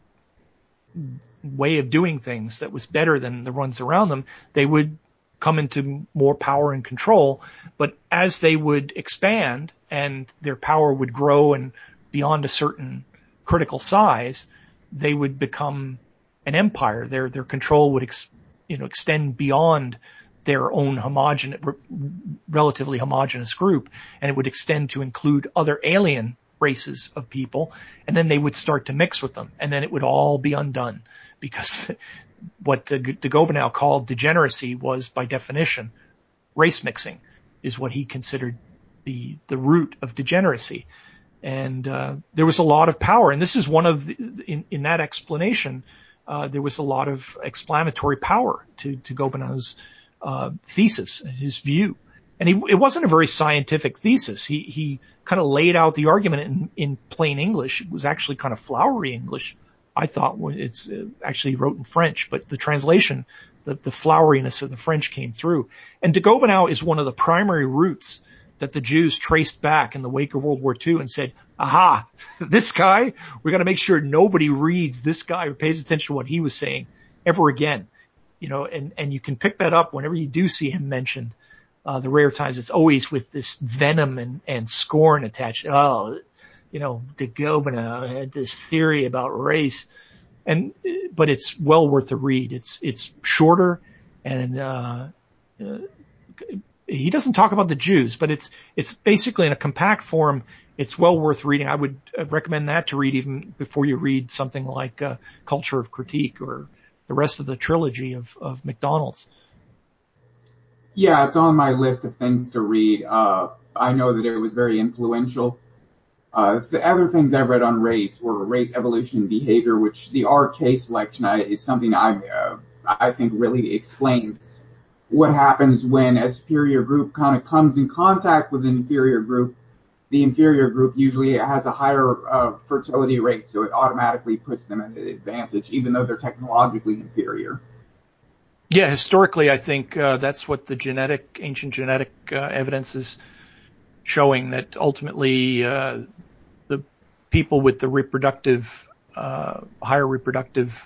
way of doing things that was better than the ones around them, they would come into more power and control. But as they would expand and their power would grow and beyond a certain critical size, they would become an empire. Their their control would ex, you know extend beyond their own homogeneous, relatively homogeneous group, and it would extend to include other alien races of people, and then they would start to mix with them, and then it would all be undone, because what de Gobineau called degeneracy was, by definition, race mixing is what he considered the the root of degeneracy. And uh, there was a lot of power, and this is one of the, in in that explanation, uh, there was a lot of explanatory power to to Gobineau's uh, thesis and his view. And he, it wasn't a very scientific thesis. He, he kind of laid out the argument in, in plain English. It was actually kind of flowery English, I thought. It's uh, actually wrote in French, but the translation, the, the floweriness of the French came through. And de Gobineau is one of the primary roots that the Jews traced back in the wake of World War Two and said, aha, this guy, we got to make sure nobody reads this guy or pays attention to what he was saying ever again. You know, and, and you can pick that up whenever you do see him mentioned. Uh, the rare times, it's always with this venom and, and scorn attached. Oh, you know, de Gobineau had this theory about race, and but it's well worth a read. It's it's shorter, and uh, uh, he doesn't talk about the Jews, but it's it's basically in a compact form. It's well worth reading. I would recommend that to read even before you read something like uh, Culture of Critique or the rest of the trilogy of of MacDonald's. Yeah, it's on my list of things to read. Uh, I know that it was very influential. Uh, the other things I've read on race were Race, Evolution, and Behavior, which the R K selection is something I, uh, I think really explains what happens when a superior group kind of comes in contact with an inferior group. The inferior group usually has a higher uh, fertility rate, so it automatically puts them at an advantage, even though they're technologically inferior. Yeah, historically, I think uh, that's what the genetic, ancient genetic uh, evidence is showing, that ultimately uh, the people with the reproductive, uh, higher reproductive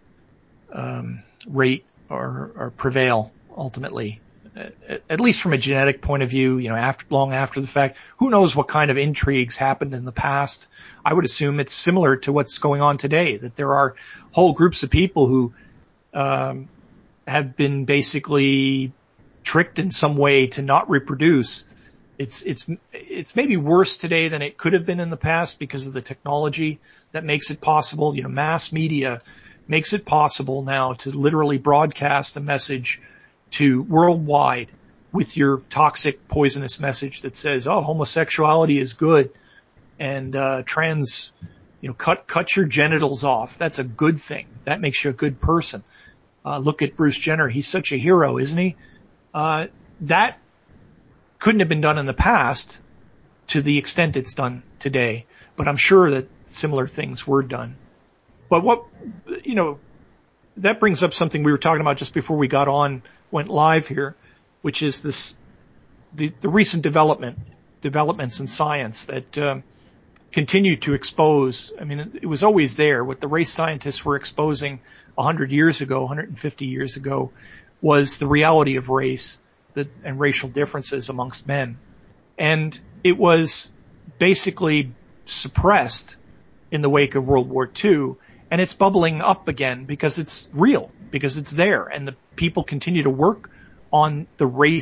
um, rate are, are prevail ultimately, at, at least from a genetic point of view. You know, after long after the fact, who knows what kind of intrigues happened in the past? I would assume it's similar to what's going on today, that there are whole groups of people who um, have been basically tricked in some way to not reproduce. It's, it's, it's maybe worse today than it could have been in the past because of the technology that makes it possible. You know, mass media makes it possible now to literally broadcast a message to worldwide with your toxic, poisonous message that says, oh, homosexuality is good, and, uh, trans, you know, cut, cut your genitals off. That's a good thing. That makes you a good person. Uh, look at Bruce Jenner. He's such a hero, isn't he? Uh, that couldn't have been done in the past to the extent it's done today, but I'm sure that similar things were done. But what, you know, that brings up something we were talking about just before we got on, went live here, which is this, the, the recent development, developments in science that, um, continue to expose. I mean, it, it was always there. What the race scientists were exposing one hundred years ago, one hundred fifty years ago, was the reality of race the, and racial differences amongst men. And it was basically suppressed in the wake of World War Two, and it's bubbling up again because it's real, because it's there, and the people continue to work on the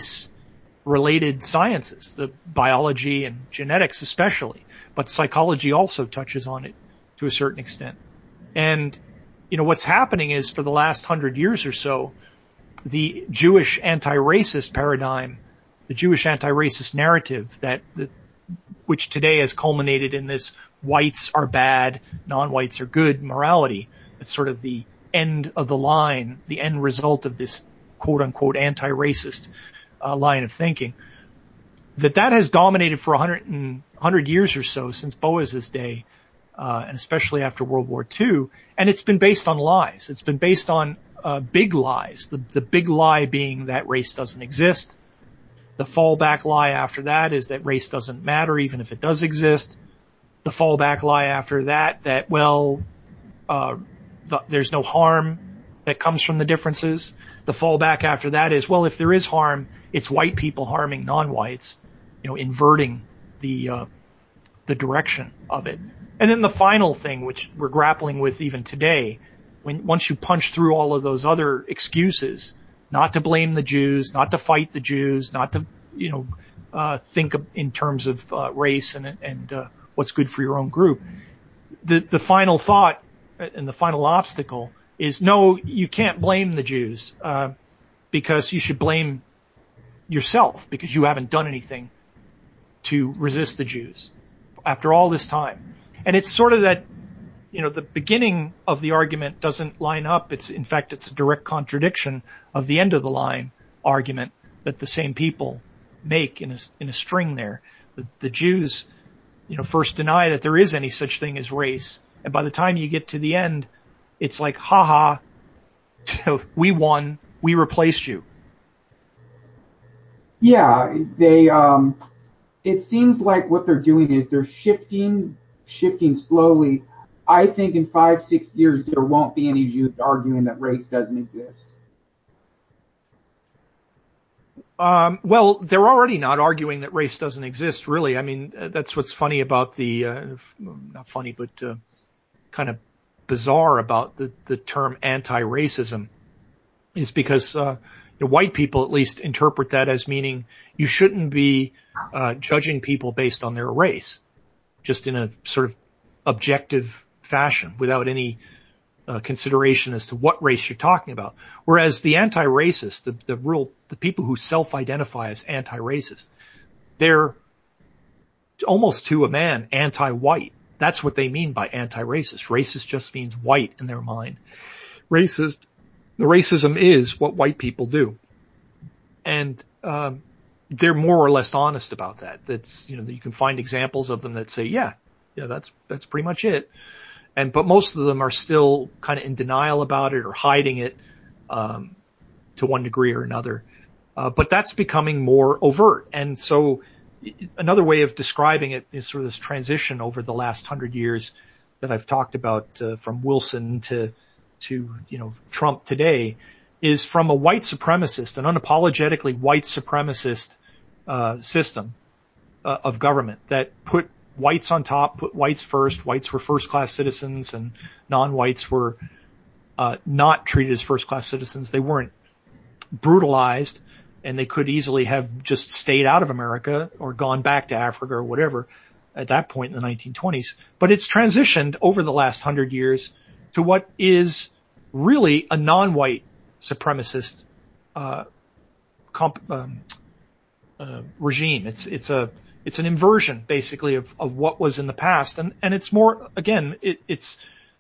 race-related sciences, the biology and genetics especially, but psychology also touches on it to a certain extent. And, you know, what's happening is for the last hundred years or so, the Jewish anti-racist paradigm, the Jewish anti-racist narrative that, that which today has culminated in this whites are bad, non-whites are good morality. It's sort of the end of the line, the end result of this quote-unquote anti-racist uh, line of thinking. That that has dominated for one hundred, one hundred years or so since Boas's day, uh, and especially after World War Two. And it's been based on lies. It's been based on uh, big lies. The, the big lie being that race doesn't exist. The fallback lie after that is that race doesn't matter even if it does exist. The fallback lie after that, that, well, uh, the, there's no harm that comes from the differences. The fallback after that is, well, if there is harm, it's white people harming non-whites, you know, inverting the, uh, the direction of it. And then the final thing, which we're grappling with even today, when, once you punch through all of those other excuses, not to blame the Jews, not to fight the Jews, not to, you know, uh, think in terms of, uh, race and, and, uh, what's good for your own group. The, the final thought and the final obstacle is, no, you can't blame the Jews, uh, because you should blame yourself because you haven't done anything to resist the Jews after all this time. And it's sort of that, you know, the beginning of the argument doesn't line up. It's, in fact, it's a direct contradiction of the end of the line argument that the same people make in a, in a string there. The, the Jews, you know, first deny that there is any such thing as race. And by the time you get to the end, it's like, ha ha, we won, we replaced you. Yeah, they, um, it seems like what they're doing is they're shifting, shifting slowly. I think in five, six years, there won't be any Jews arguing that race doesn't exist. Um, well, they're already not arguing that race doesn't exist, really. I mean, that's what's funny about the, uh, not funny, but, uh, kind of bizarre about the, the term anti-racism is because, uh, you know, white people at least interpret that as meaning you shouldn't be, uh, judging people based on their race, just in a sort of objective fashion without any, Uh, consideration as to what race you're talking about. Whereas the anti-racist, the, the real, the people who self-identify as anti-racist, they're almost to a man anti-white. That's what they mean by anti-racist. Racist just means white in their mind. Racist, the racism is what white people do. And, um, they're more or less honest about that. That's, you know, you can find examples of them that say, yeah, yeah, that's, that's pretty much it. And, but most of them are still kind of in denial about it or hiding it, um, to one degree or another. Uh, but that's becoming more overt. And so another way of describing it is sort of this transition over the last hundred years that I've talked about, uh, from Wilson to, to, you know, Trump today is from a white supremacist, an unapologetically white supremacist, uh, system, uh, of government that put whites on top, put whites first. Whites were first-class citizens, and non-whites were uh, not treated as first-class citizens. They weren't brutalized, and they could easily have just stayed out of America or gone back to Africa or whatever at that point in the nineteen twenties. But it's transitioned over the last hundred years to what is really a non-white supremacist uh, comp, um, uh, regime. It's it's a It's an inversion, basically, of, of what was in the past. And, and it's more, again, it, it's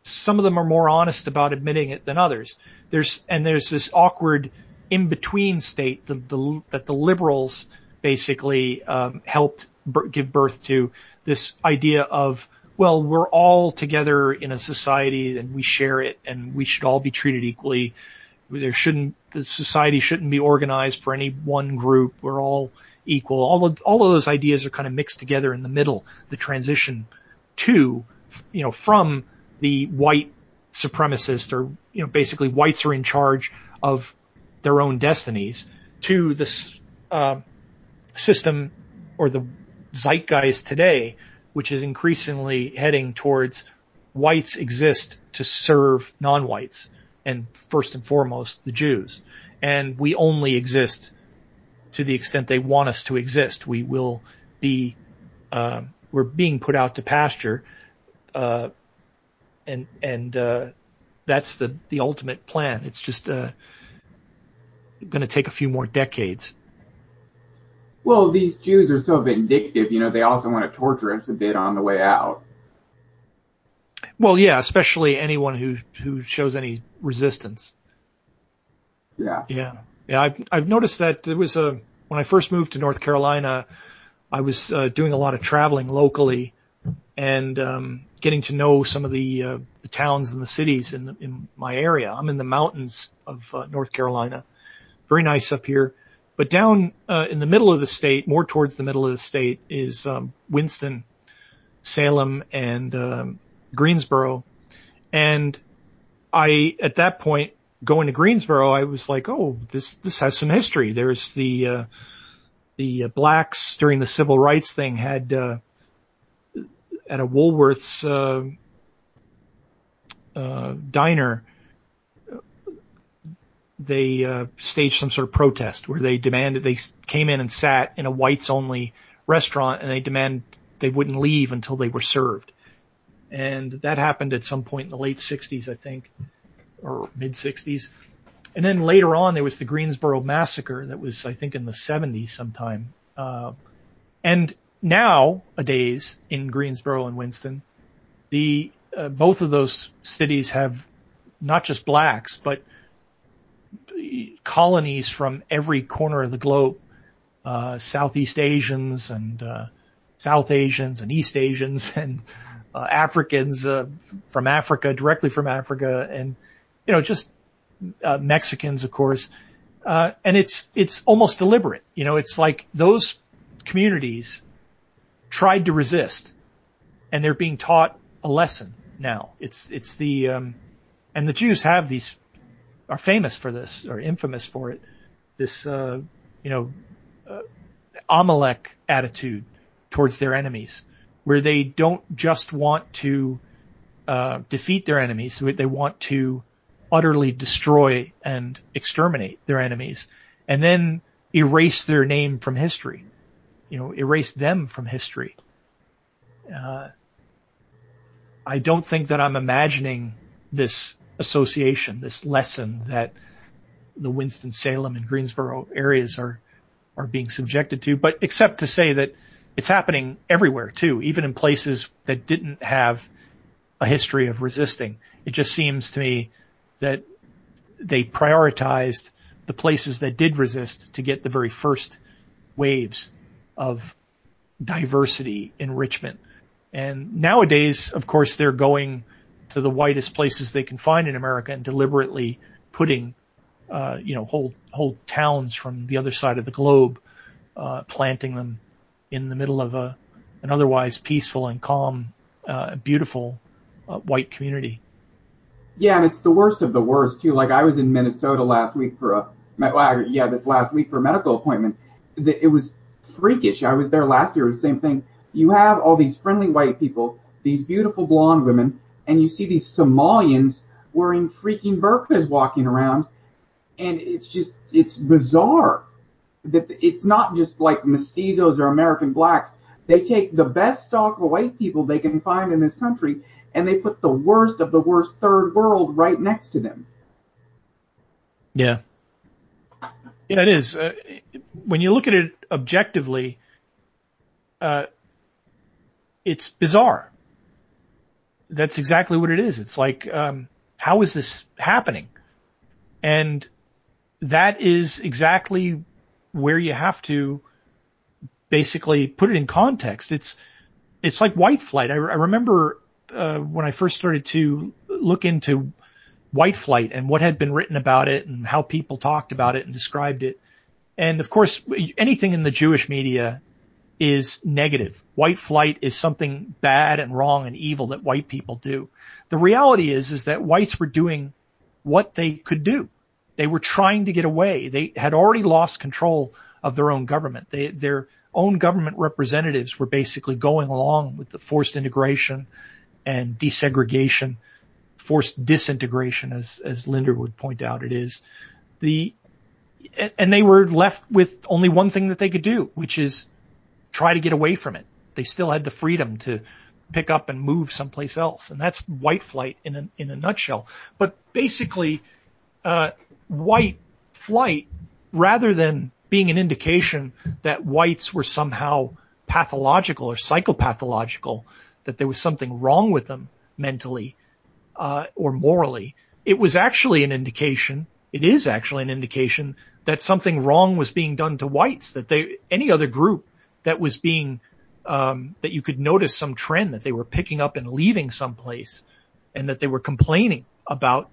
some of them are more honest about admitting it than others. There's, and there's this awkward in-between state the, the, that the liberals basically um, helped b- give birth to, this idea of, well, we're all together in a society and we share it and we should all be treated equally. There shouldn't, the society shouldn't be organized for any one group. We're all equal. All of, all of those ideas are kind of mixed together in the middle, the transition to, you know, from the white supremacist, or, you know, basically whites are in charge of their own destinies, to this uh, system or the zeitgeist today, which is increasingly heading towards whites exist to serve non-whites, and first and foremost the Jews. And we only exist to the extent they want us to exist. We will be, uh, we're being put out to pasture, uh, and and uh, that's the the ultimate plan. It's just uh, going to take a few more decades. Well, these Jews are so vindictive, you know, they also want to torture us a bit on the way out. Well, yeah, especially anyone who who shows any resistance. Yeah. Yeah. Yeah, I've I've noticed that there was a when I first moved to North Carolina, I was uh, doing a lot of traveling locally and um getting to know some of the uh, the towns and the cities in in my area. I'm in the mountains of uh, North Carolina. Very nice up here. But down uh, in the middle of the state, more towards the middle of the state, is um, Winston, Salem, and um, Greensboro. And I, at that point, going to Greensboro, I was like, oh, this this has some history. There's the uh, the uh, blacks during the civil rights thing had uh, at a Woolworth's uh, uh, diner. They uh, staged some sort of protest where they demanded, they came in and sat in a whites only restaurant, and they demanded they wouldn't leave until they were served. And that happened at some point in the late sixties, I think, or mid sixties. And then later on, there was the Greensboro massacre that was, I think, in the seventies sometime. Uh, and nowadays in Greensboro and Winston, the uh, both of those cities have not just blacks, but colonies from every corner of the globe, uh, Southeast Asians and, uh, South Asians and East Asians and, uh, Africans, uh, from Africa, directly from Africa, and, you know, just, uh, Mexicans, of course. Uh, and it's, it's almost deliberate. You know, it's like those communities tried to resist, and they're being taught a lesson now. It's, it's the, um, and the Jews have these, are famous for this, or infamous for it, this, uh, you know, uh, Amalek attitude towards their enemies, where they don't just want to uh, defeat their enemies, they want to utterly destroy and exterminate their enemies, and then erase their name from history, you know, erase them from history. Uh, I don't think that I'm imagining this association, this lesson that the Winston-Salem and Greensboro areas are, are being subjected to, but except to say that it's happening everywhere too, even in places that didn't have a history of resisting. It just seems to me that they prioritized the places that did resist to get the very first waves of diversity enrichment. And nowadays, of course, they're going to the whitest places they can find in America and deliberately putting, uh, you know, whole, whole towns from the other side of the globe, uh, planting them in the middle of a, an otherwise peaceful and calm, uh, beautiful, uh, white community. Yeah, and it's the worst of the worst too. Like I was in Minnesota last week for a, well, yeah, this last week for a medical appointment. It was freakish. I was there last year. It was the same thing. You have all these friendly white people, these beautiful blonde women, and you see these Somalians wearing freaking burqas walking around, and it's just, it's bizarre. That it's not just like mestizos or American blacks. They take the best stock of white people they can find in this country, and they put the worst of the worst third world right next to them. Yeah. Yeah, it is. Uh, when you look at it objectively, uh, it's bizarre. that's exactly what it is. It's like, um, how is this happening? And that is exactly where you have to basically put it in context. It's, it's like white flight. I, I remember, uh, when I first started to look into white flight and what had been written about it and how people talked about it and described it. And of course, anything in the Jewish media is negative. White flight is something bad and wrong and evil that white people do. The reality is, is that whites were doing what they could do. They were trying to get away. They had already lost control of their own government. They, their own government representatives were basically going along with the forced integration and desegregation, forced disintegration, as, as Linder would point out it is. The, and they were left with only one thing that they could do, which is try to get away from it. They still had the freedom to pick up and move someplace else. And that's white flight in a, in a nutshell. But basically, uh, white flight, rather than being an indication that whites were somehow pathological or psychopathological, that there was something wrong with them mentally, uh, or morally, it was actually an indication, it is actually an indication that something wrong was being done to whites, that they, any other group that was being, um, that you could notice some trend that they were picking up and leaving someplace and that they were complaining about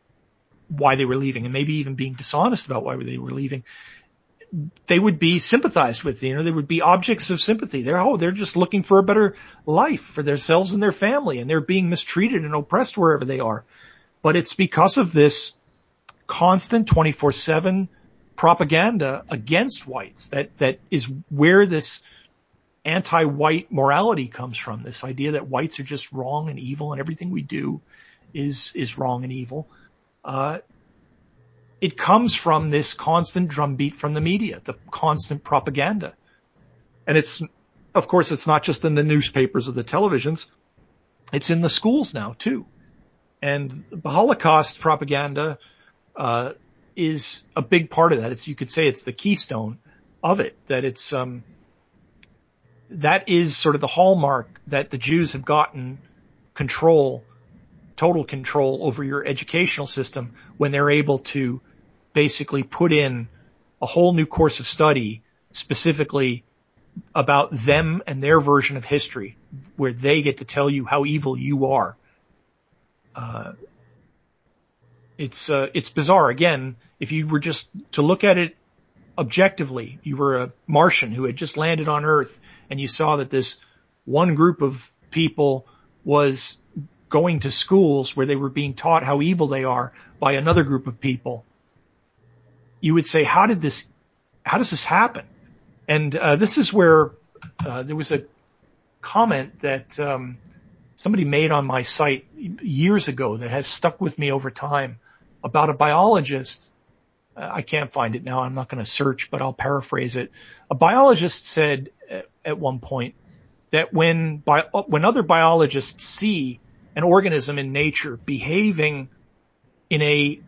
why they were leaving and maybe even being dishonest about why they were leaving, they would be sympathized with. You know, they would be objects of sympathy. They're, oh, they're just looking for a better life for themselves and their family, and they're being mistreated and oppressed wherever they are. But it's because of this constant twenty-four seven propaganda against whites that, that is where this anti-white morality comes from. This idea that whites are just wrong and evil and everything we do is, is wrong and evil. Uh, it comes from this constant drumbeat from the media, the constant propaganda. And it's, of course, it's not just in the newspapers or the televisions. It's in the schools now too. And the Holocaust propaganda, uh, is a big part of that. It's, you could say it's the keystone of it, that it's, um, that is sort of the hallmark that the Jews have gotten control, total control over your educational system when they're able to basically put in a whole new course of study specifically about them and their version of history, where they get to tell you how evil you are. Uh, it's, uh, it's bizarre. Again, if you were just to look at it objectively, you were a Martian who had just landed on Earth and you saw that this one group of people was going to schools where they were being taught how evil they are by another group of people, you would say, how did this, how does this happen? And, uh, this is where, uh, there was a comment that, um, somebody made on my site years ago that has stuck with me over time about a biologist. Uh, I can't find it now. I'm not going to search, but I'll paraphrase it. A biologist said at, at one point that when, bi- when other biologists see an organism in nature behaving in a,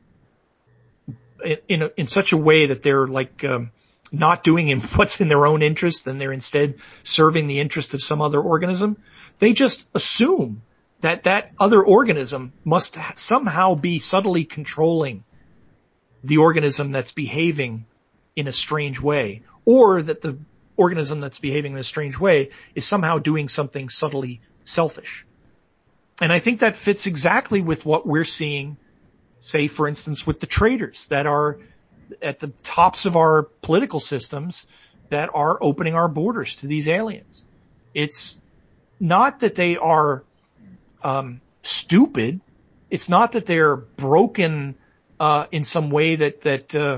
in a, in such a way that they're like, um, not doing what's in their own interest and they're instead serving the interest of some other organism, they just assume that that other organism must somehow be subtly controlling the organism that's behaving in a strange way, or that the organism that's behaving in a strange way is somehow doing something subtly selfish. And I think that fits exactly with what we're seeing, say, for instance, with the traitors that are at the tops of our political systems that are opening our borders to these aliens. It's not that they are um, stupid. It's not that they're broken uh, in some way that that uh,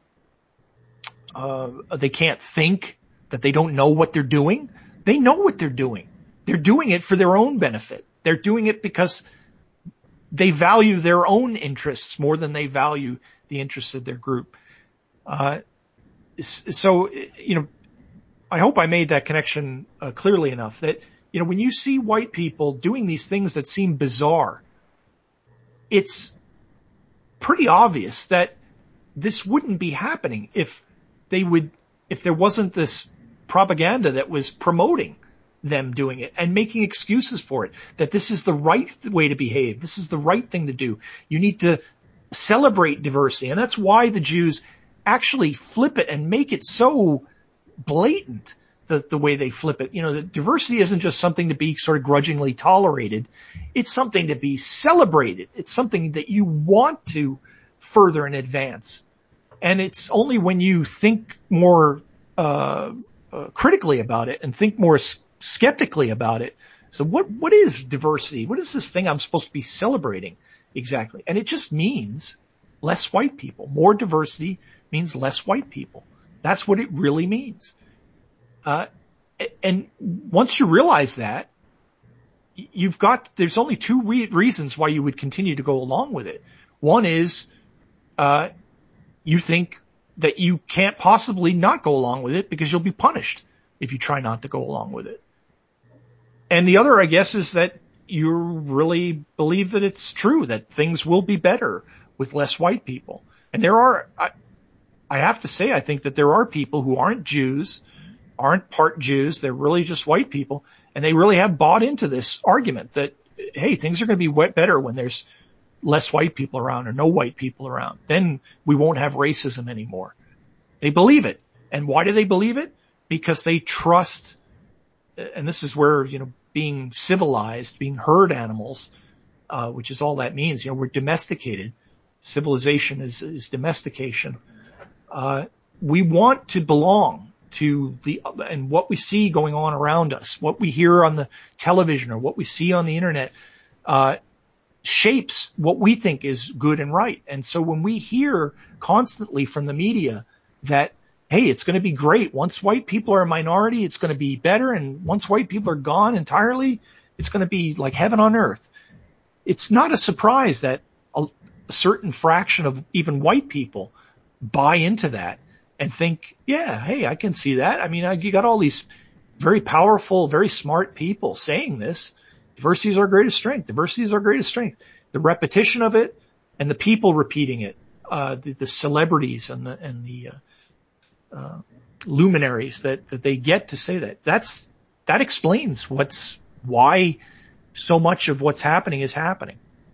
uh, they can't think, that they don't know what they're doing. They know what they're doing. They're doing it for their own benefit. They're doing it because they value their own interests more than they value the interests of their group. Uh, so, you know, I hope I made that connection uh, clearly enough that, you know, when you see white people doing these things that seem bizarre, it's pretty obvious that this wouldn't be happening if they would, if there wasn't this propaganda that was promoting them doing it and making excuses for it, that this is the right way to behave. This is the right thing to do. You need to celebrate diversity. And that's why the Jews actually flip it and make it so blatant, the, the way they flip it. You know, the diversity isn't just something to be sort of grudgingly tolerated. It's something to be celebrated. It's something that you want to further and advance. And it's only when you think more uh, uh critically about it and think more s- skeptically about it. So what what is diversity? What is this thing I'm supposed to be celebrating exactly? And it just means less white people. More diversity means less white people. That's what it really means. Uh, and once you realize that, you've got, there's only two re- reasons why you would continue to go along with it. One is, uh, you think that you can't possibly not go along with it because you'll be punished if you try not to go along with it. And the other, I guess, is that you really believe that it's true, that things will be better with less white people. And there are, I, I have to say, I think that there are people who aren't Jews, aren't part Jews, they're really just white people, and they really have bought into this argument that, hey, things are going to be better when there's less white people around or no white people around. Then we won't have racism anymore. They believe it. And why do they believe it? Because they trust, and this is where, you know, being civilized, being herd animals, uh, which is all that means. You know, we're domesticated. Civilization is, is domestication. Uh, we want to belong to the, and what we see going on around us, what we hear on the television or what we see on the internet, uh, shapes what we think is good and right. And so when we hear constantly from the media that, hey, it's going to be great. Once white people are a minority, it's going to be better. And once white people are gone entirely, it's going to be like heaven on earth. It's not a surprise that a, a certain fraction of even white people buy into that and think, yeah, hey, I can see that. I mean, I, you got all these very powerful, very smart people saying this. Diversity is our greatest strength. Diversity is our greatest strength. The repetition of it and the people repeating it, uh, the, the celebrities and the, and the, uh, uh, luminaries that, that they get to say that. That's, that explains what's, why so much of what's happening is happening.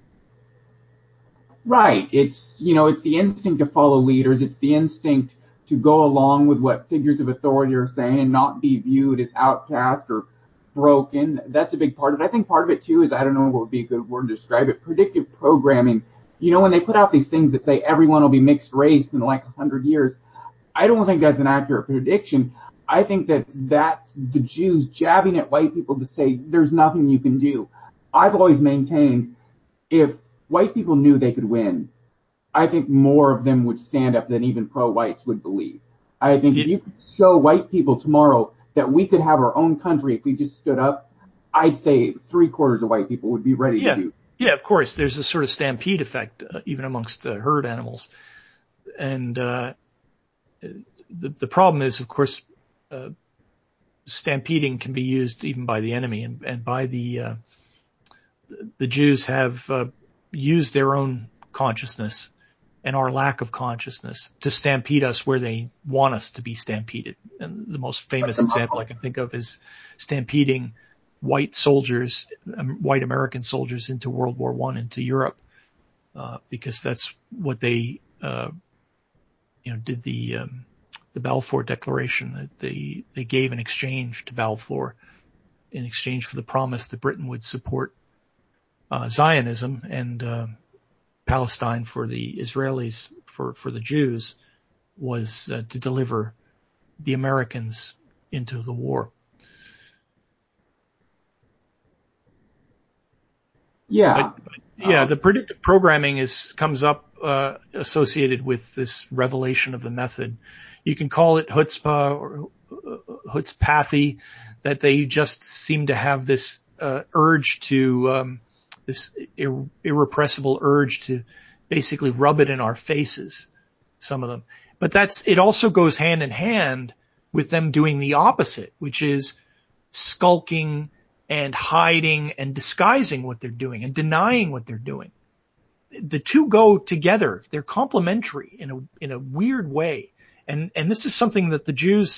Right. It's, you know, it's the instinct to follow leaders. It's the instinct to go along with what figures of authority are saying and not be viewed as outcast or broken. That's a big part of it. I think part of it too is, I don't know what would be a good word to describe it, predictive programming. You know, when they put out these things that say everyone will be mixed race in like a hundred years, I don't think that's an accurate prediction. I think that that's the Jews jabbing at white people to say there's nothing you can do. I've always maintained if white people knew they could win, I think more of them would stand up than even pro-whites would believe. I think yeah. if you could show white people tomorrow that we could have our own country if we just stood up, I'd say three quarters of white people would be ready yeah. to do. Yeah, of course. There's a sort of stampede effect, uh, even amongst uh, herd animals. And uh, the, the problem is, of course, uh, stampeding can be used even by the enemy, and, and by the uh, the Jews have uh, used their own consciousness and our lack of consciousness to stampede us where they want us to be stampeded. And the most famous example I can think of is stampeding white soldiers, um, white American soldiers into World War One, into Europe, uh, because that's what they, uh, you know, did the, um, the Balfour Declaration that they, they gave in exchange to Balfour in exchange for the promise that Britain would support, uh, Zionism and, uh, Palestine for the Israelis, for, for the Jews, was uh, to deliver the Americans into the war. Yeah. But, but, yeah, um, the predictive programming is, comes up, uh, associated with this revelation of the method. You can call it chutzpah or uh, chutzpathy, that they just seem to have this, uh, urge to, um, this ir- irrepressible urge to basically rub it in our faces, some of them. But that's, it also goes hand in hand with them doing the opposite, which is skulking and hiding and disguising what they're doing and denying what they're doing. The two go together. They're complementary in a, in a weird way. And, and this is something that the Jews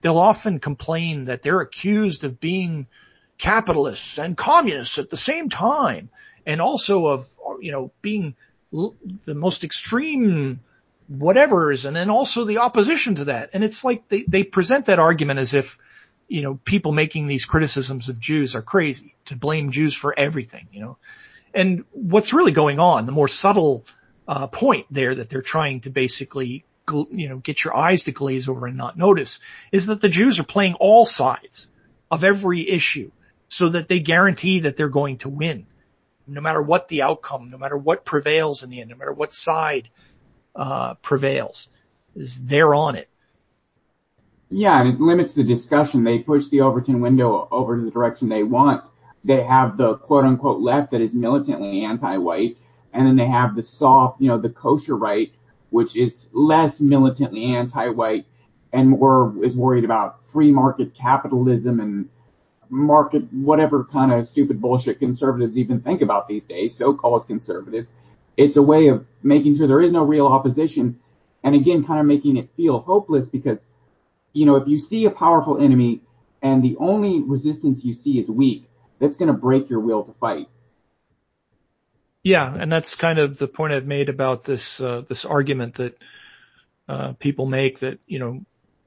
they'll often complain that they're accused of being capitalists and communists at the same time, and also of, you know, being l- the most extreme whatevers, and then also the opposition to that. And it's like they, they present that argument as if, you know, people making these criticisms of Jews are crazy to blame Jews for everything, you know. And what's really going on, the more subtle uh, point there that they're trying to basically, you know, get your eyes to glaze over and not notice, is that the Jews are playing all sides of every issue so that they guarantee that they're going to win, no matter what the outcome, no matter what prevails in the end, no matter what side uh prevails, is they're on it. Yeah, and it limits the discussion. They push the Overton window over to the direction they want. They have the quote-unquote left that is militantly anti-white, and then they have the soft, you know, the kosher right, which is less militantly anti-white and more is worried about free market capitalism and market, whatever kind of stupid bullshit conservatives even think about these days, so-called conservatives. It's a way of making sure there is no real opposition, and again, kind of making it feel hopeless because, you know, if you see a powerful enemy and the only resistance you see is weak, that's going to break your will to fight. Yeah, and that's kind of the point I've made about this uh, this argument that uh, people make that, you know,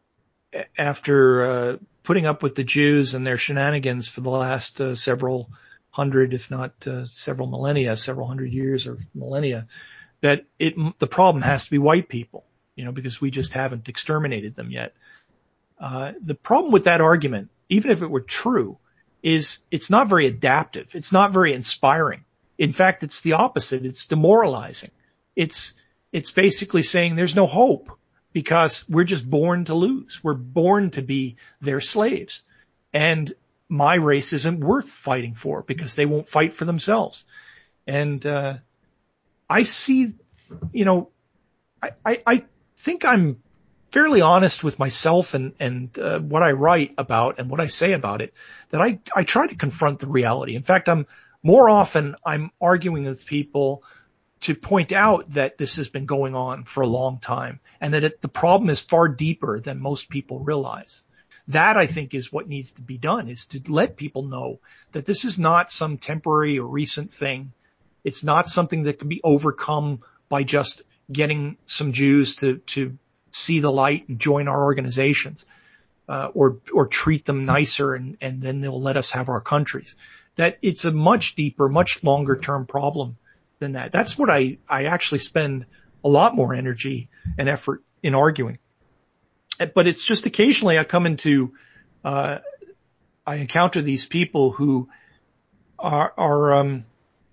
after uh, putting up with the Jews and their shenanigans for the last uh, several hundred, if not uh, several millennia, several hundred years or millennia, that it the problem has to be white people, you know, because we just haven't exterminated them yet. Uh, the problem with that argument, even if it were true, is it's not very adaptive. It's not very inspiring. In fact, it's the opposite. It's demoralizing. It's, it's basically saying there's no hope because we're just born to lose. We're born to be their slaves. And my race isn't worth fighting for because they won't fight for themselves. And, uh, I see, you know, I, I, I think I'm fairly honest with myself and, and, uh, what I write about and what I say about it, that I, I try to confront the reality. In fact, I'm more often I'm arguing with people to point out that this has been going on for a long time and that it, the problem is far deeper than most people realize. That, I think, is what needs to be done, is to let people know that this is not some temporary or recent thing. It's not something that can be overcome by just getting some Jews to, to see the light and join our organizations, uh, or, or treat them nicer and, and then they'll let us have our countries. That it's a much deeper, much longer term problem than that. That's what I, I actually spend a lot more energy and effort in arguing. But it's just occasionally I come into, uh, I encounter these people who are, are, um,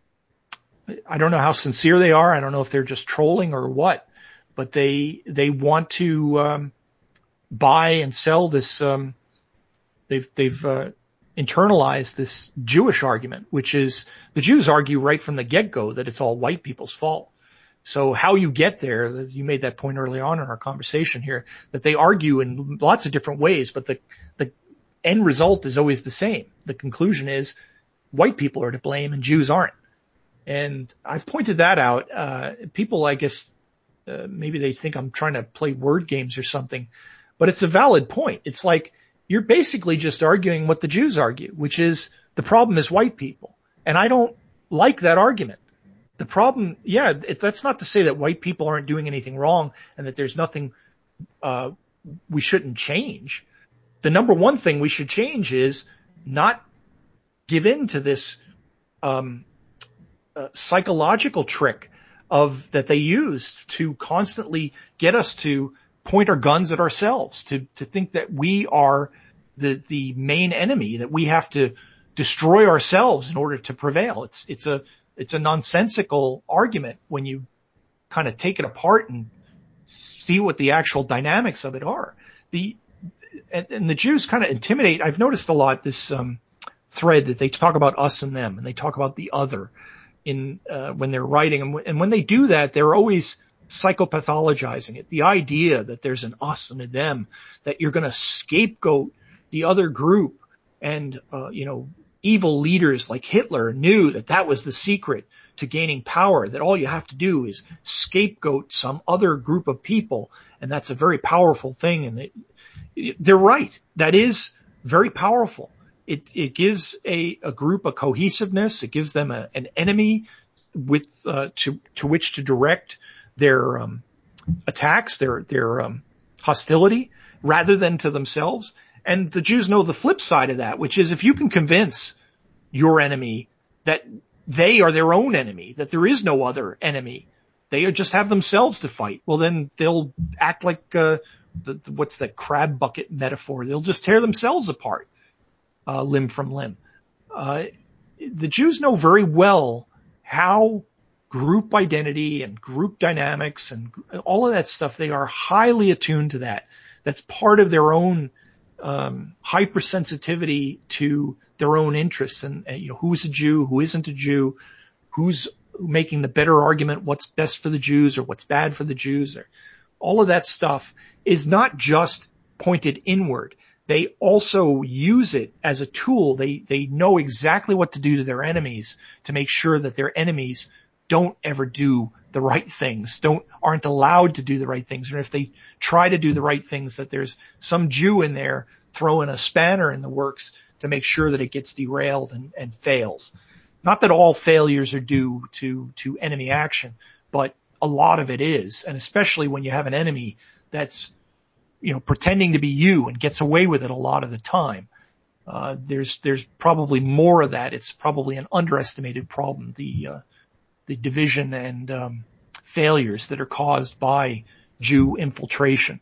I don't know how sincere they are. I don't know if they're just trolling or what, but they, they want to, um, buy and sell this, um, they've, they've, uh, internalized this Jewish argument, which is the Jews argue right from the get-go that it's all white people's fault. So how you get there, as you made that point early on in our conversation here, that they argue in lots of different ways, but the, the end result is always the same. The conclusion is white people are to blame and Jews aren't. And I've pointed that out. Uh, people, I guess, uh, maybe they think I'm trying to play word games or something, but it's a valid point. It's like, you're basically just arguing what the Jews argue, which is the problem is white people. And I don't like that argument. The problem, yeah, it, that's not to say that white people aren't doing anything wrong and that there's nothing uh we shouldn't change. The number one thing we should change is not give in to this um uh, psychological trick of that they use to constantly get us to point our guns at ourselves, to, to think that we are the, the main enemy, that we have to destroy ourselves in order to prevail. It's, it's a, it's a nonsensical argument when you kind of take it apart and see what the actual dynamics of it are. The, and, and the Jews kind of intimidate. I've noticed a lot this, um, thread that they talk about us and them and they talk about the other in, uh, when they're writing. And, w- and when they do that, they're always psychopathologizing it. The idea that there's an us and a them, that you're going to scapegoat the other group, and uh, you know, evil leaders like Hitler knew that that was the secret to gaining power, that all you have to do is scapegoat some other group of people, and that's a very powerful thing. And it, they're right. That is very powerful. It, it gives a, a group a cohesiveness. It gives them a, an enemy with, uh, to, to which to direct their, um, attacks, their, their, um, hostility rather than to themselves. And the Jews know the flip side of that, which is if you can convince your enemy that they are their own enemy, that there is no other enemy, they just have themselves to fight, well, then they'll act like, uh, the, the, what's that crab bucket metaphor? They'll just tear themselves apart, uh, limb from limb. Uh, the Jews know very well how group identity and group dynamics and all of that stuff, they are highly attuned to that. That's part of their own, um, hypersensitivity to their own interests and, and, you know, who's a Jew, who isn't a Jew, who's making the better argument, what's best for the Jews or what's bad for the Jews, or all of that stuff is not just pointed inward. They also use it as a tool. They, they know exactly what to do to their enemies to make sure that their enemies don't ever do the right things, don't, aren't allowed to do the right things. Or if they try to do the right things, that there's some Jew in there throwing a spanner in the works to make sure that it gets derailed and, and fails. Not that all failures are due to, to enemy action, but a lot of it is. And especially when you have an enemy that's, you know, pretending to be you and gets away with it a lot of the time. Uh, there's, there's probably more of that. It's probably an underestimated problem. The, uh, the division and, um, failures that are caused by Jew infiltration.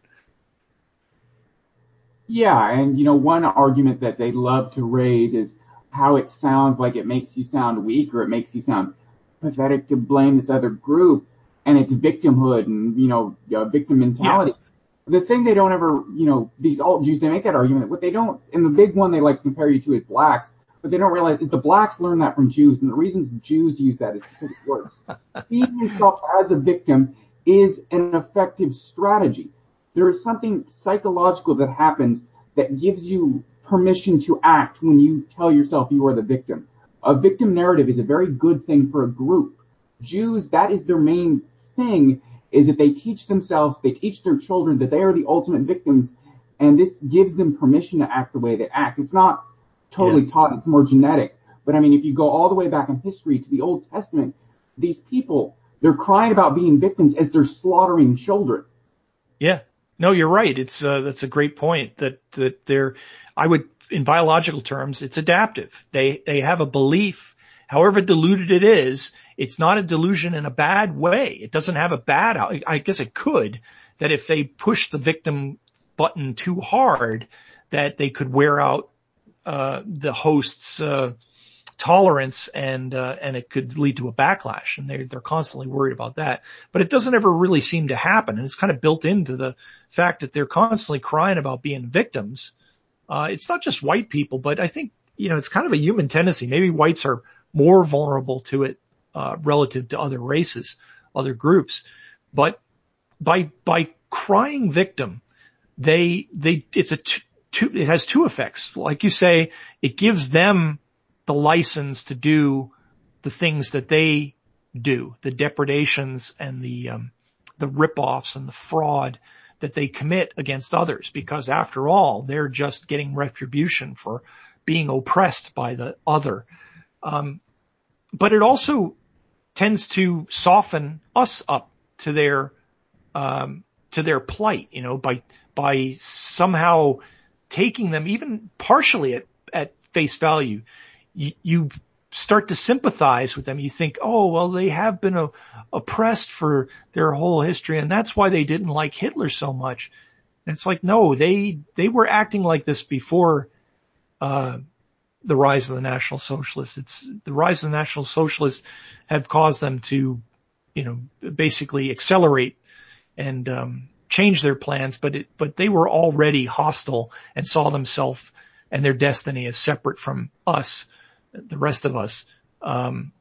Yeah, and you know, one argument that they love to raise is how it sounds like it makes you sound weak or it makes you sound pathetic to blame this other group, and it's victimhood and, you know, uh, victim mentality. Yeah. The thing they don't ever, you know, these alt Jews, they make that argument. What they don't, and the big one they like to compare you to is blacks, but they don't realize is the blacks learn that from Jews, and the reason Jews use that is because it works. Seeing yourself as a victim is an effective strategy. There is something psychological that happens that gives you permission to act when you tell yourself you are the victim. A victim narrative is a very good thing for a group. Jews, that is their main thing, is that they teach themselves, they teach their children that they are the ultimate victims, and this gives them permission to act the way they act. It's not totally yeah. taught, it's more genetic. But I mean, if you go all the way back in history to the Old Testament, these people, they're crying about being victims as they're slaughtering children. Yeah. No, you're right. It's, uh, that's a great point that, that they're, I would, in biological terms, it's adaptive. They, they have a belief, however diluted it is, it's not a delusion in a bad way. It doesn't have a bad, I guess it could, that if they push the victim button too hard, that they could wear out, uh, the host's, uh, tolerance and, uh, and it could lead to a backlash, and they're, they're constantly worried about that. But it doesn't ever really seem to happen. And it's kind of built into the fact that they're constantly crying about being victims. Uh, it's not just white people, but I think, you know, it's kind of a human tendency. Maybe whites are more vulnerable to it, uh, relative to other races, other groups. But by, by crying victim, they, they, it's a t- two, it has two effects. Like you say, it gives them the license to do the things that they do, the depredations and the, um, the rip-offs and the fraud that they commit against others, because after all, they're just getting retribution for being oppressed by the other. Um, but it also tends to soften us up to their, um, to their plight, you know, by, by somehow taking them even partially at, at face value. You, you start to sympathize with them. You think, oh, well, they have been uh, oppressed for their whole history, and that's why they didn't like Hitler so much. And it's like, no, they, they were acting like this before, uh, the rise of the National Socialists. It's the rise of the National Socialists have caused them to, you know, basically accelerate and, um, change their plans, but it, but they were already hostile and saw themselves and their destiny as separate from us, the rest of us, um,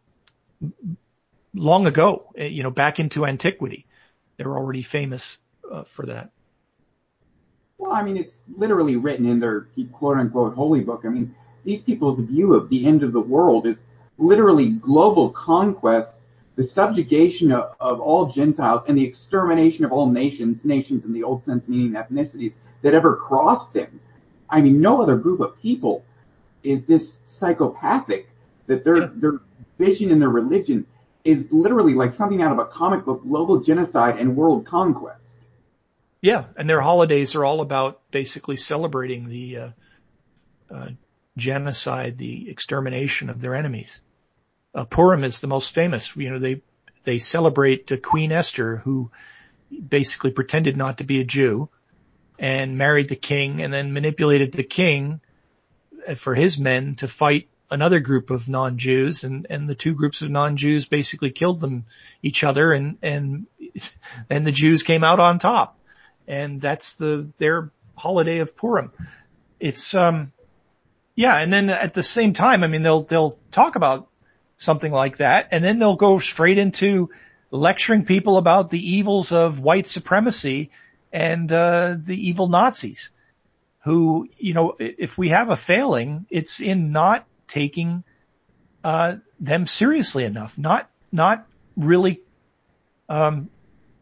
long ago, you know, back into antiquity. They're already famous, uh, for that. Well, I mean, it's literally written in their quote unquote holy book. I mean, these people's view of the end of the world is literally global conquest, the subjugation of, of all Gentiles, and the extermination of all nations, nations in the old sense meaning ethnicities, that ever crossed him. I mean, no other group of people is this psychopathic that their, yeah. their vision and their religion is literally like something out of a comic book, global genocide and world conquest. Yeah, and their holidays are all about basically celebrating the uh, uh, genocide, the extermination of their enemies. Uh, Purim is the most famous. You know, they they celebrate uh, Queen Esther, who basically pretended not to be a Jew and married the king, and then manipulated the king for his men to fight another group of non-Jews, and, and the two groups of non-Jews basically killed them each other, and and and the Jews came out on top. And that's the their holiday of Purim. It's um yeah, and then at the same time, I mean, they'll they'll talk about something like that, and then they'll go straight into lecturing people about the evils of white supremacy and uh the evil Nazis, who, you know, if we have a failing, it's in not taking uh them seriously enough, not not really um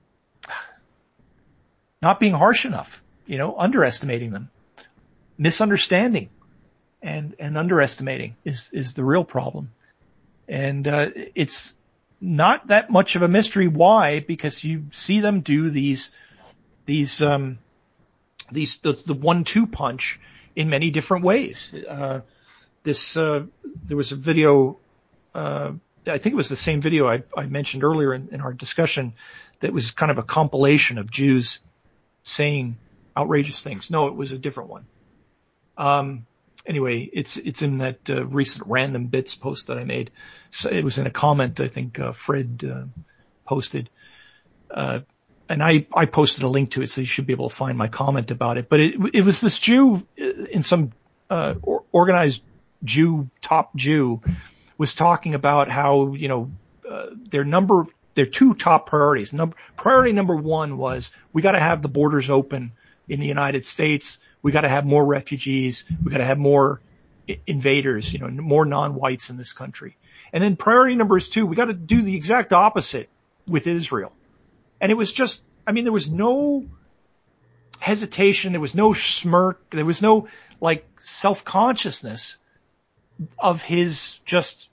not being harsh enough, you know, underestimating them, misunderstanding and, and underestimating is, is the real problem. And, uh, it's not that much of a mystery why, because you see them do these, these, um, these, the, the one two punch in many different ways. Uh, this, uh, there was a video, uh, I think it was the same video I, I mentioned earlier in, in our discussion that was kind of a compilation of Jews saying outrageous things. No, it was a different one. Um, anyway, it's, it's in that, uh, recent random bits post that I made. So it was in a comment, I think, uh, Fred, uh, posted, uh, and I, I posted a link to it, so you should be able to find my comment about it. But it, it was this Jew in some, uh, or, organized Jew, top Jew was talking about how, you know, uh, their number, their two top priorities. Number, priority number one was we got to have the borders open in the United States. We got to have more refugees. We got to have more I- invaders, you know, more non-whites in this country. And then priority number two, we got to do the exact opposite with Israel. And it was just, I mean, there was no hesitation. There was no smirk. There was no like self-consciousness of his just,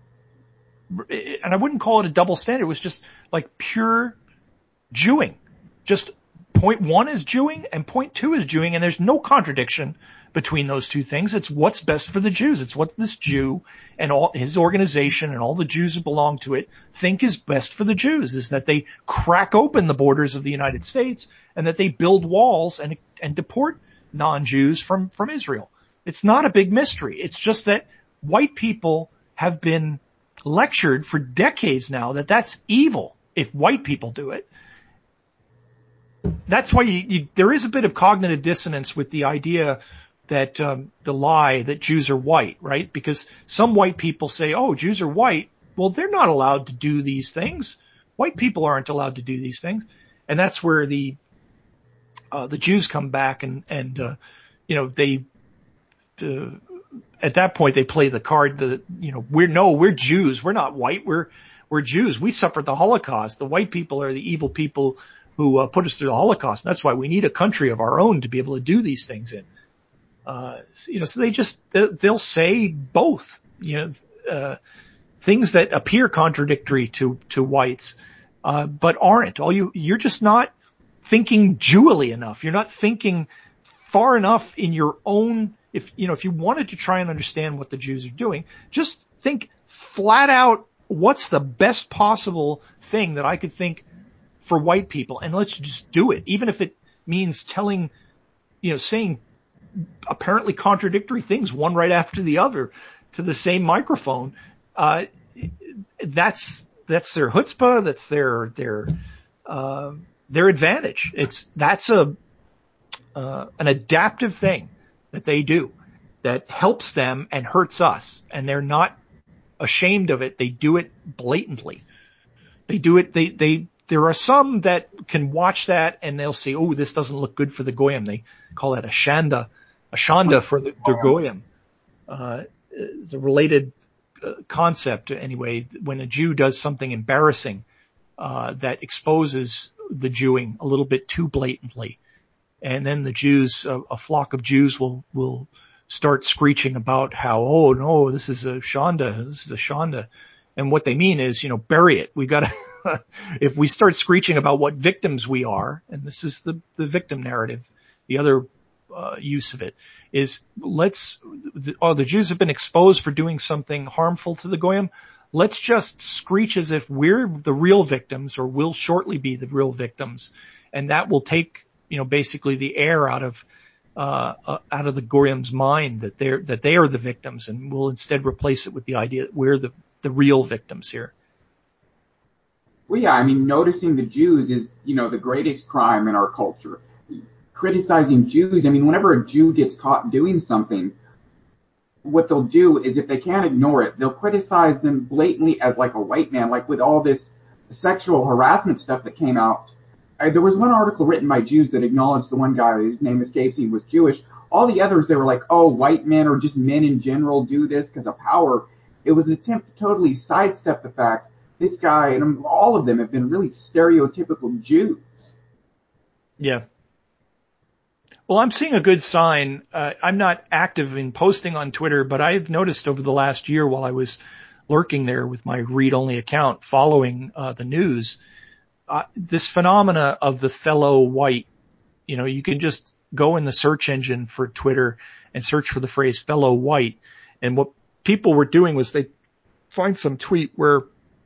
and I wouldn't call it a double standard. It was just like pure Jewing. Just point one is Jewing and point two is Jewing, and there's no contradiction between those two things. It's what's best for the Jews. It's what this Jew and all his organization and all the Jews who belong to it think is best for the Jews, is that they crack open the borders of the United States and that they build walls and and deport non-Jews from from Israel. It's not a big mystery. It's just that white people have been lectured for decades now that that's evil if white people do it. That's why you, you, there is a bit of cognitive dissonance with the idea that um, the lie that Jews are white, right? Because some white people say, oh, Jews are white. Well, they're not allowed to do these things. White people aren't allowed to do these things. And that's where the uh, the Jews come back and, and uh, you know, they uh, at that point they play the card that, you know, we're no, we're Jews. We're not white. We're we're Jews. We suffered the Holocaust. The white people are the evil people who uh, put us through the Holocaust. And that's why we need a country of our own to be able to do these things in. Uh, you know, so they just, they'll say both, you know, uh, things that appear contradictory to, to whites, uh, but aren't. All you, you're just not thinking Jewily enough. You're not thinking far enough in your own, if, you know, if you wanted to try and understand what the Jews are doing, just think flat out, what's the best possible thing that I could think for white people, and let's just do it, even if it means telling, you know, saying apparently contradictory things one right after the other to the same microphone. Uh, that's that's their chutzpah. That's their their uh, their advantage. It's that's a uh, an adaptive thing that they do that helps them and hurts us, and they're not ashamed of it. They do it blatantly. They do it. They they. There are some that can watch that and they'll say, oh, this doesn't look good for the Goyim. They call that a shanda, a shanda for the, the Goyim. Uh, it's a related uh, concept anyway. When a Jew does something embarrassing, uh, that exposes the Jewing a little bit too blatantly, And then the Jews, a, a flock of Jews will, will start screeching about how, oh no, this is a Shonda, this is a Shonda. And what they mean is, you know, bury it. We gotta, if we start screeching about what victims we are, and this is the, the victim narrative, the other uh, use of it is let's, oh, the Jews have been exposed for doing something harmful to the Goyim. Let's just screech as if we're the real victims or will shortly be the real victims. And that will take, you know, basically the air out of, uh, uh out of the Goyim's mind that they're, that they are the victims, and we'll instead replace it with the idea that we're the, the real victims here. Well, yeah, I mean, noticing the Jews is, you know, the greatest crime in our culture. Criticizing Jews, I mean, whenever a Jew gets caught doing something, what they'll do is if they can't ignore it, they'll criticize them blatantly as like a white man, like with all this sexual harassment stuff that came out. I, there was one article written by Jews that acknowledged the one guy, his name escapes me, was Jewish. All the others, they were like, oh, white men or just men in general do this because of power. It was an attempt to totally sidestep the fact this guy and all of them have been really stereotypical Jews. Yeah. Well, I'm seeing a good sign. Uh, I'm not active in posting on Twitter, but I've noticed over the last year while I was lurking there with my read-only account following uh, the news, uh, this phenomena of the fellow white, you know, you can just go in the search engine for Twitter and search for the phrase fellow white. And what people were doing was they find some tweet where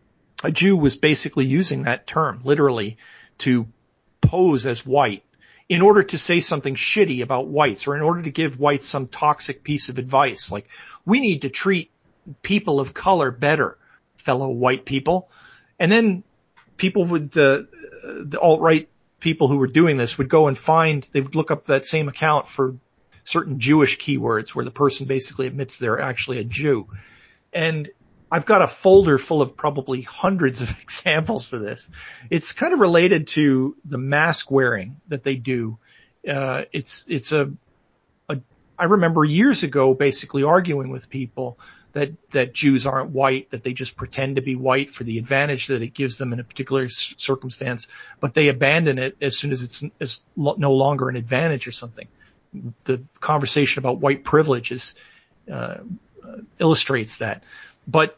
a Jew was basically using that term literally to pose as white in order to say something shitty about whites, or in order to give whites some toxic piece of advice, like, we need to treat people of color better, fellow white people. And then people would, uh, the alt-right people who were doing this would go and find, they would look up that same account for certain Jewish keywords where the person basically admits they're actually a Jew. And I've got a folder full of probably hundreds of examples for this. It's kind of related to the mask wearing that they do. Uh, it's, it's a, a, I remember years ago basically arguing with people that, that Jews aren't white, that they just pretend to be white for the advantage that it gives them in a particular circumstance, but they abandon it as soon as it's, it's no longer an advantage or something. The conversation about white privilege is, uh, uh, illustrates that. But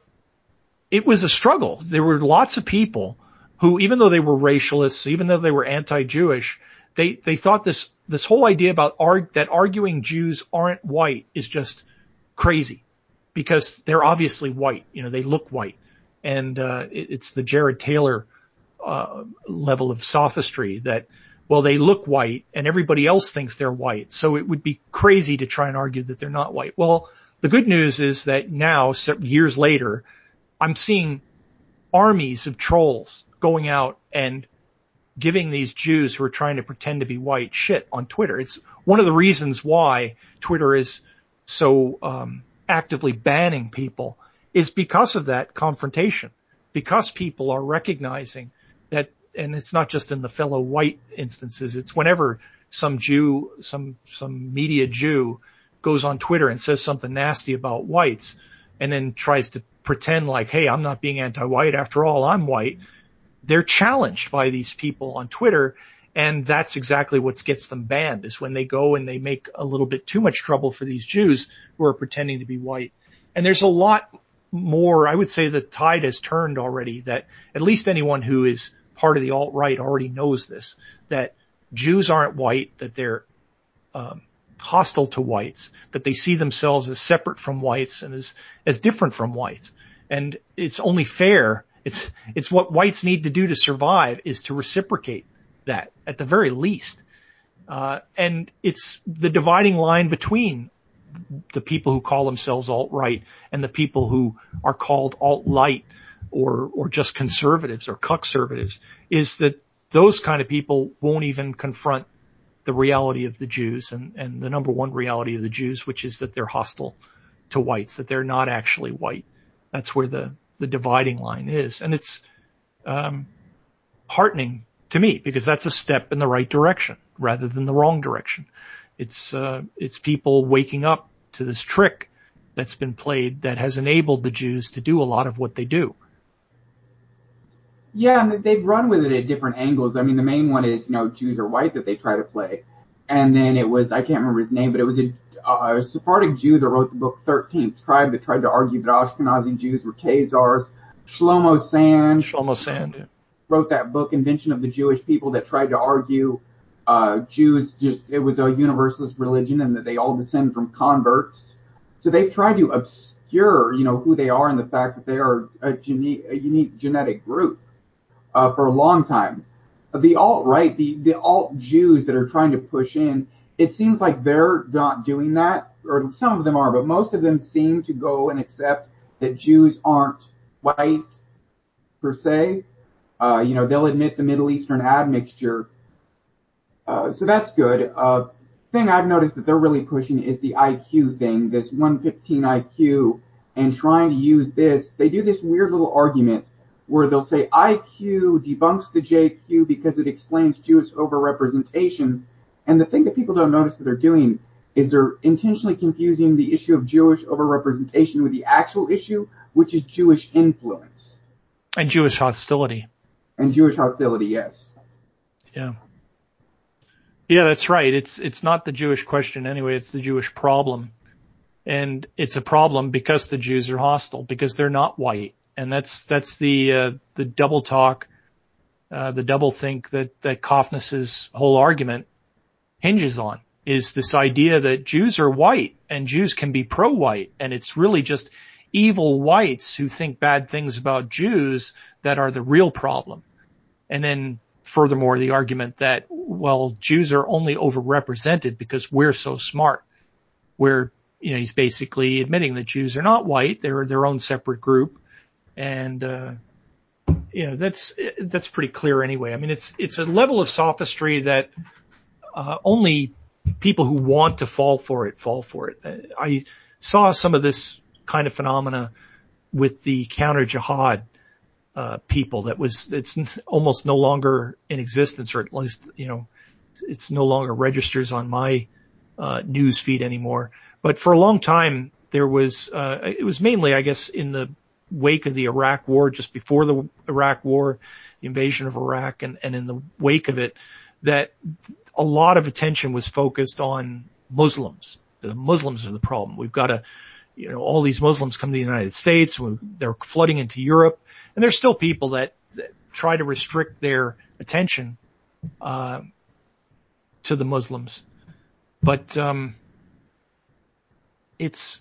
it was a struggle. There were lots of people who, even though they were racialists, even though they were anti-Jewish, they, they thought this, this whole idea about arg, that arguing Jews aren't white is just crazy because they're obviously white. You know, they look white. And, uh, it, it's the Jared Taylor, uh, level of sophistry that, well, they look white and everybody else thinks they're white. So it would be crazy to try and argue that they're not white. Well, the good news is that now, years later, I'm seeing armies of trolls going out and giving these Jews who are trying to pretend to be white shit on Twitter. It's one of the reasons why Twitter is so um, actively banning people is because of that confrontation, because people are recognizing that, and it's not just in the fellow white instances, it's whenever some Jew, some some media Jew goes on Twitter and says something nasty about whites and then tries to pretend like, hey, I'm not being anti-white. After all, I'm white. They're challenged by these people on Twitter. And that's exactly what gets them banned, is when they go and they make a little bit too much trouble for these Jews who are pretending to be white. And there's a lot more. I would say the tide has turned already, that at least anyone who is part of the alt-right already knows this, that Jews aren't white, that they're um, hostile to whites, that they see themselves as separate from whites and as, as different from whites. And it's only fair. It's, it's what whites need to do to survive, is to reciprocate that at the very least. Uh, and it's the dividing line between the people who call themselves alt-right and the people who are called alt-light or, or just conservatives or cuck-servatives, is that those kind of people won't even confront the reality of the Jews and, and the number one reality of the Jews, which is that they're hostile to whites, that they're not actually white. That's where the, the dividing line is. And it's, um, heartening to me, because that's a step in the right direction rather than the wrong direction. It's, uh, it's people waking up to this trick that's been played that has enabled the Jews to do a lot of what they do. Yeah, and they've run with it at different angles. I mean, the main one is, you know, Jews are white that they try to play. and then it was, I can't remember his name, but it was a, a Sephardic Jew that wrote the book thirteenth Tribe that tried to argue that Ashkenazi Jews were Khazars. Shlomo Sand. Shlomo Sand, yeah. Wrote that book, Invention of the Jewish People, that tried to argue uh, Jews just, it was a universalist religion and that they all descend from converts. So they've tried to obscure, you know, who they are and the fact that they are a, gene- a unique genetic group uh, for a long time. The alt-right, the, the alt-Jews that are trying to push in, it seems like they're not doing that, or some of them are, but most of them seem to go and accept that Jews aren't white per se. Uh, you know, they'll admit the Middle Eastern admixture. Uh, so that's good. Uh, thing I've noticed that they're really pushing is the I Q thing, this one fifteen I Q, and trying to use this. They do this weird little argument where they'll say I Q debunks the J Q because it explains Jewish overrepresentation. And the thing that people don't notice that they're doing is they're intentionally confusing the issue of Jewish overrepresentation with the actual issue, which is Jewish influence. And Jewish hostility. And Jewish hostility, yes. Yeah. Yeah, that's right. It's, it's not the Jewish question anyway. It's the Jewish problem. And it's a problem because the Jews are hostile, because they're not white. And that's, that's the, uh, the double talk, uh, the double think that, that Kaufness's whole argument hinges on, is this idea that Jews are white and Jews can be pro-white. And it's really just evil whites who think bad things about Jews that are the real problem. And then furthermore, the argument that, well, Jews are only overrepresented because we're so smart. Where, you know, he's basically admitting that Jews are not white. They're their own separate group. And, uh, you know, that's, that's pretty clear anyway. I mean, it's, it's a level of sophistry that, uh, only people who want to fall for it fall for it. I saw some of this kind of phenomena with the counter jihad uh people that was, it's almost no longer in existence, or at least, you know, it's no longer registers on my uh news feed anymore. But for a long time there was uh it was mainly, I guess, in the wake of the Iraq war, just before the Iraq war, the invasion of Iraq, and, and in the wake of it, that a lot of attention was focused on Muslims. The Muslims are the problem. We've got to, you know, all these Muslims come to the United States, they're flooding into Europe, and there's still people that, that try to restrict their attention, uh, to the Muslims. But, um, it's,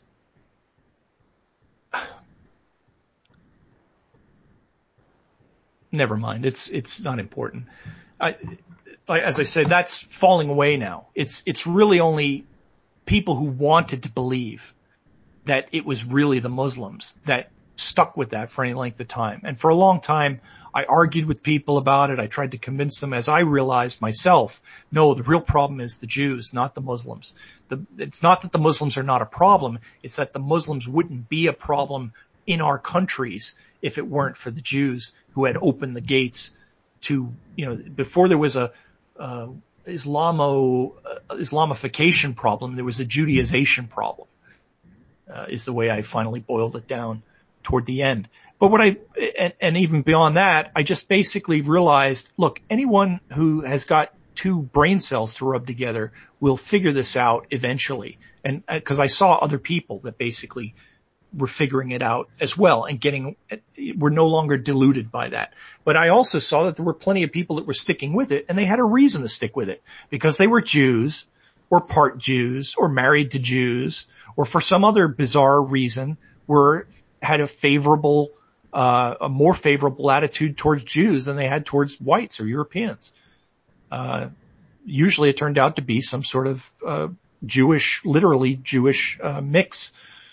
never mind. It's, it's not important. I, as I said, that's falling away now. It's, it's really only people who wanted to believe that it was really the Muslims that stuck with that for any length of time. And for a long time, I argued with people about it. I tried to convince them, as I realized myself, no, the real problem is the Jews, not the Muslims. The, it's not that the Muslims are not a problem. It's that the Muslims wouldn't be a problem in our countries if it weren't for the Jews who had opened the gates to, you know, before there was a, uh, Islamo, uh, Islamification problem, there was a Judaization problem. Uh, is the way I finally boiled it down toward the end. But what I, and, and even beyond that, I just basically realized, look, anyone who has got two brain cells to rub together will figure this out eventually. And uh, cause I saw other people that basically were figuring it out as well and getting, were no longer deluded by that. But I also saw that there were plenty of people that were sticking with it, and they had a reason to stick with it because they were Jews or part Jews or married to Jews, or for some other bizarre reason were, had a favorable, uh, a more favorable attitude towards Jews than they had towards whites or Europeans. Uh, usually it turned out to be some sort of, uh, Jewish, literally Jewish, uh, mix,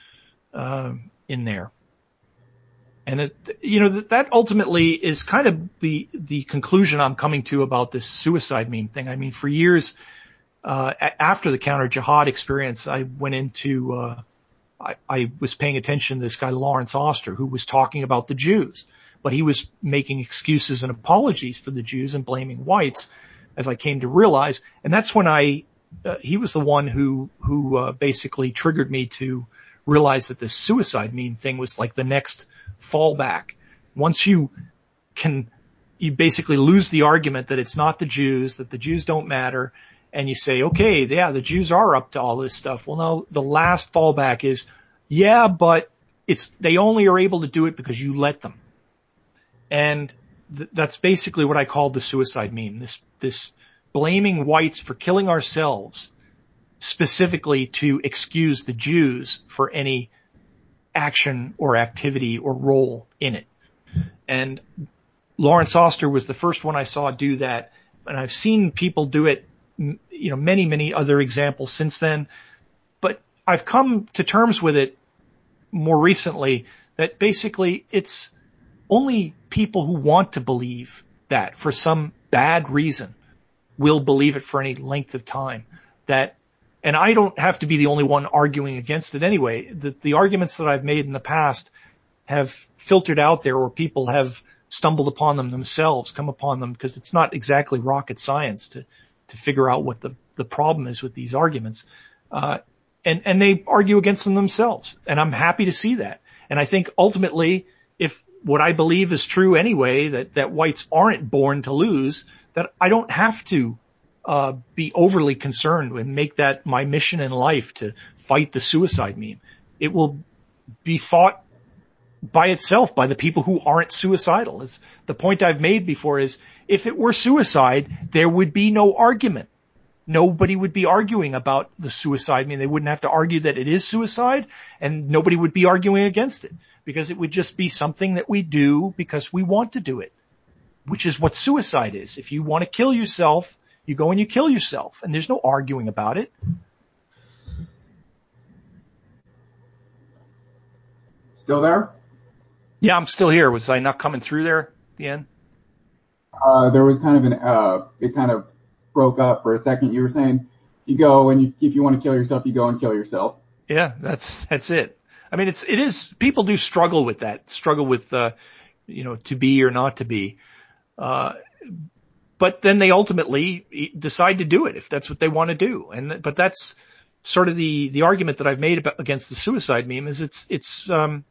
uh, in there. And it, you know, that, that ultimately is kind of the, the conclusion I'm coming to about this suicide meme thing. I mean, for years, Uh, after the counter jihad experience, I went into, uh, I, I was paying attention to this guy, Lawrence Oster, who was talking about the Jews, but he was making excuses and apologies for the Jews and blaming whites, as I came to realize. And that's when I, uh, he was the one who, who, uh, basically triggered me to realize that this suicide meme thing was like the next fallback. Once you can, you basically lose the argument that it's not the Jews, that the Jews don't matter, and you say, okay, yeah, the Jews are up to all this stuff. Well, no, the last fallback is, yeah, but it's, they only are able to do it because you let them. And th- that's basically what I call the suicide meme. This, this blaming whites for killing ourselves specifically to excuse the Jews for any action or activity or role in it. And Lawrence Oster was the first one I saw do that. And I've seen people do it, you know, many, many other examples since then. But I've come to terms with it more recently that basically it's only people who want to believe that for some bad reason will believe it for any length of time. That, and I don't have to be the only one arguing against it anyway. The, the arguments that I've made in the past have filtered out there, or people have stumbled upon them themselves, come upon them, because it's not exactly rocket science to, to figure out what the, the problem is with these arguments. Uh, and, and they argue against them themselves. And I'm happy to see that. And I think ultimately, if what I believe is true anyway, that, that whites aren't born to lose, that I don't have to, uh, be overly concerned and make that my mission in life to fight the suicide meme. It will be fought by itself by the people who aren't suicidal. It's the point I've made before is if it were suicide, there would be no argument. Nobody would be arguing about the suicide. I mean, they wouldn't have to argue that it is suicide, and nobody would be arguing against it, because it would just be something that we do because we want to do it, which is what suicide is. If you want to kill yourself, you go and you kill yourself, and there's no arguing about it. Still there? Yeah, I'm still here. Was I not coming through there at the end? Uh, there was kind of an, uh, it kind of broke up for a second. You were saying you go and you, if you want to kill yourself, you go and kill yourself. Yeah, that's, that's it. I mean, it's, it is, people do struggle with that, struggle with, uh, you know, to be or not to be. Uh, but then they ultimately decide to do it if that's what they want to do. And, but that's sort of the, the argument that I've made about, against the suicide meme is it's, it's, um,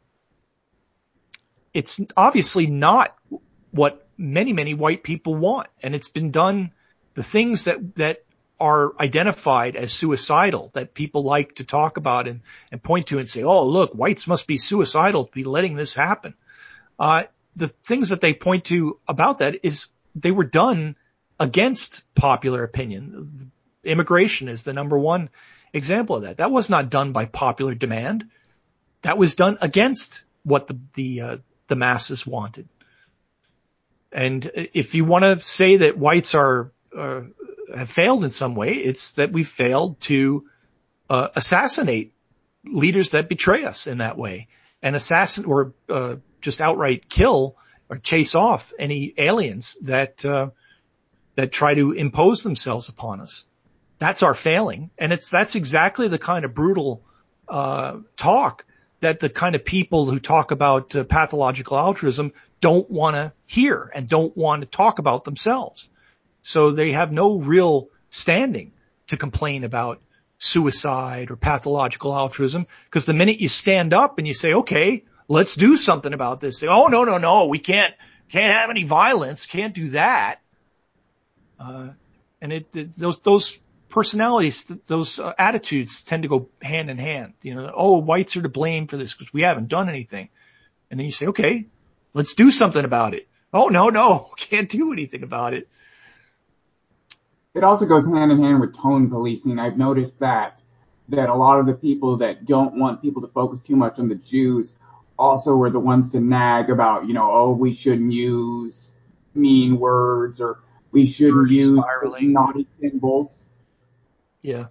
it's obviously not what many, many white people want. And it's been done, the things that, that are identified as suicidal that people like to talk about and, and point to and say, oh, look, whites must be suicidal to be letting this happen. Uh, the things that they point to about that is they were done against popular opinion. Immigration is the number one example of that. That was not done by popular demand. That was done against what the, the, uh, the masses wanted. And if you want to say that whites are, uh, have failed in some way, it's that we failed to, uh, assassinate leaders that betray us in that way, and assassin or, uh, just outright kill or chase off any aliens that, uh, that try to impose themselves upon us. That's our failing. And it's, that's exactly the kind of brutal, uh, talk that the kind of people who talk about uh, pathological altruism don't want to hear and don't want to talk about themselves. So they have no real standing to complain about suicide or pathological altruism, because the minute you stand up and you say, okay, let's do something about this, they, oh, no, no, no, we can't, can't have any violence, can't do that. Uh, and it, it those, those personalities, those uh, attitudes tend to go hand in hand. You know, oh, whites are to blame for this because we haven't done anything. And then you say, okay, let's do something about it. Oh, no, no, can't do anything about it. It also goes hand in hand with tone policing. I've noticed that, that a lot of the people that don't want people to focus too much on the Jews also were the ones to nag about, you know, oh, we shouldn't use mean words, or we shouldn't Dirty use spiraling. naughty symbols. Yeah.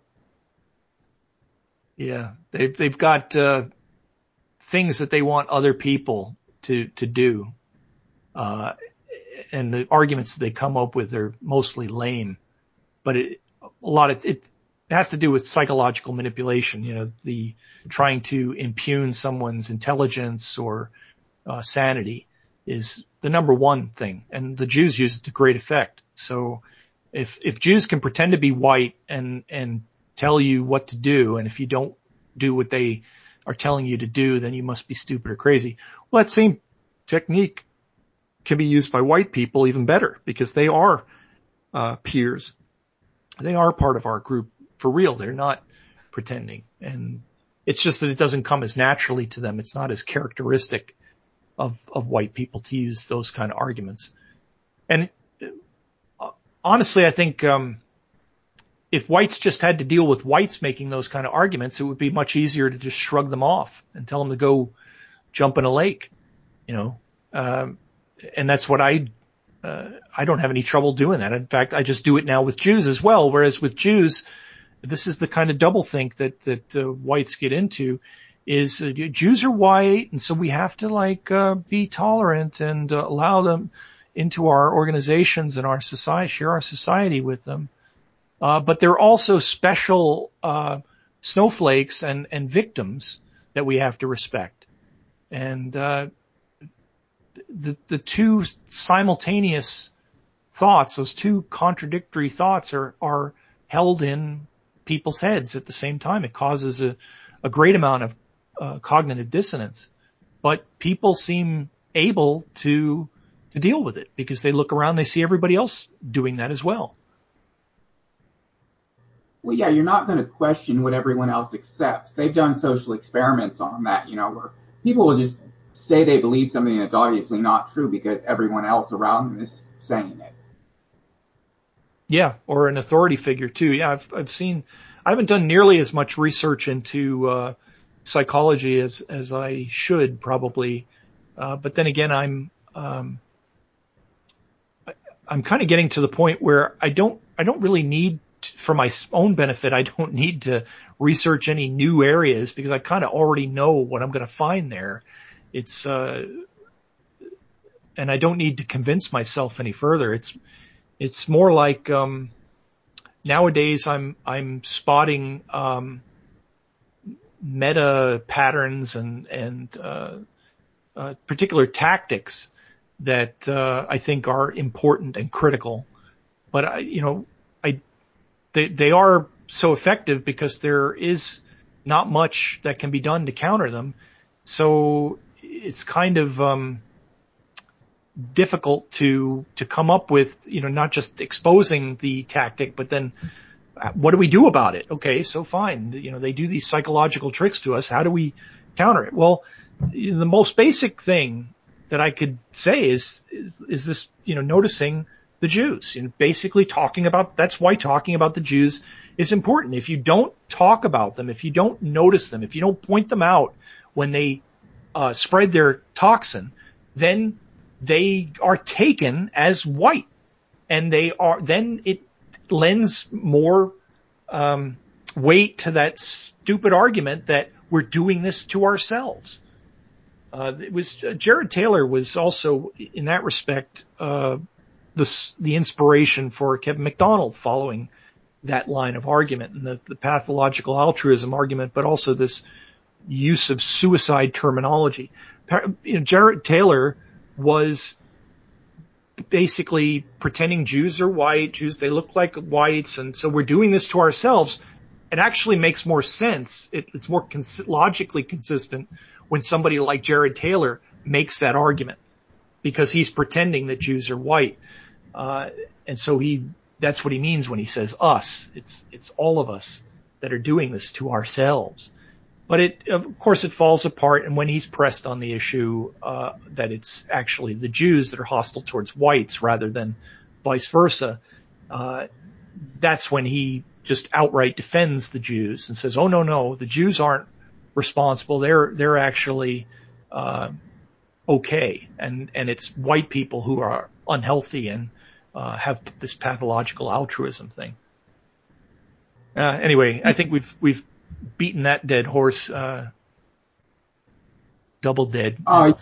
Yeah. They've, they've got, uh, things that they want other people to, to do. Uh, and the arguments that they come up with are mostly lame, but it, a lot of it has to do with psychological manipulation, you know, the trying to impugn someone's intelligence or, uh, sanity is the number one thing. And the Jews use it to great effect. So if, if Jews can pretend to be white and, and tell you what to do, and if you don't do what they are telling you to do, then you must be stupid or crazy. Well, that same technique can be used by white people even better, because they are, uh, peers. they are part of our group for real. They're not pretending. And it's just that it doesn't come as naturally to them. It's not as characteristic of, of white people to use those kind of arguments. And uh, honestly, I think, um, if whites just had to deal with whites making those kind of arguments, it would be much easier to just shrug them off and tell them to go jump in a lake, you know. Um, and that's what I, uh, I don't have any trouble doing that. In fact, I just do it now with Jews as well. Whereas with Jews, this is the kind of doublethink that, that, uh, whites get into is uh, Jews are white. And so we have to like, uh, be tolerant and uh, allow them into our organizations and our society, share our society with them. Uh, but they're also special, uh, snowflakes and, and victims that we have to respect. And, uh, the, the two simultaneous thoughts, those two contradictory thoughts are, are held in people's heads at the same time. It causes a, a great amount of, uh, cognitive dissonance, but people seem able to, to deal with it because they look around, they see everybody else doing that as well. Well, yeah, you're not going to question what everyone else accepts. They've done social experiments on that, you know, where people will just say they believe something that's obviously not true because everyone else around them is saying it. Yeah, or an authority figure too. Yeah, I've I've seen. I haven't done nearly as much research into uh, psychology as as I should probably, uh, but then again, I'm um, I, I'm kind of getting to the point where I don't I don't really need. For my own benefit, I don't need to research any new areas because I kind of already know what I'm going to find there. It's, uh, and I don't need to convince myself any further. It's, it's more like, um, nowadays I'm, I'm spotting, um, meta patterns and, and, uh, uh, particular tactics that, uh, I think are important and critical. But I, you know, I, They, they are so effective because there is not much that can be done to counter them. So it's kind of, um, difficult to, to come up with, you know, not just exposing the tactic, but then what do we do about it? Okay, so fine. You know, they do these psychological tricks to us. How do we counter it? Well, the most basic thing that I could say is, is, is this, you know, noticing the Jews, and basically talking about, that's why talking about the Jews is important. If you don't talk about them, if you don't notice them, if you don't point them out when they uh, spread their toxin, then they are taken as white, and they are, then it lends more um, weight to that stupid argument that we're doing this to ourselves. Uh, it was uh, Jared Taylor was also in that respect uh, the the inspiration for Kevin MacDonald following that line of argument and the, the pathological altruism argument, but also this use of suicide terminology. You know, Jared Taylor was basically pretending Jews are white, Jews, they look like whites, and so we're doing this to ourselves. It actually makes more sense. It, it's more cons- logically consistent when somebody like Jared Taylor makes that argument, because he's pretending that Jews are white. Uh, and so he, that's what he means when he says us. It's, it's all of us that are doing this to ourselves. But it, of course, it falls apart. And when he's pressed on the issue, uh, that it's actually the Jews that are hostile towards whites rather than vice versa, uh, that's when he just outright defends the Jews and says, oh, no, no, the Jews aren't responsible. They're, they're actually, uh, okay. And, and it's white people who are unhealthy and, uh, have this pathological altruism thing. Uh, anyway, I think we've, we've beaten that dead horse, uh, double dead. Oh,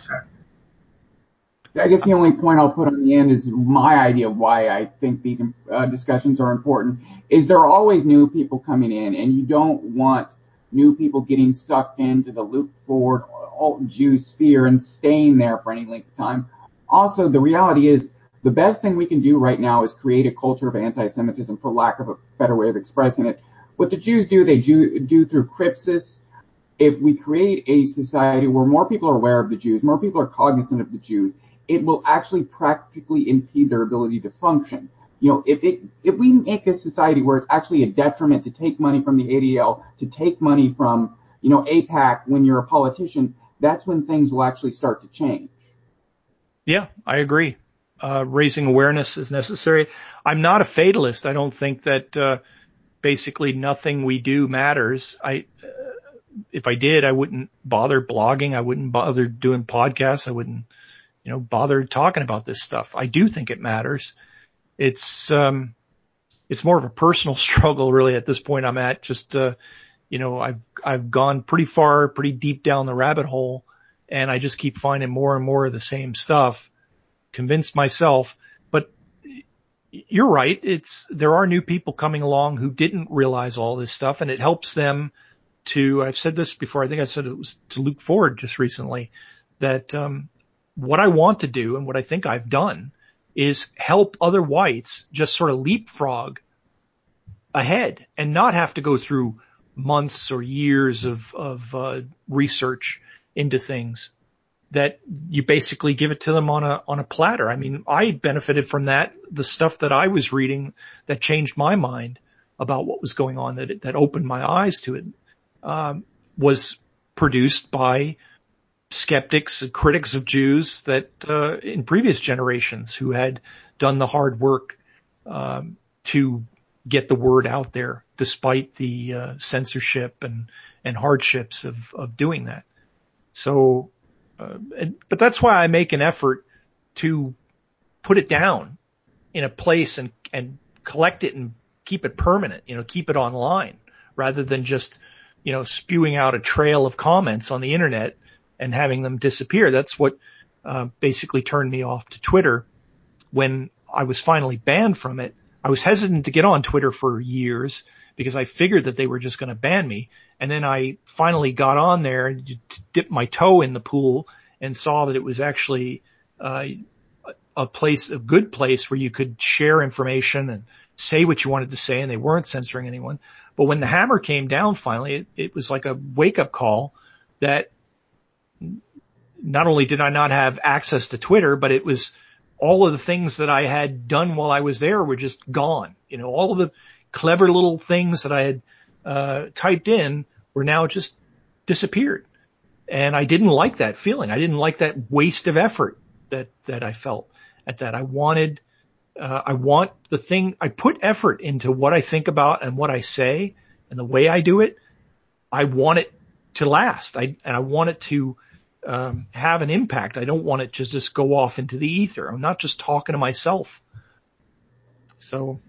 I guess the only point I'll put on the end is my idea of why I think these uh, discussions are important is there are always new people coming in, and you don't want new people getting sucked into the Luke Ford alt Jew sphere and staying there for any length of time. Also, the reality is the best thing we can do right now is create a culture of anti-Semitism, for lack of a better way of expressing it. What the Jews do, they do, do through crypsis. If we create a society where more people are aware of the Jews, more people are cognizant of the Jews, it will actually practically impede their ability to function. You know, if it, if we make a society where it's actually a detriment to take money from the A D L, to take money from, you know, AIPAC when you're a politician, that's when things will actually start to change. Yeah, I agree. Uh, raising awareness is necessary. I'm not a fatalist. I don't think that, uh, basically nothing we do matters. I, uh, if I did, I wouldn't bother blogging. I wouldn't bother doing podcasts. I wouldn't, you know, bother talking about this stuff. I do think it matters. It's, um, it's more of a personal struggle really at this point I'm at. Just, uh, you know, I've, I've gone pretty far, pretty deep down the rabbit hole, and I just keep finding more and more of the same stuff, convinced myself. But you're right. It's, there are new people coming along who didn't realize all this stuff, and it helps them to, I've said this before, I think I said it was to Luke Ford just recently, that, um, what I want to do and what I think I've done is help other whites just sort of leapfrog ahead and not have to go through months or years of, of, uh, research into things, that you basically give it to them on a, on a platter. I mean, I benefited from that. The stuff that I was reading that changed my mind about what was going on, that, that opened my eyes to it, um, was produced by skeptics and critics of Jews that, uh, in previous generations who had done the hard work, um, to get the word out there despite the, uh, censorship and, and hardships of, of doing that. So, uh, and, but that's why I make an effort to put it down in a place and, and collect it and keep it permanent, you know, keep it online rather than just, you know, spewing out a trail of comments on the internet and having them disappear. That's what, uh, basically turned me off to Twitter when I was finally banned from it. I was hesitant to get on Twitter for years because I figured that they were just going to ban me. And then I finally got on there and dipped my toe in the pool and saw that it was actually, uh, a place, a good place where you could share information and say what you wanted to say, and they weren't censoring anyone. But when the hammer came down finally, it, it was like a wake up call that not only did I not have access to Twitter, but it was all of the things that I had done while I was there were just gone. You know, all of the clever little things that I had, uh, typed in were now just disappeared. And I didn't like that feeling. I didn't like that waste of effort that, that I felt at that. I wanted, uh, I want the thing, I put effort into what I think about and what I say and the way I do it. I want it to last. I, and I want it to, um, have an impact. I don't want it to just go off into the ether. I'm not just talking to myself. So.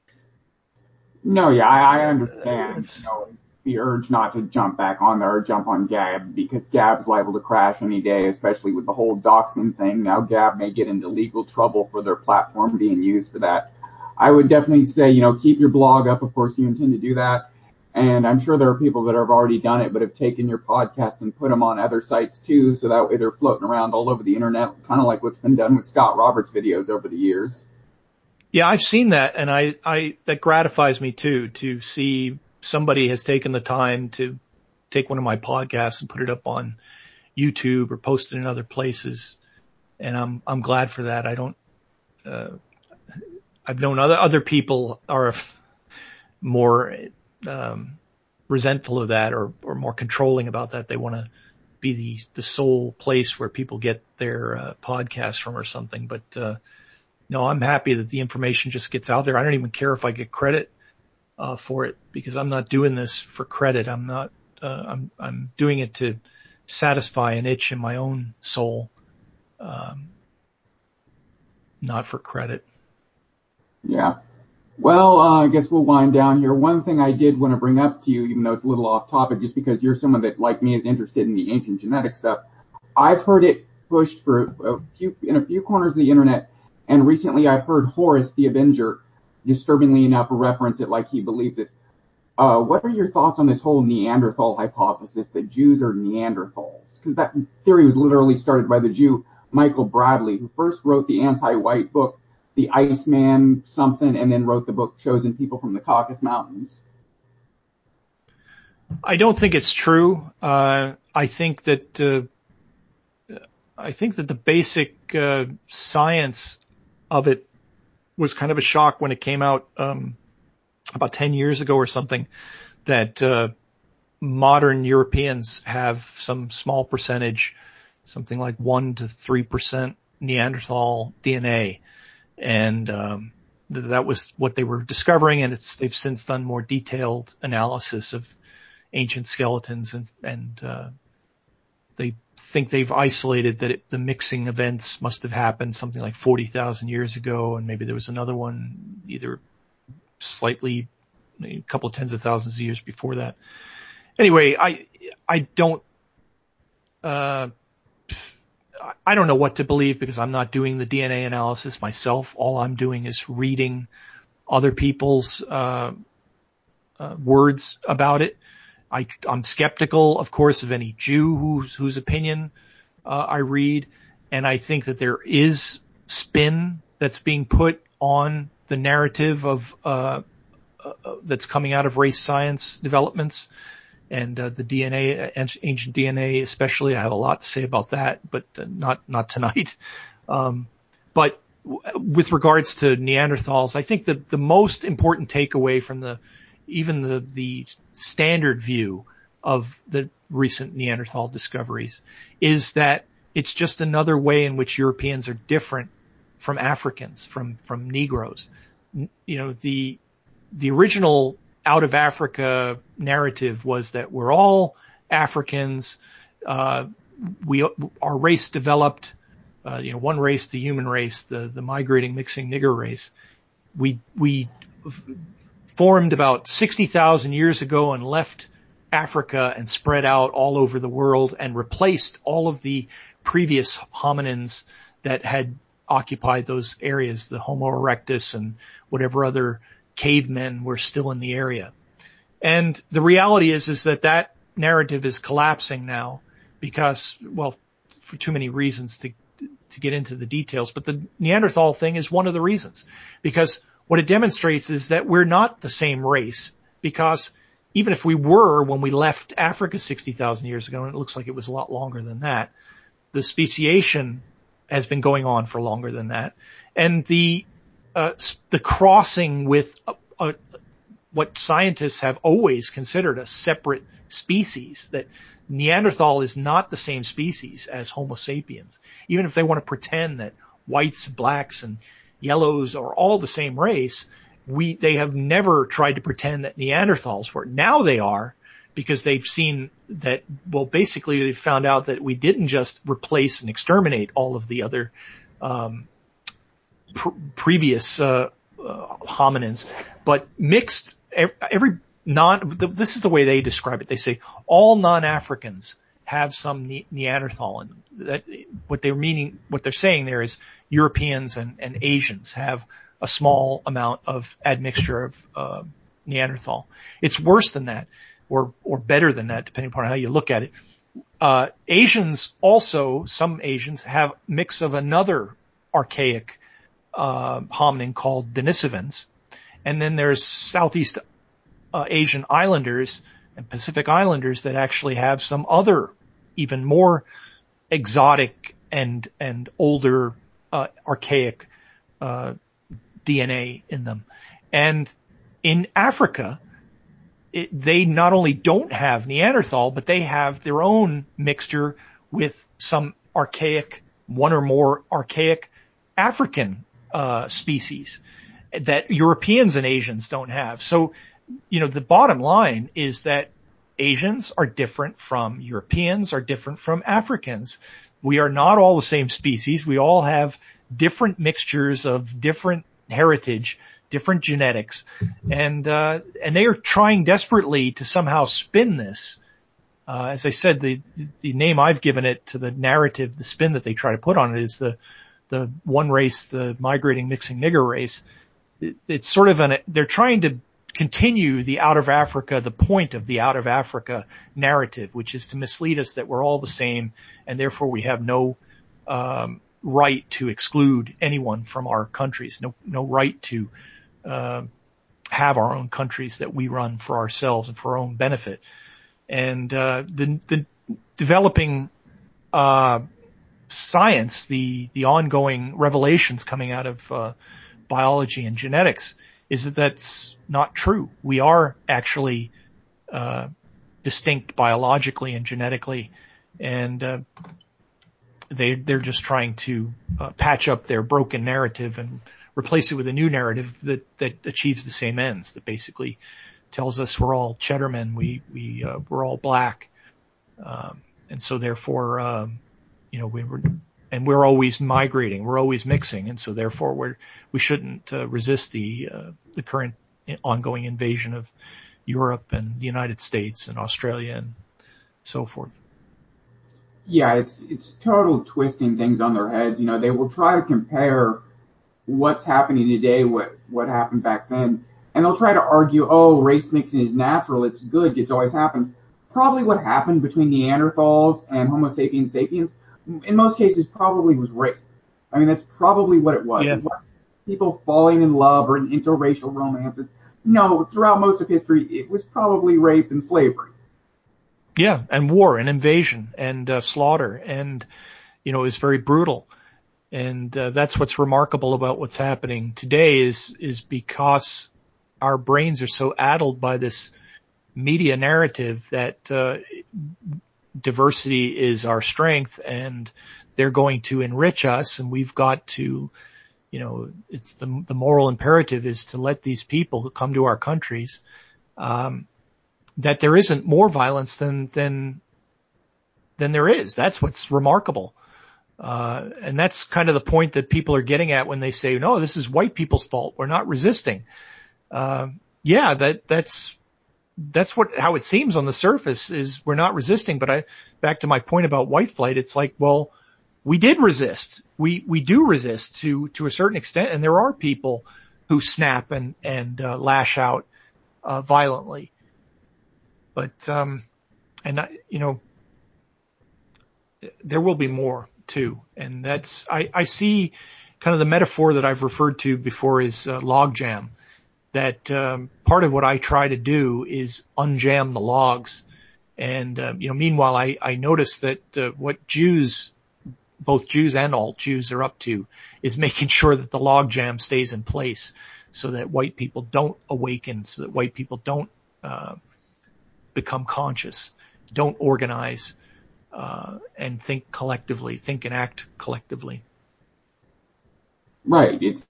No, yeah, I, I understand, you know, the urge not to jump back on there or jump on Gab because Gab's liable to crash any day, especially with the whole doxing thing. Now Gab may get into legal trouble for their platform being used for that. I would definitely say, you know, keep your blog up. Of course, you intend to do that. And I'm sure there are people that have already done it, but have taken your podcast and put them on other sites too. So that way they're floating around all over the internet, kind of like what's been done with Scott Roberts' videos over the years. Yeah, I've seen that, and I, I, that gratifies me too, to see somebody has taken the time to take one of my podcasts and put it up on YouTube or post it in other places. And I'm, I'm glad for that. I don't, uh, I've known other, other people are more, um, resentful of that or, or more controlling about that. They want to be the, the sole place where people get their, uh, podcasts from or something. But, uh, no, I'm happy that the information just gets out there. I don't even care if I get credit, uh, for it because I'm not doing this for credit. I'm not, uh, I'm, I'm doing it to satisfy an itch in my own soul. Um, not for credit. Yeah. Well, uh, I guess we'll wind down here. One thing I did want to bring up to you, even though it's a little off topic, just because you're someone that, like me, is interested in the ancient genetic stuff. I've heard it pushed for a few, in a few corners of the internet. And recently I've heard Horus the Avenger, disturbingly enough, reference it like he believes it. Uh, what are your thoughts on this whole Neanderthal hypothesis that Jews are Neanderthals? Because that theory was literally started by the Jew Michael Bradley, who first wrote the anti-white book, The Iceman something, and then wrote the book Chosen People from the Caucasus Mountains. I don't think it's true. Uh, I think that, uh, I think that the basic, uh, science of it was kind of a shock when it came out um, about ten years ago or something that uh, modern Europeans have some small percentage, something like one to three percent Neanderthal D N A, and um, th- that was what they were discovering. And it's they've since done more detailed analysis of ancient skeletons, and and uh, they think they've isolated that it, the mixing events must have happened something like forty thousand years ago, and maybe there was another one either slightly a couple of tens of thousands of years before that. Anyway, I I don't uh I don't know what to believe because I'm not doing the D N A analysis myself. All I'm doing is reading other people's uh, uh words about it. I, I'm skeptical, of course, of any Jew whose, whose opinion uh, I read, and I think that there is spin that's being put on the narrative of uh, uh that's coming out of race science developments and uh, the D N A, ancient D N A especially. I have a lot to say about that, but uh, not not tonight. Um, but w- with regards to Neanderthals, I think that the most important takeaway from the even the the standard view of the recent Neanderthal discoveries is that it's just another way in which Europeans are different from Africans, from from Negroes. You know, the the original out of Africa narrative was that we're all Africans. Uh, we our race developed, uh, you know, one race, the human race, the the migrating, mixing nigger race. We we formed about sixty thousand years ago and left Africa and spread out all over the world and replaced all of the previous hominins that had occupied those areas, the Homo erectus and whatever other cavemen were still in the area. And the reality is, is that that narrative is collapsing now because, well, for too many reasons to, to get into the details. But the Neanderthal thing is one of the reasons, because what it demonstrates is that we're not the same race, because even if we were when we left Africa sixty thousand years ago, and it looks like it was a lot longer than that, the speciation has been going on for longer than that. And the, uh, the crossing with a, a, what scientists have always considered a separate species, that Neanderthal is not the same species as Homo sapiens. Even if they want to pretend that whites, blacks, and yellows are all the same race, we, they have never tried to pretend that Neanderthals were. Now they are, because they've seen that, well, basically they've found out that we didn't just replace and exterminate all of the other, um, pr- previous, uh, uh, hominins, but mixed every, every non, this is the way they describe it. They say all non-Africans have some ne- Neanderthal in them. That, what they're meaning, what they're saying there is Europeans and, and Asians have a small amount of admixture of, uh, Neanderthal. It's worse than that, or, or better than that, depending upon how you look at it. Uh, Asians also, some Asians have mix of another archaic, uh, hominin called Denisovans. And then there's Southeast uh, Asian islanders and Pacific islanders that actually have some other, even more exotic and, and older, uh, archaic, uh, D N A in them. And in Africa, it, they not only don't have Neanderthal, but they have their own mixture with some archaic, one or more archaic African, uh, species that Europeans and Asians don't have. So, you know, the bottom line is that Asians are different from Europeans, are different from Africans. We are not all the same species. We all have different mixtures of different heritage, different genetics, and uh, and they are trying desperately to somehow spin this. Uh, as I said, the the name I've given it to the narrative, the spin that they try to put on it is the the one race, the migrating, mixing nigger race. It, it's sort of an, they're trying to continue the out of Africa, the point of the out of Africa narrative, which is to mislead us that we're all the same and therefore we have no um, right to exclude anyone from our countries, no no right to uh, have our own countries that we run for ourselves and for our own benefit. And uh, the the developing uh, science, the the ongoing revelations coming out of uh, biology and genetics is that that's not true. We are actually uh, distinct biologically and genetically, and uh, they they're just trying to uh, patch up their broken narrative and replace it with a new narrative that that achieves the same ends. That basically tells us we're all Cheddarmen, we we uh, we're all black, um, and so therefore, um, you know, we were. And we're always migrating, we're always mixing, and so therefore we're, we shouldn't uh, resist the uh, the current ongoing invasion of Europe and the United States and Australia and so forth. Yeah, it's it's total twisting things on their heads. You know, they will try to compare what's happening today, what what happened back then, and they'll try to argue, oh, race mixing is natural, it's good, it's always happened. Probably what happened between Neanderthals and Homo sapiens sapiens, in most cases, probably was rape. I mean, that's probably what it was. Yeah. It wasn't people falling in love or in interracial romances. No, throughout most of history, it was probably rape and slavery. Yeah, and war and invasion and uh, slaughter, and you know, it was very brutal. And uh, that's what's remarkable about what's happening today is is because our brains are so addled by this media narrative that uh, diversity is our strength and they're going to enrich us, and we've got to, you know, it's the the moral imperative is to let these people come to our countries, um, that there isn't more violence than than than there is. That's what's remarkable. Uh, and that's kind of the point that people are getting at when they say, no, this is white people's fault, we're not resisting. Uh, yeah, that that's That's what, how it seems on the surface is we're not resisting. But I, back to my point about white flight, it's like, well, we did resist. We, we do resist to, to a certain extent. And there are people who snap and, and, uh, lash out, uh, violently. But, um, and I, you know, there will be more too. And that's, I, I see kind of the metaphor that I've referred to before is, uh, logjam. That um, part of what I try to do is unjam the logs. And, uh, you know, meanwhile, I, I notice that uh, what Jews, both Jews and alt Jews are up to is making sure that the log jam stays in place so that white people don't awaken, so that white people don't uh, become conscious, don't organize uh, and think collectively, think and act collectively. Right. It's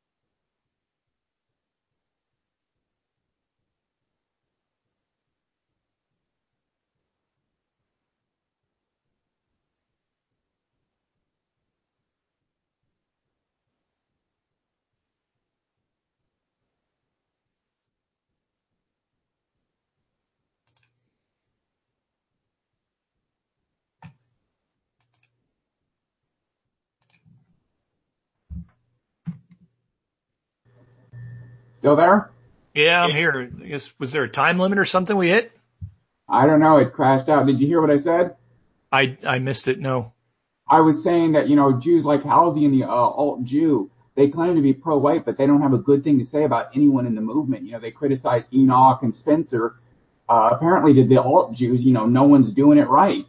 still there? Yeah, I'm here. I guess, was there a time limit or something we hit? I don't know. It crashed out. Did you hear what I said? I, I missed it. No. I was saying that, you know, Jews like Halsey and the uh, alt Jew, they claim to be pro-white, but they don't have a good thing to say about anyone in the movement. You know, they criticize Enoch and Spencer. Uh, apparently to the alt Jews, you know, no one's doing it right.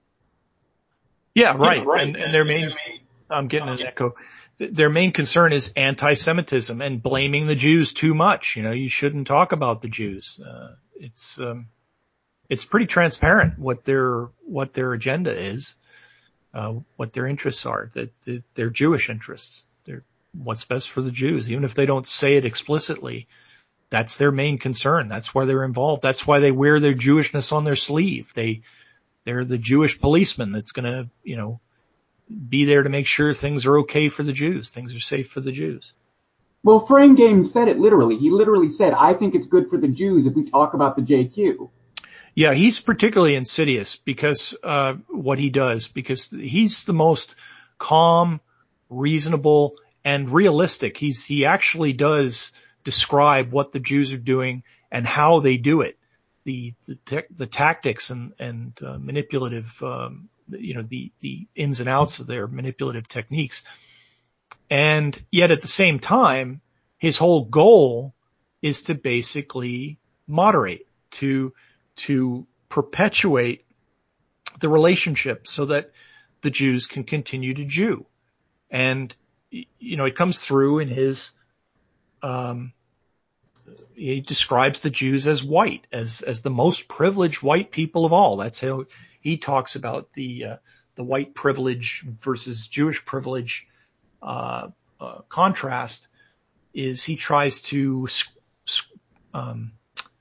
Yeah, right. Yeah, right. And, and their main, I'm getting an echo. Their main concern is anti-Semitism and blaming the Jews too much. You know, you shouldn't talk about the Jews. Uh, it's, um, it's pretty transparent what their, what their agenda is, uh, what their interests are, that, that they're Jewish interests. They're what's best for the Jews. Even if they don't say it explicitly, that's their main concern. That's why they're involved. That's why they wear their Jewishness on their sleeve. They, they're the Jewish policeman that's going to, you know, be there to make sure things are okay for the Jews. Things are safe for the Jews. Well, Frame Game said it literally. He literally said, I think it's good for the Jews if we talk about the J Q. Yeah, he's particularly insidious because, uh, what he does, because he's the most calm, reasonable, and realistic. He's, he actually does describe what the Jews are doing and how they do it. The, the, te- the tactics and, and, uh, manipulative, um, you know, the, the ins and outs of their manipulative techniques. And yet at the same time, his whole goal is to basically moderate, to, to perpetuate the relationship so that the Jews can continue to Jew. And, you know, it comes through in his um, he describes the Jews as white, as as the most privileged white people of all. That's how he talks about the uh, the white privilege versus Jewish privilege uh, uh, contrast. Is he tries to um,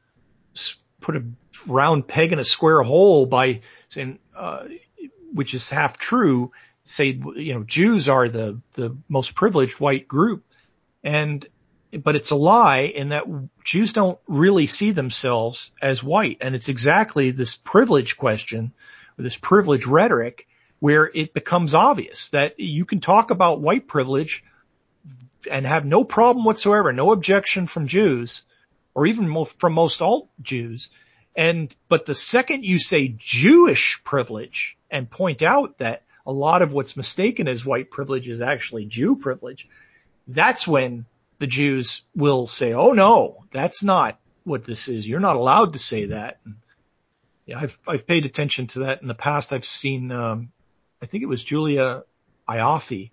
put a round peg in a square hole by saying, uh, which is half true, say, you know, Jews are the, the most privileged white group. And, but it's a lie in that Jews don't really see themselves as white. And it's exactly this privilege question or this privilege rhetoric where it becomes obvious that you can talk about white privilege and have no problem whatsoever, no objection from Jews, or even from most alt Jews. And, but the second you say Jewish privilege and point out that a lot of what's mistaken as white privilege is actually Jew privilege, that's when the Jews will say, oh no, that's not what this is. You're not allowed to say that. And yeah, I've, I've paid attention to that in the past. I've seen, um, I think it was Julia Ioffe,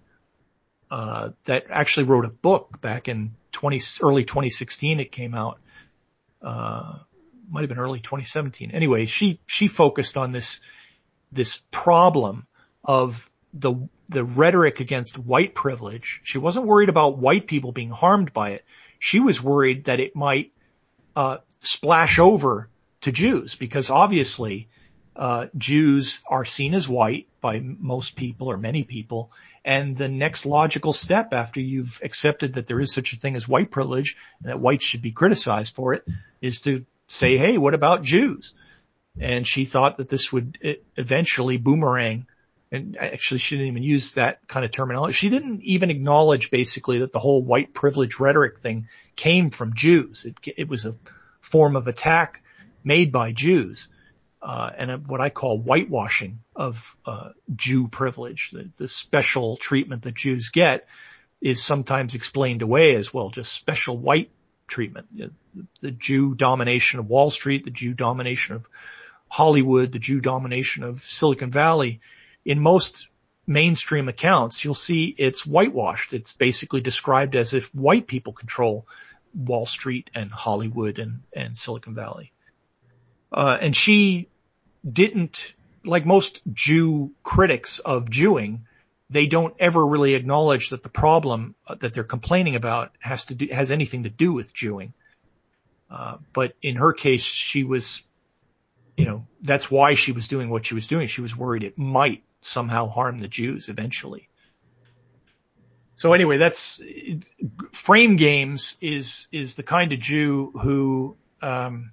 uh, that actually wrote a book back in twenty, early twenty sixteen. It came out, uh, might have been early twenty seventeen. Anyway, she, she focused on this, this problem of the, the rhetoric against white privilege. She wasn't worried about white people being harmed by it. She was worried that it might, uh, splash over to Jews because obviously, uh, Jews are seen as white by most people or many people. And the next logical step after you've accepted that there is such a thing as white privilege and that whites should be criticized for it is to say, hey, what about Jews? And she thought that this would eventually boomerang. And actually she didn't even use that kind of terminology. She didn't even acknowledge basically that the whole white privilege rhetoric thing came from Jews. It, it was a form of attack made by Jews. Uh, and a, what I call whitewashing of, uh, Jew privilege. The, the special treatment that Jews get is sometimes explained away as well, just special white treatment. The, the Jew domination of Wall Street, the Jew domination of Hollywood, the Jew domination of Silicon Valley. In most mainstream accounts, you'll see it's whitewashed. It's basically described as if white people control Wall Street and Hollywood and, and Silicon Valley. Uh, and she didn't, like most Jew critics of Jewing, they don't ever really acknowledge that the problem that they're complaining about has to do, has anything to do with Jewing. Uh, but in her case, she was, you know, that's why she was doing what she was doing. She was worried it might somehow harm the Jews eventually. So anyway, that's, Frame Games is, is the kind of Jew who, um,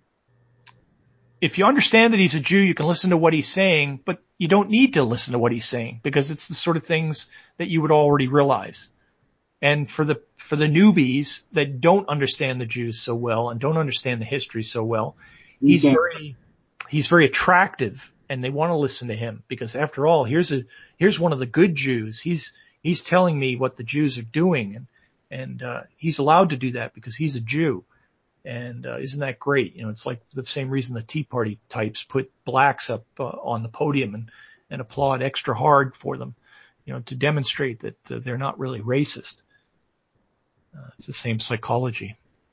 if you understand that he's a Jew, you can listen to what he's saying, but you don't need to listen to what he's saying because it's the sort of things that you would already realize. And for the, for the newbies that don't understand the Jews so well and don't understand the history so well, he's very, he's very attractive and they want to listen to him because after all, here's a, here's one of the good Jews. He's, he's telling me what the Jews are doing and, and, uh, he's allowed to do that because he's a Jew. And, uh, isn't that great? You know, it's like the same reason the Tea Party types put blacks up uh, on the podium and, and applaud extra hard for them, you know, to demonstrate that uh, they're not really racist. Uh, it's the same psychology.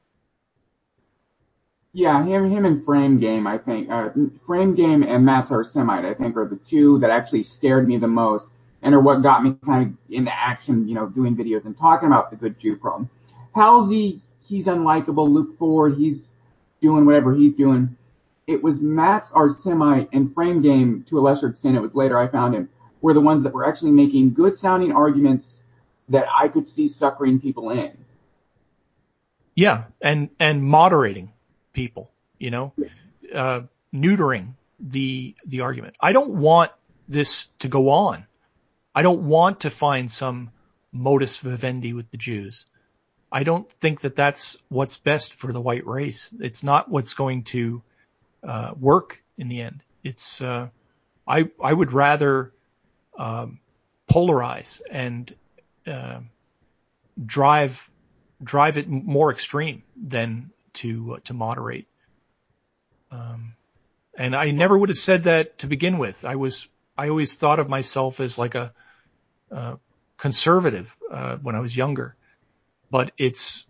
Yeah, him, him and Frame Game, I think, uh, Frame Game and Matt's Our Semite, I think, are the two that actually scared me the most and are what got me kind of into action, you know, doing videos and talking about the good Jew problem. Halsey, he's unlikable. Luke Ford, he's doing whatever he's doing. It was Matt's Our Semite and Frame Game, to a lesser extent, it was later I found him, were the ones that were actually making good sounding arguments that I could see suckering people in. Yeah, and, and moderating people, you know, uh, neutering the, the argument. I don't want this to go on. I don't want to find some modus vivendi with the Jews. I don't think that that's what's best for the white race. It's not what's going to, uh, work in the end. It's, uh, I, I would rather, um, polarize and, uh, drive, drive it more extreme than to, uh, to moderate. Um, and I never would have said that to begin with. I was, I always thought of myself as like a, uh, conservative, uh, when I was younger. But it's,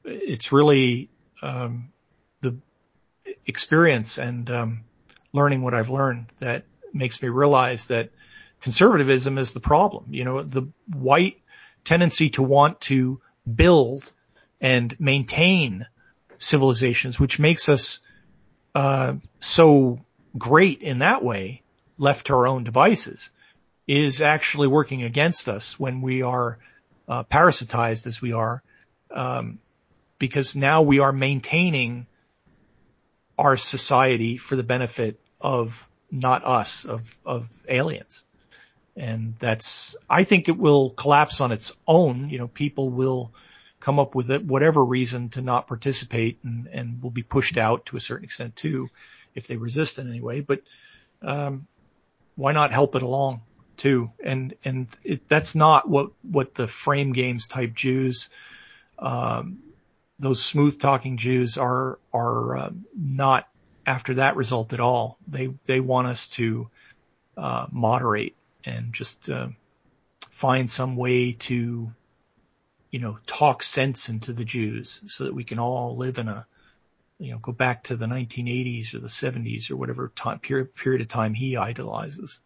it's really um, the experience and um, learning what I've learned that makes me realize that conservatism is the problem. You know, the white tendency to want to build and maintain civilizations, which makes us uh, so great in that way, left to our own devices, is actually working against us when we are uh, parasitized as we are, um, because now we are maintaining our society for the benefit of not us, of, of aliens. And that's, I think it will collapse on its own. You know, people will come up with whatever reason to not participate, and, and will be pushed out to a certain extent too, if they resist in any way. But, um, why not help it along too? And, and it, that's not what, what the frame games type Jews, um, those smooth talking Jews are, are, uh, not after that result at all. They, they want us to, uh, moderate and just, uh, find some way to, you know, talk sense into the Jews so that we can all live in a, you know, go back to the nineteen eighties or the seventies or whatever time period, period of time he idolizes.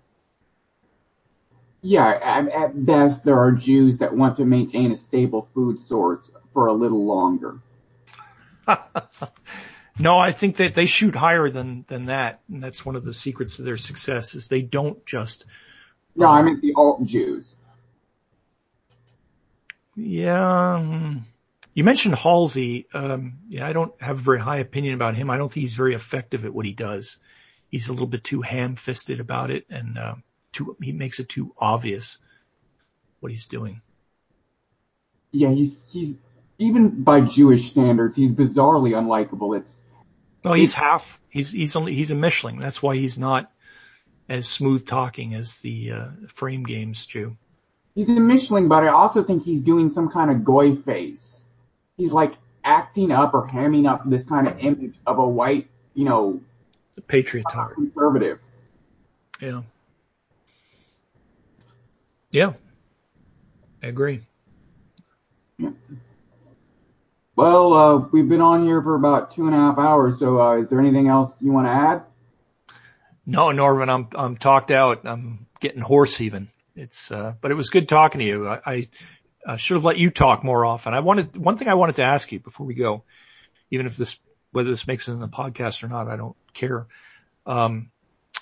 Yeah, at, at best, there are Jews that want to maintain a stable food source for a little longer. No, I think that they shoot higher than, than that. And that's one of the secrets of their success, is they don't just. No, um, I meant the alt Jews. Yeah. You mentioned Halsey. Um, yeah, I don't have a very high opinion about him. I don't think he's very effective at what he does. He's a little bit too ham-fisted about it, and uh, too, he makes it too obvious what he's doing. Yeah, he's he's even by Jewish standards, he's bizarrely unlikable. It's well, he's it's, half. He's he's only he's a Mischling. That's why he's not as smooth talking as the uh, frame games Jew. He's a Mischling, but I also think he's doing some kind of goy face. He's like acting up or hamming up this kind of image of a white, you know, patriotard, conservative. Yeah. Yeah. I agree. Yeah. Well, uh, we've been on here for about two and a half hours, so uh, is there anything else you want to add? No, Norvin, I'm I'm talked out. I'm getting hoarse even. It's uh, but it was good talking to you. I, I uh, should have let you talk more often. I wanted one thing I wanted to ask you before we go, even if this whether this makes it in the podcast or not, I don't care. Um,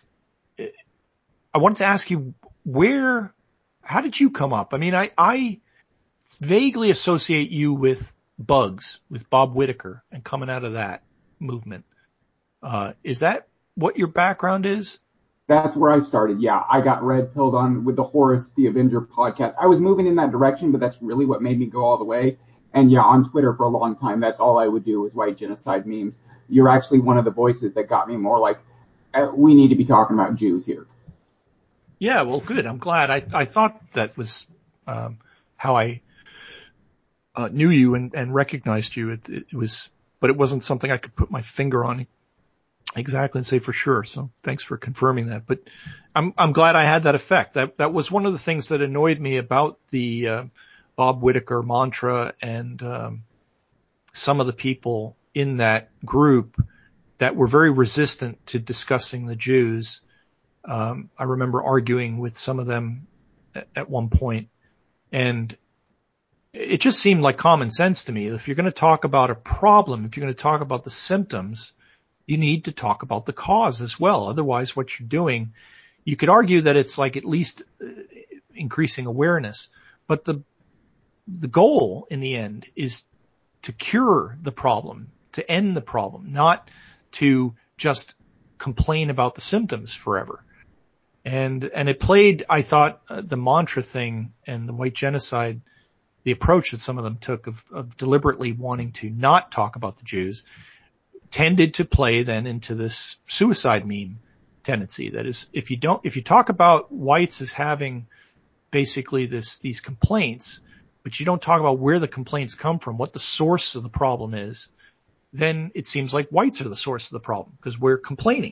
I wanted to ask you where, how did you come up? I mean, I I vaguely associate you with Bugs, with Bob Whitaker, and coming out of that movement. Uh, is that what your background is? That's where I started. Yeah, I got red pilled on with the Horus the Avenger podcast. I was moving in that direction, but that's really what made me go all the way. And yeah, on Twitter for a long time, that's all I would do was white genocide memes. You're actually one of the voices that got me more like, we need to be talking about Jews here. Yeah, well, good. I'm glad. I I thought that was um, how I uh, knew you and, and recognized you. It, it was, but it wasn't something I could put my finger on exactly and say for sure. So thanks for confirming that. But I'm I'm glad I had that effect. That that was one of the things that annoyed me about the uh, Bob Whitaker mantra and um, some of the people in that group that were very resistant to discussing the Jews. Um, I remember arguing with some of them at, at one point, and it just seemed like common sense to me. If you're going to talk about a problem, if you're going to talk about the symptoms, you need to talk about the cause as well. Otherwise, what you're doing, you could argue that it's like at least increasing awareness, but the the goal in the end is to cure the problem, to end the problem, not to just complain about the symptoms forever. And and it played, I thought, uh, the mantra thing and the white genocide, the approach that some of them took of, of deliberately wanting to not talk about the Jews, tended to play then into this suicide meme tendency. That is, if you don't, if you talk about whites as having basically this, these complaints, but you don't talk about where the complaints come from, what the source of the problem is, then it seems like whites are the source of the problem because we're complaining.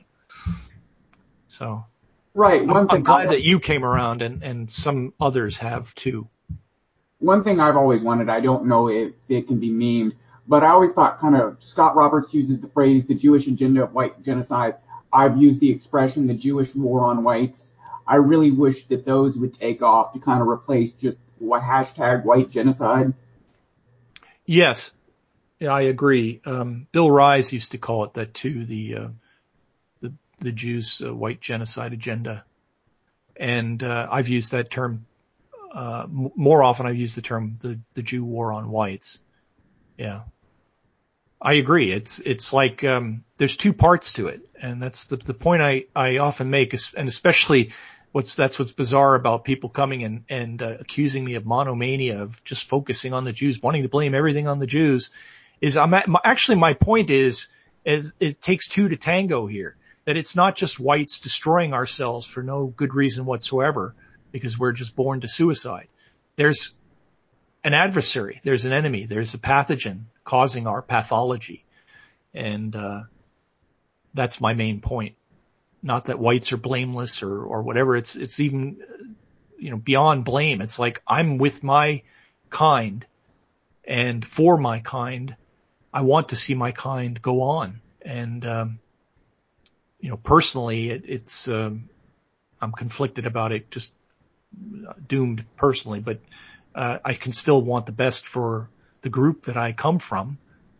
So, right. One I'm, thing I'm glad that you came around and, and some others have too. One thing I've always wanted, I don't know if it can be memed, but I always thought kind of Scott Roberts uses the phrase the Jewish agenda of white genocide. I've used the expression the Jewish war on whites. I really wish that those would take off to kind of replace just what hashtag white genocide. Yes, yeah, I agree. Um, Bill Rise used to call it that too, the uh, the, the Jews' uh, white genocide agenda. And uh, I've used that term uh, m- more often. I've used the term the, the Jew war on whites. Yeah, I agree. It's it's like um, there's two parts to it, and that's the the point I, I often make, and especially what's that's what's bizarre about people coming and and uh, accusing me of monomania, of just focusing on the Jews, wanting to blame everything on the Jews. Is I'm at, my, actually my point is is it takes two to tango here. That it's not just whites destroying ourselves for no good reason whatsoever because we're just born to suicide. There's an adversary, there's an enemy, there's a pathogen causing our pathology. And uh that's my main point. Not that whites are blameless or or whatever. It's it's even, you know, beyond blame. It's like I'm with my kind, and for my kind, I want to see my kind go on. And um you know, personally, it, it's, um, I'm conflicted about it, just doomed personally, but, uh, I can still want the best for the group that I come from.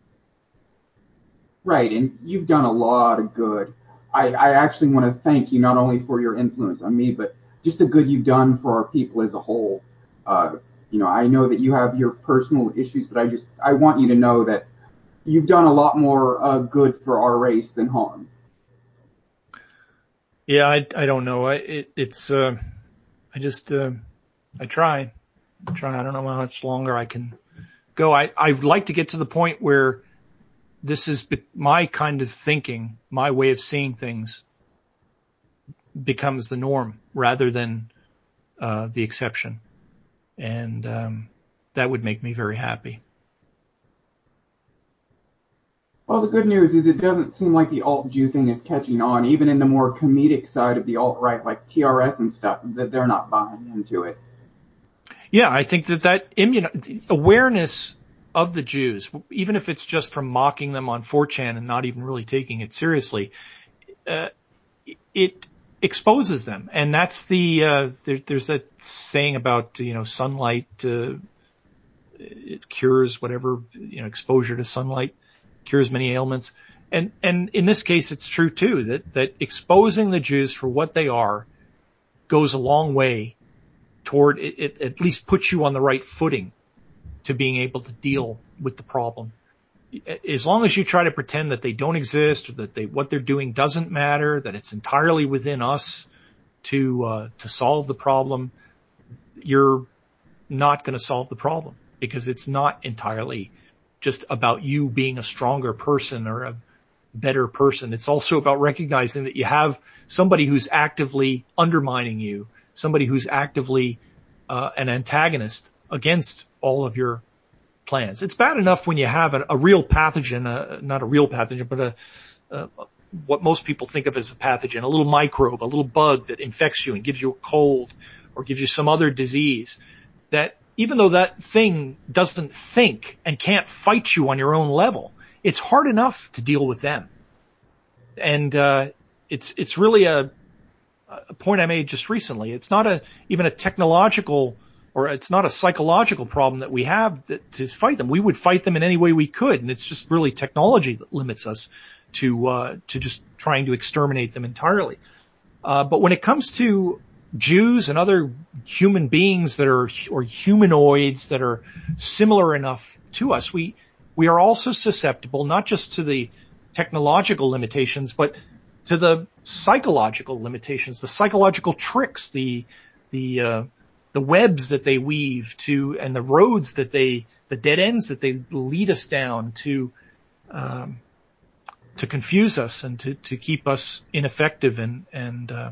Right, and you've done a lot of good. I, I actually want to thank you not only for your influence on me, but just the good you've done for our people as a whole. Uh, you know, I know that you have your personal issues, but I just, I want you to know that you've done a lot more uh, good for our race than harm. Yeah, I, I don't know. I, it, it's, uh, I just, uh, I try, I try. I don't know how much longer I can go. I, I'd like to get to the point where this is my kind of thinking, my way of seeing things becomes the norm rather than, uh, the exception. And, um, that would make me very happy. Well, the good news is it doesn't seem like the alt-Jew thing is catching on, even in the more comedic side of the alt-right, like T R S and stuff, that they're not buying into it. Yeah, I think that that immun- awareness of the Jews, even if it's just from mocking them on four chan and not even really taking it seriously, uh, it exposes them. And that's the, uh, there, there's that saying about, you know, sunlight, uh, it cures whatever, you know, exposure to sunlight cures many ailments. And, and in this case, it's true too, that, that exposing the Jews for what they are goes a long way toward it, it at least puts you on the right footing to being able to deal with the problem. As long as you try to pretend that they don't exist or that they, what they're doing doesn't matter, that it's entirely within us to, uh, to solve the problem, you're not going to solve the problem because it's not entirely just about you being a stronger person or a better person. It's also about recognizing that you have somebody who's actively undermining you, somebody who's actively uh, an antagonist against all of your plans. It's bad enough when you have a, a real pathogen, uh, not a real pathogen, but a, a what most people think of as a pathogen, a little microbe, a little bug that infects you and gives you a cold or gives you some other disease, that even though that thing doesn't think and can't fight you on your own level, it's hard enough to deal with them. And uh it's it's really a, a point I made just recently. It's not a even a technological or it's not a psychological problem that we have that, to fight them. We would fight them in any way we could, and it's just really technology that limits us to uh to just trying to exterminate them entirely. Uh but when it comes to Jews and other human beings that are, or humanoids that are similar enough to us, we, we are also susceptible not just to the technological limitations, but to the psychological limitations, the psychological tricks, the, the, uh, the webs that they weave to, and the roads that they, the dead ends that they lead us down to, um, to confuse us and to, to keep us ineffective and, and, uh,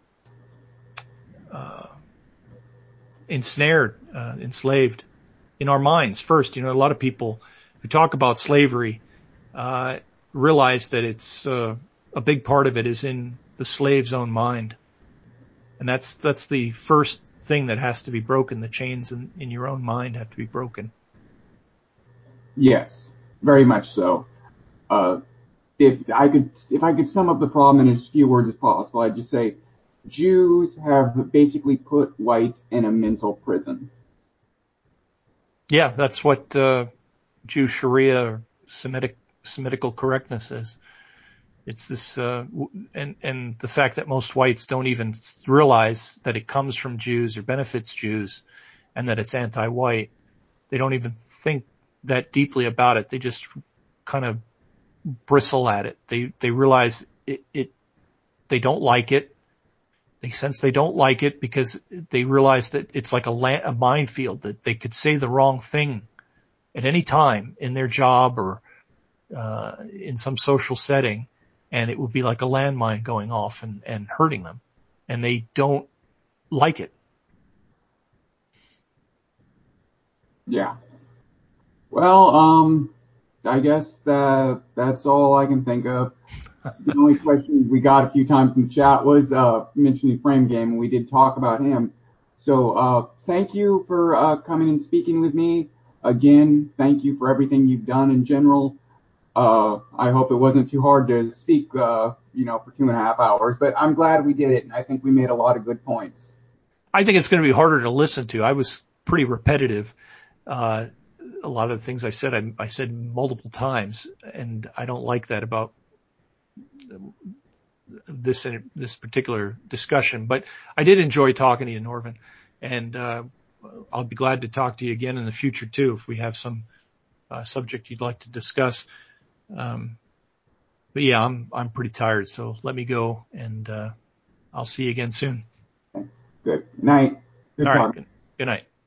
Uh, ensnared, uh, enslaved in our minds first. You know, a lot of people who talk about slavery, uh, realize that it's, uh, a big part of it is in the slave's own mind. And that's, that's the first thing that has to be broken. The chains in, in your own mind have to be broken. Yes. very much so. Uh, if I could, if I could sum up the problem in as few words as possible, I'd just say Jews have basically put whites in a mental prison. Yeah, that's what uh, Jew Sharia or Semitic Semitical correctness is. It's this, uh, and and the fact that most whites don't even realize that it comes from Jews or benefits Jews, and that it's anti-white. They don't even think that deeply about it. They just kind of bristle at it. They they realize it, it they don't like it. They sense they don't like it because they realize that it's like a, land, a minefield, that they could say the wrong thing at any time in their job or uh, in some social setting, and it would be like a landmine going off and, and hurting them. And they don't like it. Yeah. Well, um, I guess that that's all I can think of. The only question we got a few times in the chat was uh, mentioning Frame Game, and we did talk about him. So uh, thank you for uh, coming and speaking with me. Again, thank you for everything you've done in general. Uh, I hope it wasn't too hard to speak, uh, you know, for two and a half hours, but I'm glad we did it, and I think we made a lot of good points. I think it's going to be harder to listen to. I was pretty repetitive. Uh, a lot of the things I said, I, I said multiple times, and I don't like that about this this particular discussion. But I did enjoy talking to you, Norvin, and uh, I'll be glad to talk to you again in the future too if we have some uh, subject you'd like to discuss. Um, but yeah, I'm I'm pretty tired, so let me go, and uh, I'll see you again soon. Good night. Good All talk. right. Good, good night.